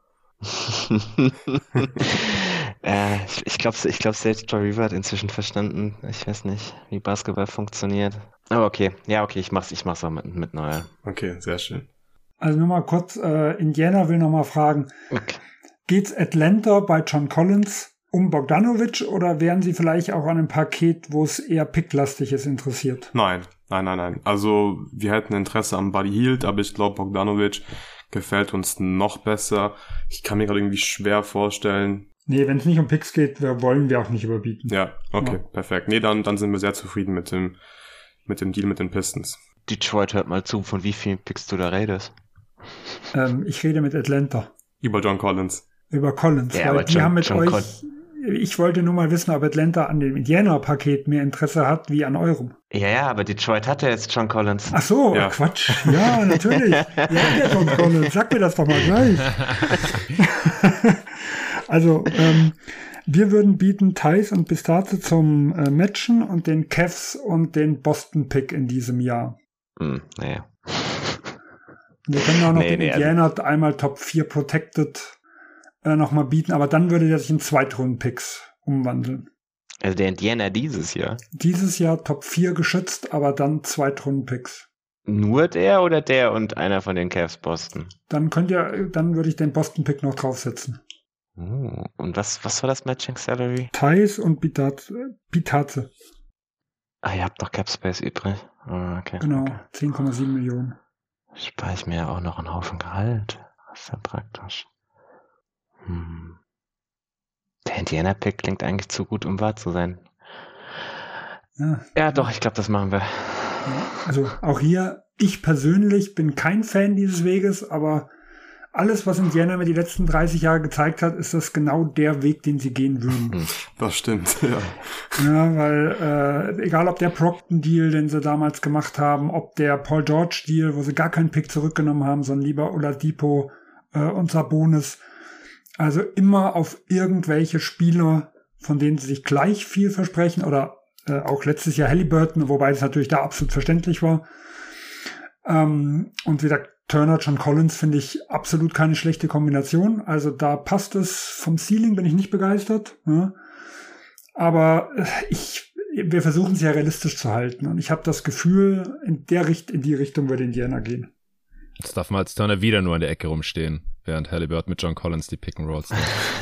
äh, ich ich glaube, ich glaub, selbst Troy Weaver hat inzwischen verstanden. Ich weiß nicht, wie Basketball funktioniert. Aber okay, ja, okay, ich mach's, ich mach's auch mit, mit Neuer. Okay, sehr schön. Also nur mal kurz, äh, Indiana will noch mal fragen, okay. Geht's Atlanta bei John Collins um Bogdanovic oder wären sie vielleicht auch an einem Paket, wo es eher picklastig ist, interessiert? Nein, nein, nein, nein. Also wir hätten Interesse am Buddy Hield, aber ich glaube, Bogdanovic gefällt uns noch besser. Ich kann mir gerade irgendwie schwer vorstellen. Nee, wenn es nicht um Picks geht, wollen wir auch nicht überbieten. Ja, okay, ja. Perfekt. Nee, dann, dann sind wir sehr zufrieden mit dem, mit dem Deal mit den Pistons. Detroit, hört mal zu, von wie vielen Picks du da redest. Ähm, ich rede mit Atlanta. Über John Collins. Über Collins, ja, weil aber die John, haben mit John euch... Con- Ich wollte nur mal wissen, ob Atlanta an dem Indiana-Paket mehr Interesse hat wie an eurem. Ja, ja, aber Detroit hat ja jetzt John Collins. Ach so, ja. Quatsch. Ja, natürlich. Ja, der John Collins. Sag mir das doch mal gleich. Also, ähm, wir würden bieten Thais und Pistaze zum äh, Matchen und den Cavs und den Boston-Pick in diesem Jahr. Hm, naja. Wir können auch noch nee, den nee, Indiana also einmal Top vier Protected äh, nochmal bieten, aber dann würde der sich in Zweitrunden-Picks umwandeln. Also der Indiana dieses Jahr? Dieses Jahr Top vier geschützt, aber dann Zweitrunden-Picks. Nur der oder der und einer von den Cavs Boston? Dann könnt ihr, dann würde ich den Boston-Pick noch draufsetzen. Oh, und was, was war das Matching Salary? Thais und Pistaze. Ah, ihr habt noch Cap Space übrig. Oh, okay. Genau, okay. zehn Komma sieben Millionen. Spare ich mir ja auch noch einen Haufen Gehalt. Das ist ja praktisch. Hm. Der Indiana-Pick klingt eigentlich zu gut, um wahr zu sein. Ja, ja doch, ich glaube, das machen wir. Also auch hier, ich persönlich bin kein Fan dieses Weges, aber alles, was Indiana mir die letzten dreißig Jahre gezeigt hat, ist das genau der Weg, den sie gehen würden. Das stimmt, ja. Ja, weil äh, egal ob der Procton-Deal, den sie damals gemacht haben, ob der Paul George-Deal, wo sie gar keinen Pick zurückgenommen haben, sondern lieber Oladipo äh, und Sabonis. Also immer auf irgendwelche Spieler, von denen sie sich gleich viel versprechen, oder äh, auch letztes Jahr Halliburton, wobei es natürlich da absolut verständlich war. Ähm, und wie gesagt, Turner, John Collins finde ich absolut keine schlechte Kombination. Also da passt es. Vom Ceiling bin ich nicht begeistert. Ja. Aber ich, wir versuchen es ja realistisch zu halten. Und ich habe das Gefühl, in der Richt- in die Richtung würde Indiana gehen. Jetzt darf man als Turner wieder nur in der Ecke rumstehen, während Halliburton mit John Collins die Pick and Rolls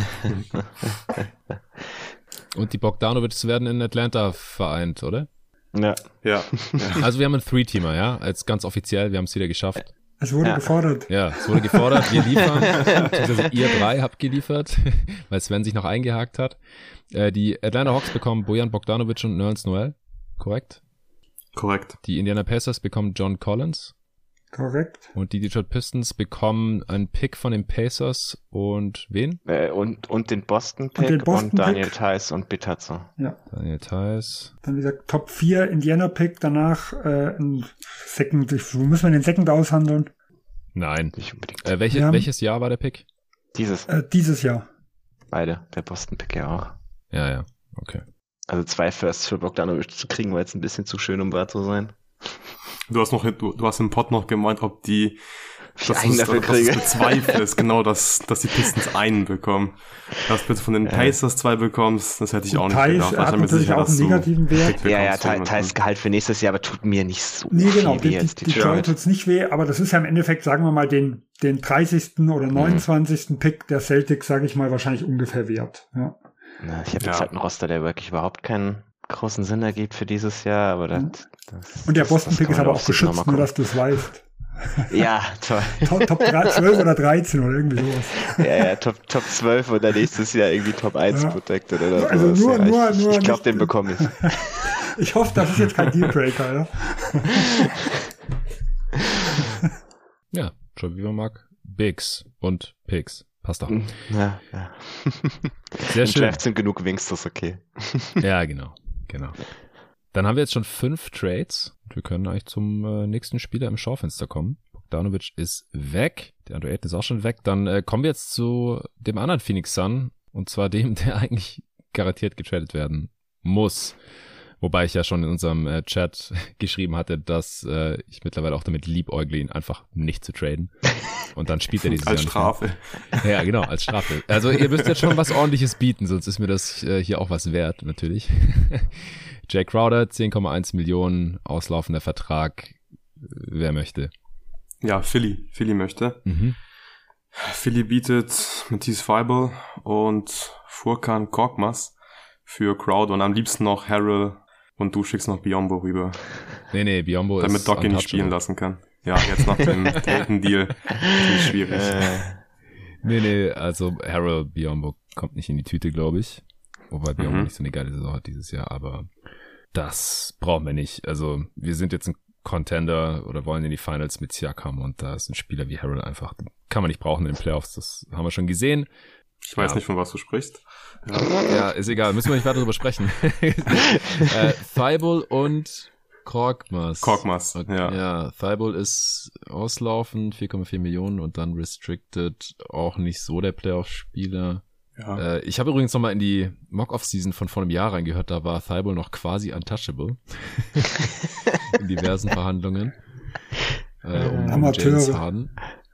Und die Bogdanovics werden in Atlanta vereint, oder? Ja. Ja. Also wir haben einen Three-Teamer, ja, als ganz offiziell, wir haben es wieder geschafft. Es wurde Ja. gefordert. Ja, es wurde gefordert, wir liefern, beziehungsweise ihr drei habt geliefert, weil Sven sich noch eingehakt hat. Äh, die Atlanta Hawks bekommen Bojan Bogdanovic und Nerlens Noel, korrekt? Korrekt. Die Indiana Pacers bekommen John Collins Korrekt. und die Detroit Pistons bekommen einen Pick von den Pacers und wen? Äh, und, und den Boston-Pick Und und, den Boston-Pick. Daniel Theis und Bitazzo. Ja. Daniel Theis. Dann wie gesagt Top vier Indiana-Pick, danach äh, ein Second. Wo müssen wir den Second aushandeln? Nein. Nicht unbedingt. Äh, welche, Ja. Welches Jahr war der Pick? Dieses, Äh, dieses Jahr. beide. Der Boston-Pick ja auch. Ja, ja, okay. Also zwei Firsts für Bogdanovic zu kriegen, war jetzt ein bisschen zu schön, um wahr zu sein. Du hast noch, du, du hast im Pod noch gemeint, ob die, ich einen dafür dass kriege. du bezweifelst, genau, dass, dass die Pistons einen bekommen. Dass du bitte von den Ja. Pacers zwei bekommst, das hätte ich auch nicht Theis, gedacht. er hat Ich bin mir natürlich sicher, auch dass einen du negativen Wert. Pick Ja, ja, bekommst von Theis jemandem. Gehalt für nächstes Jahr, aber tut mir nicht so Nee, genau, viel wie die, jetzt die, Detroit Detroit. tut's nicht weh, aber das ist ja im Endeffekt, sagen wir mal, den, den dreißigsten oder neunundzwanzigsten Pick der Celtics, sage ich mal, wahrscheinlich ungefähr wert. Ja. Na, ich habe Ja. jetzt halt einen Roster, der wirklich überhaupt keinen großen Sinn ergibt für dieses Jahr, aber das, Mhm. das Und der das- Boston-Pick das ist kann aber man auch auf geschützt, noch nur mal dass du es weißt. gucken. Ja, toll. Top, Top zwölf oder dreizehn oder irgendwie sowas. Ja, ja, Top, Top zwölf und dann nächstes Jahr irgendwie Top eins Ja. protected oder Also sowas. nur- ja, nur- ich nur ich glaube, nicht- den bekomme ich. Ich hoffe, das ist jetzt kein Dealbreaker, ja. Ja, schon wie man mag. Bigs und Picks. Passt doch. Ja, ja. Sehr Im schön. Draft sind genug Wings, das ist okay. Ja, genau. Genau. Dann haben wir jetzt schon fünf Trades. Wir können eigentlich zum äh, nächsten Spieler im Schaufenster kommen. Bogdanovic ist weg. Der Andrew Ayton ist auch schon weg. Dann äh, kommen wir jetzt zu dem anderen Phoenix Sun. Und zwar dem, der eigentlich garantiert getradet werden muss. Wobei ich ja schon in unserem äh, Chat geschrieben hatte, dass äh, ich mittlerweile auch damit liebäugle, ihn einfach nicht zu traden. Und dann spielt er dieses Als Jahr nicht mehr. Strafe. Ja, genau, als Strafe. Also ihr müsst jetzt schon was Ordentliches bieten, sonst ist mir das äh, hier auch was wert, natürlich. Jay Crowder, zehn Komma eins Millionen, auslaufender Vertrag. Wer möchte? Ja, Philly. Philly möchte. Mhm. Philly bietet Matisse Feibel und Furkan Korkmaz für Crowd und am liebsten noch Harrell und du schickst noch Biyombo rüber, Nee, nee, Biyombo ist damit Doc ihn nicht untouchable. spielen lassen kann. Ja, jetzt nach dem Tatum-Deal ist schwierig. Äh, Nee, nee, also Harold Biyombo kommt nicht in die Tüte, glaube ich. Wobei Biyombo Mhm. nicht so eine geile Saison hat dieses Jahr, aber das brauchen wir nicht. Also wir sind jetzt ein Contender oder wollen in die Finals mit Siakam und da ist ein Spieler wie Harold einfach, den kann man nicht brauchen in den Playoffs, das haben wir schon gesehen. Ich weiß Ja. nicht, von was du sprichst. Ja, ist egal, müssen wir nicht weiter darüber sprechen. äh, Thibault und Korkmaz. Korkmaz, ja. Ja, Thibault ist auslaufend, vier Komma vier Millionen und dann restricted, auch nicht so der Playoff-Spieler. Ja. Äh, ich habe übrigens nochmal in die Mock-Off-Season von vor einem Jahr reingehört, da war Thibault noch quasi untouchable. in diversen Verhandlungen. Äh, um, um Amateure. James Harden.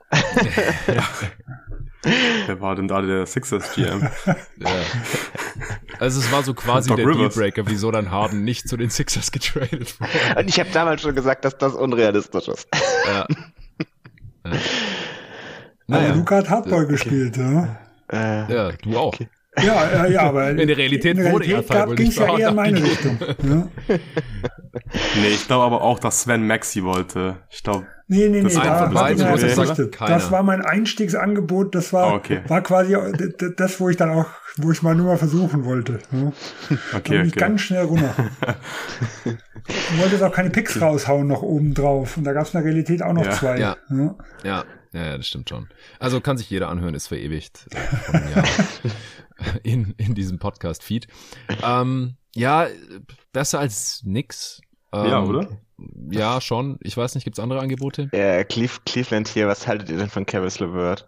Wer war denn da der Sixers G M? Ja. Also es war so quasi Doc der Rivers. Dealbreaker, wieso dann Harden nicht zu den Sixers getradet wurde. und ich habe damals schon gesagt, dass das unrealistisch ist. Ja. Ja. Aber Naja. Luca hat Hardball gespielt, ja. Äh, Ja, du auch. Ja, ja, ja, aber In der Realität in der wurde ja Realität Thibault ging es nicht ja eher in meine abgegeben. Richtung. Ja. Nee, ich glaube aber auch, dass Sven Maxi wollte. Ich glaube, Nee, nee, nee, Das da, einfach da beide, bin ich das ja sagt verpflichtet. keiner. Das war mein Einstiegsangebot, das war, Oh, okay. war quasi d- d- das, wo ich dann auch, wo ich mal nur mal versuchen wollte. Ja. Da okay, bin ich okay. ganz schnell runter. Ich wollte jetzt auch keine Picks raushauen noch oben drauf. Und da gab es in der Realität auch noch Ja. zwei. Ja. Ja. Ja, ja, ja, das stimmt schon. Also kann sich jeder anhören, ist verewigt äh, von einem Jahr in, in diesem Podcast-Feed. Ähm, ja, besser als nix. Ähm, Ja, oder? Ja, schon. Ich weiß nicht, gibt's andere Angebote? Äh, Cleve- Cleveland hier, was haltet ihr denn von Caris LeVert?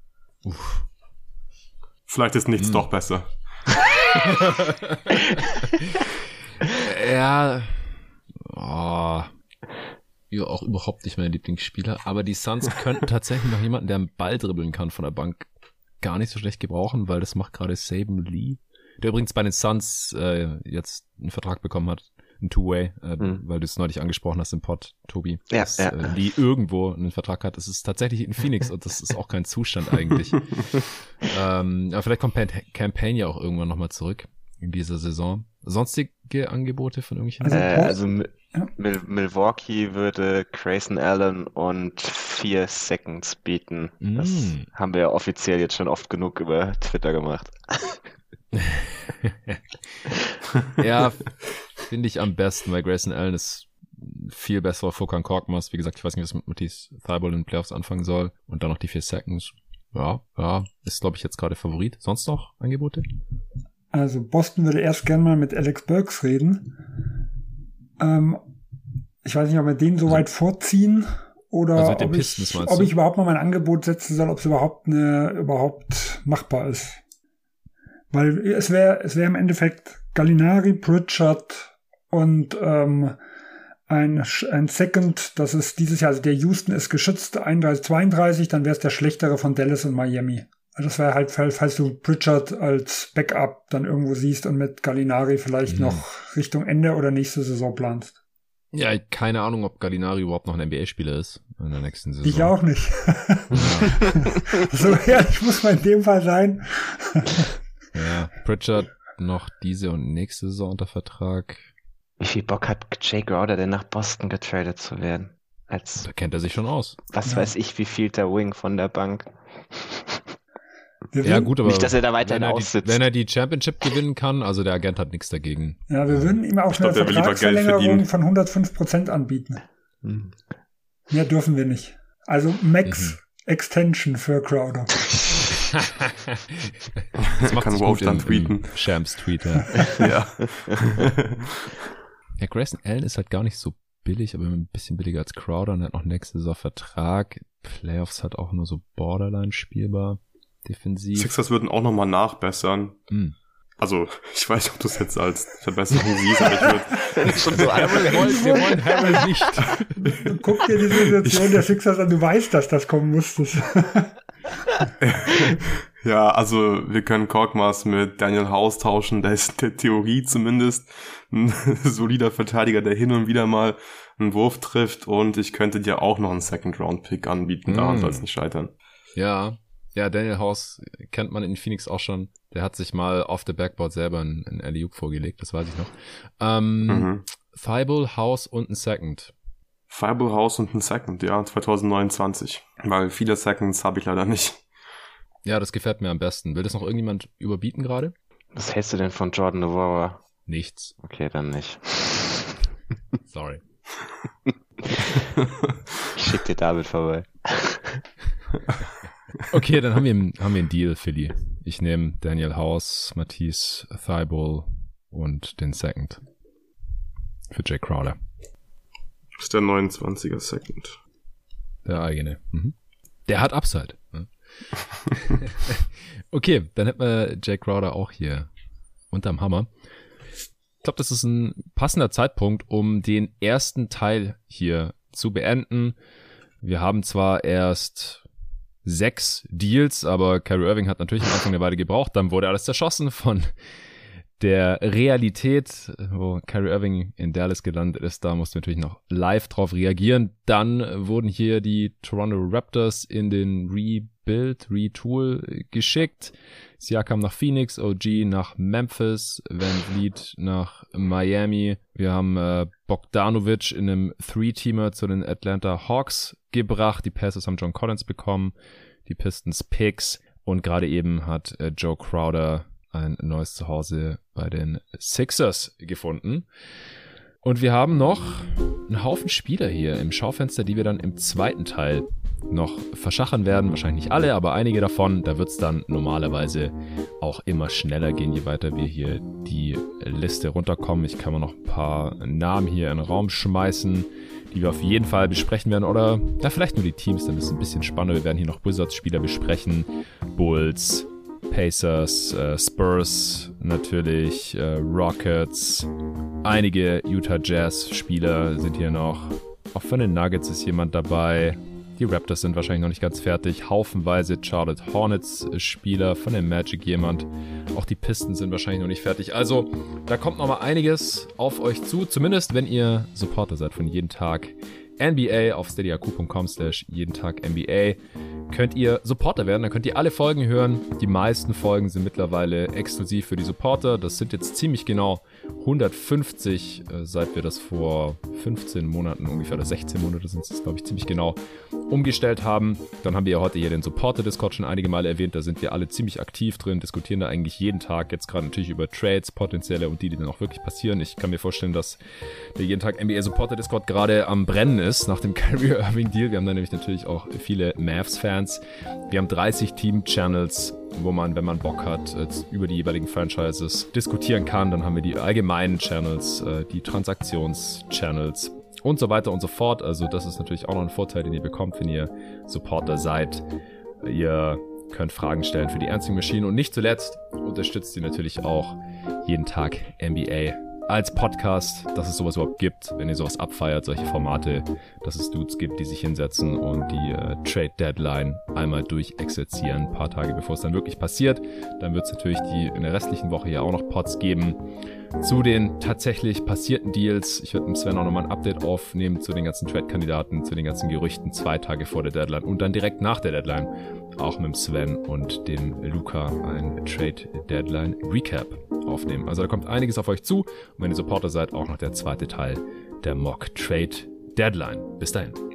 Vielleicht ist nichts Hm. doch besser. Ja, oh, ja, auch überhaupt nicht mein Lieblingsspieler, aber die Suns könnten tatsächlich noch jemanden, der einen Ball dribbeln kann von der Bank, gar nicht so schlecht gebrauchen, weil das macht gerade Saben Lee, der übrigens bei den Suns äh, jetzt einen Vertrag bekommen hat, ein Two-Way, äh, Hm. weil du es neulich angesprochen hast im Pod, Tobi, Ja, dass ja. äh, Lee irgendwo einen Vertrag hat. Es ist tatsächlich in Phoenix und das ist auch kein Zustand eigentlich. ähm, aber vielleicht kommt Pan- Campaign ja auch irgendwann nochmal zurück in dieser Saison. Sonstige Angebote von irgendwelchen? Also- Äh, also Mi- Ja. Mil- Milwaukee würde Grayson Allen und vier Seconds bieten. Das Mm. haben wir ja offiziell jetzt schon oft genug über Twitter gemacht. Ja, finde ich am besten, weil Grayson Allen ist viel besserer Furkan Korkmaz. Wie gesagt, ich weiß nicht, was mit Matisse Thybulle in den Playoffs anfangen soll. Und dann noch die vier Seconds. Ja, ja, ist, glaube ich, jetzt gerade Favorit. Sonst noch Angebote? Also Boston würde erst gern mal mit Alex Burks reden. Ähm, ich weiß nicht, ob wir den so weit vorziehen oder Also mit den ob, Pistons, ich, meinst ob du? ich überhaupt mal mein Angebot setzen soll, ob es überhaupt eine, überhaupt machbar ist. Weil es wäre es wäre im Endeffekt Gallinari, Pritchard und ähm, ein, ein Second, das ist dieses Jahr, also der Houston ist geschützt, einunddreißig, zweiunddreißig, dann wäre es der schlechtere von Dallas und Miami. Also das wäre halt, falls du Pritchard als Backup dann irgendwo siehst und mit Gallinari vielleicht Mhm. noch Richtung Ende oder nächste Saison planst. Ja, keine Ahnung, ob Gallinari überhaupt noch ein N B A-Spieler ist in der nächsten Saison. Ich auch nicht. So ehrlich muss man in dem Fall sein. Ja, Pritchard noch diese und nächste Saison unter Vertrag. Wie viel Bock hat Jay Crowder denn nach Boston getradet zu werden? Als, Da kennt er sich schon aus. was Ja. weiß ich, wie viel der Wing von der Bank. Wir Ja, würden, gut, aber Nicht, dass er da weiterhin wenn er, die, aussitzt. wenn er die Championship gewinnen kann, also der Agent hat nichts dagegen. Ja, wir würden ihm auch Ich glaub, eine der will lieber Geld Vertragsverlängerung verdienen. von hundertfünf Prozent anbieten. Hm. Mehr dürfen wir nicht. Also Max Mhm. Extension für Crowder. Das macht Kann sich Wolf gut dann im, tweeten. im Shams-Tweet, ja. Ja. Ja, Grayson Allen ist halt gar nicht so billig, aber ein bisschen billiger als Crowder und hat noch nächste Saison Vertrag. Playoffs hat auch nur so Borderline spielbar. Defensiv. Sixers würden auch nochmal nachbessern. Hm. Also, ich weiß nicht, ob du es jetzt als Verbesserung siehst, aber ich würde... Schon so Ja, wir wollen, wir wollen Harrell nicht. Guck dir die Situation der Sixers an, du weißt, dass das kommen muss. Das Ja, also wir können Korkmaz mit Daniel House tauschen, der ist in der Theorie zumindest ein solider Verteidiger, der hin und wieder mal einen Wurf trifft, und ich könnte dir auch noch einen Second-Round-Pick anbieten, daran Mm. soll es nicht scheitern. Ja, ja, Daniel House kennt man in Phoenix auch schon. Der hat sich mal off the backboard selber einen, einen Alley-Oop vorgelegt, das weiß ich noch. Ähm, Mhm. Thibault, House und ein Second. Fireball House und ein Second, ja, zwanzig neunundzwanzig, weil viele Seconds habe ich leider nicht. Ja, das gefällt mir am besten. Will das noch irgendjemand überbieten gerade? Was hältst du denn von Jordan Nwora? Nichts. Okay, dann nicht. Sorry. Ich schick dir David vorbei. Okay, dann haben wir, einen- haben wir einen Deal, Philly. Ich nehme Daniel House, Matisse Thibault und den Second. Für Jay Crowder. Das ist der neunundzwanziger Second. Der eigene. Mhm. Der hat Upside. Ne? Okay, dann hätten wir Jay Crowder auch hier unterm Hammer. Ich glaube, das ist ein passender Zeitpunkt, um den ersten Teil hier zu beenden. Wir haben zwar erst sechs Deals, aber Kyrie Irving hat natürlich am Anfang eine Weile gebraucht. Dann wurde alles zerschossen von der Realität, wo Kyrie Irving in Dallas gelandet ist. Da mussten wir natürlich noch live drauf reagieren. Dann wurden hier die Toronto Raptors in den Build, Retool geschickt. Siakam nach Phoenix, O G nach Memphis, Van Vliet nach Miami. Wir haben äh, Bogdanovic in einem Three-Teamer zu den Atlanta Hawks gebracht. Die Pacers haben John Collins bekommen, die Pistons Picks und gerade eben hat äh, Joe Crowder ein neues Zuhause bei den Sixers gefunden. Und wir haben noch einen Haufen Spieler hier im Schaufenster, die wir dann im zweiten Teil noch verschachern werden. Wahrscheinlich nicht alle, aber einige davon. Da wird es dann normalerweise auch immer schneller gehen, je weiter wir hier die Liste runterkommen. Ich kann mal noch ein paar Namen hier in den Raum schmeißen, die wir auf jeden Fall besprechen werden. Oder ja, vielleicht nur die Teams, dann ist es ein bisschen spannender. Wir werden hier noch Wizards-Spieler besprechen. Bulls, Pacers, äh, Spurs natürlich, äh, Rockets, einige Utah Jazz-Spieler sind hier noch. Auch von den Nuggets ist jemand dabei. Die Raptors sind wahrscheinlich noch nicht ganz fertig. Haufenweise Charlotte Hornets-Spieler, von den Magic jemand. Auch die Pistons sind wahrscheinlich noch nicht fertig. Also, da kommt noch mal einiges auf euch zu. Zumindest, wenn ihr Supporter seid von jeden Tag N B A auf steadyhq punkt com slash jeden Tag N B A. Könnt ihr Supporter werden, dann könnt ihr alle Folgen hören. Die meisten Folgen sind mittlerweile exklusiv für die Supporter. Das sind jetzt ziemlich genau hundertfünfzig, äh, seit wir das vor fünfzehn Monaten ungefähr, oder sechzehn Monate sind es, glaube ich, ziemlich genau umgestellt haben. Dann haben wir ja heute hier den Supporter-Discord schon einige Male erwähnt. Da sind wir alle ziemlich aktiv drin, diskutieren da eigentlich jeden Tag. Jetzt gerade natürlich über Trades, potenzielle und die, die dann auch wirklich passieren. Ich kann mir vorstellen, dass der jeden Tag N B A Supporter-Discord gerade am Brennen ist nach dem Kyrie Irving-Deal. Wir haben da nämlich natürlich auch viele Mavs-Fans. Wir haben dreißig Team-Channels, wo man, wenn man Bock hat, über die jeweiligen Franchises diskutieren kann. Dann haben wir die allgemeinen Channels, die Transaktions-Channels und so weiter und so fort. Also das ist natürlich auch noch ein Vorteil, den ihr bekommt, wenn ihr Supporter seid. Ihr könnt Fragen stellen für die Answering Machine und nicht zuletzt unterstützt ihr natürlich auch jeden Tag N B A als Podcast, dass es sowas überhaupt gibt, wenn ihr sowas abfeiert, solche Formate, dass es Dudes gibt, die sich hinsetzen und die äh, Trade Deadline einmal durchexerzieren, ein paar Tage bevor es dann wirklich passiert. Dann wird es natürlich die in der restlichen Woche hier auch noch Pods geben zu den tatsächlich passierten Deals. Ich werde mit Sven auch nochmal ein Update aufnehmen zu den ganzen Trade-Kandidaten, zu den ganzen Gerüchten zwei Tage vor der Deadline und dann direkt nach der Deadline auch mit Sven und dem Luca ein Trade-Deadline-Recap aufnehmen. Also da kommt einiges auf euch zu und wenn ihr Supporter seid, auch noch der zweite Teil der Mock Trade Deadline. Bis dahin.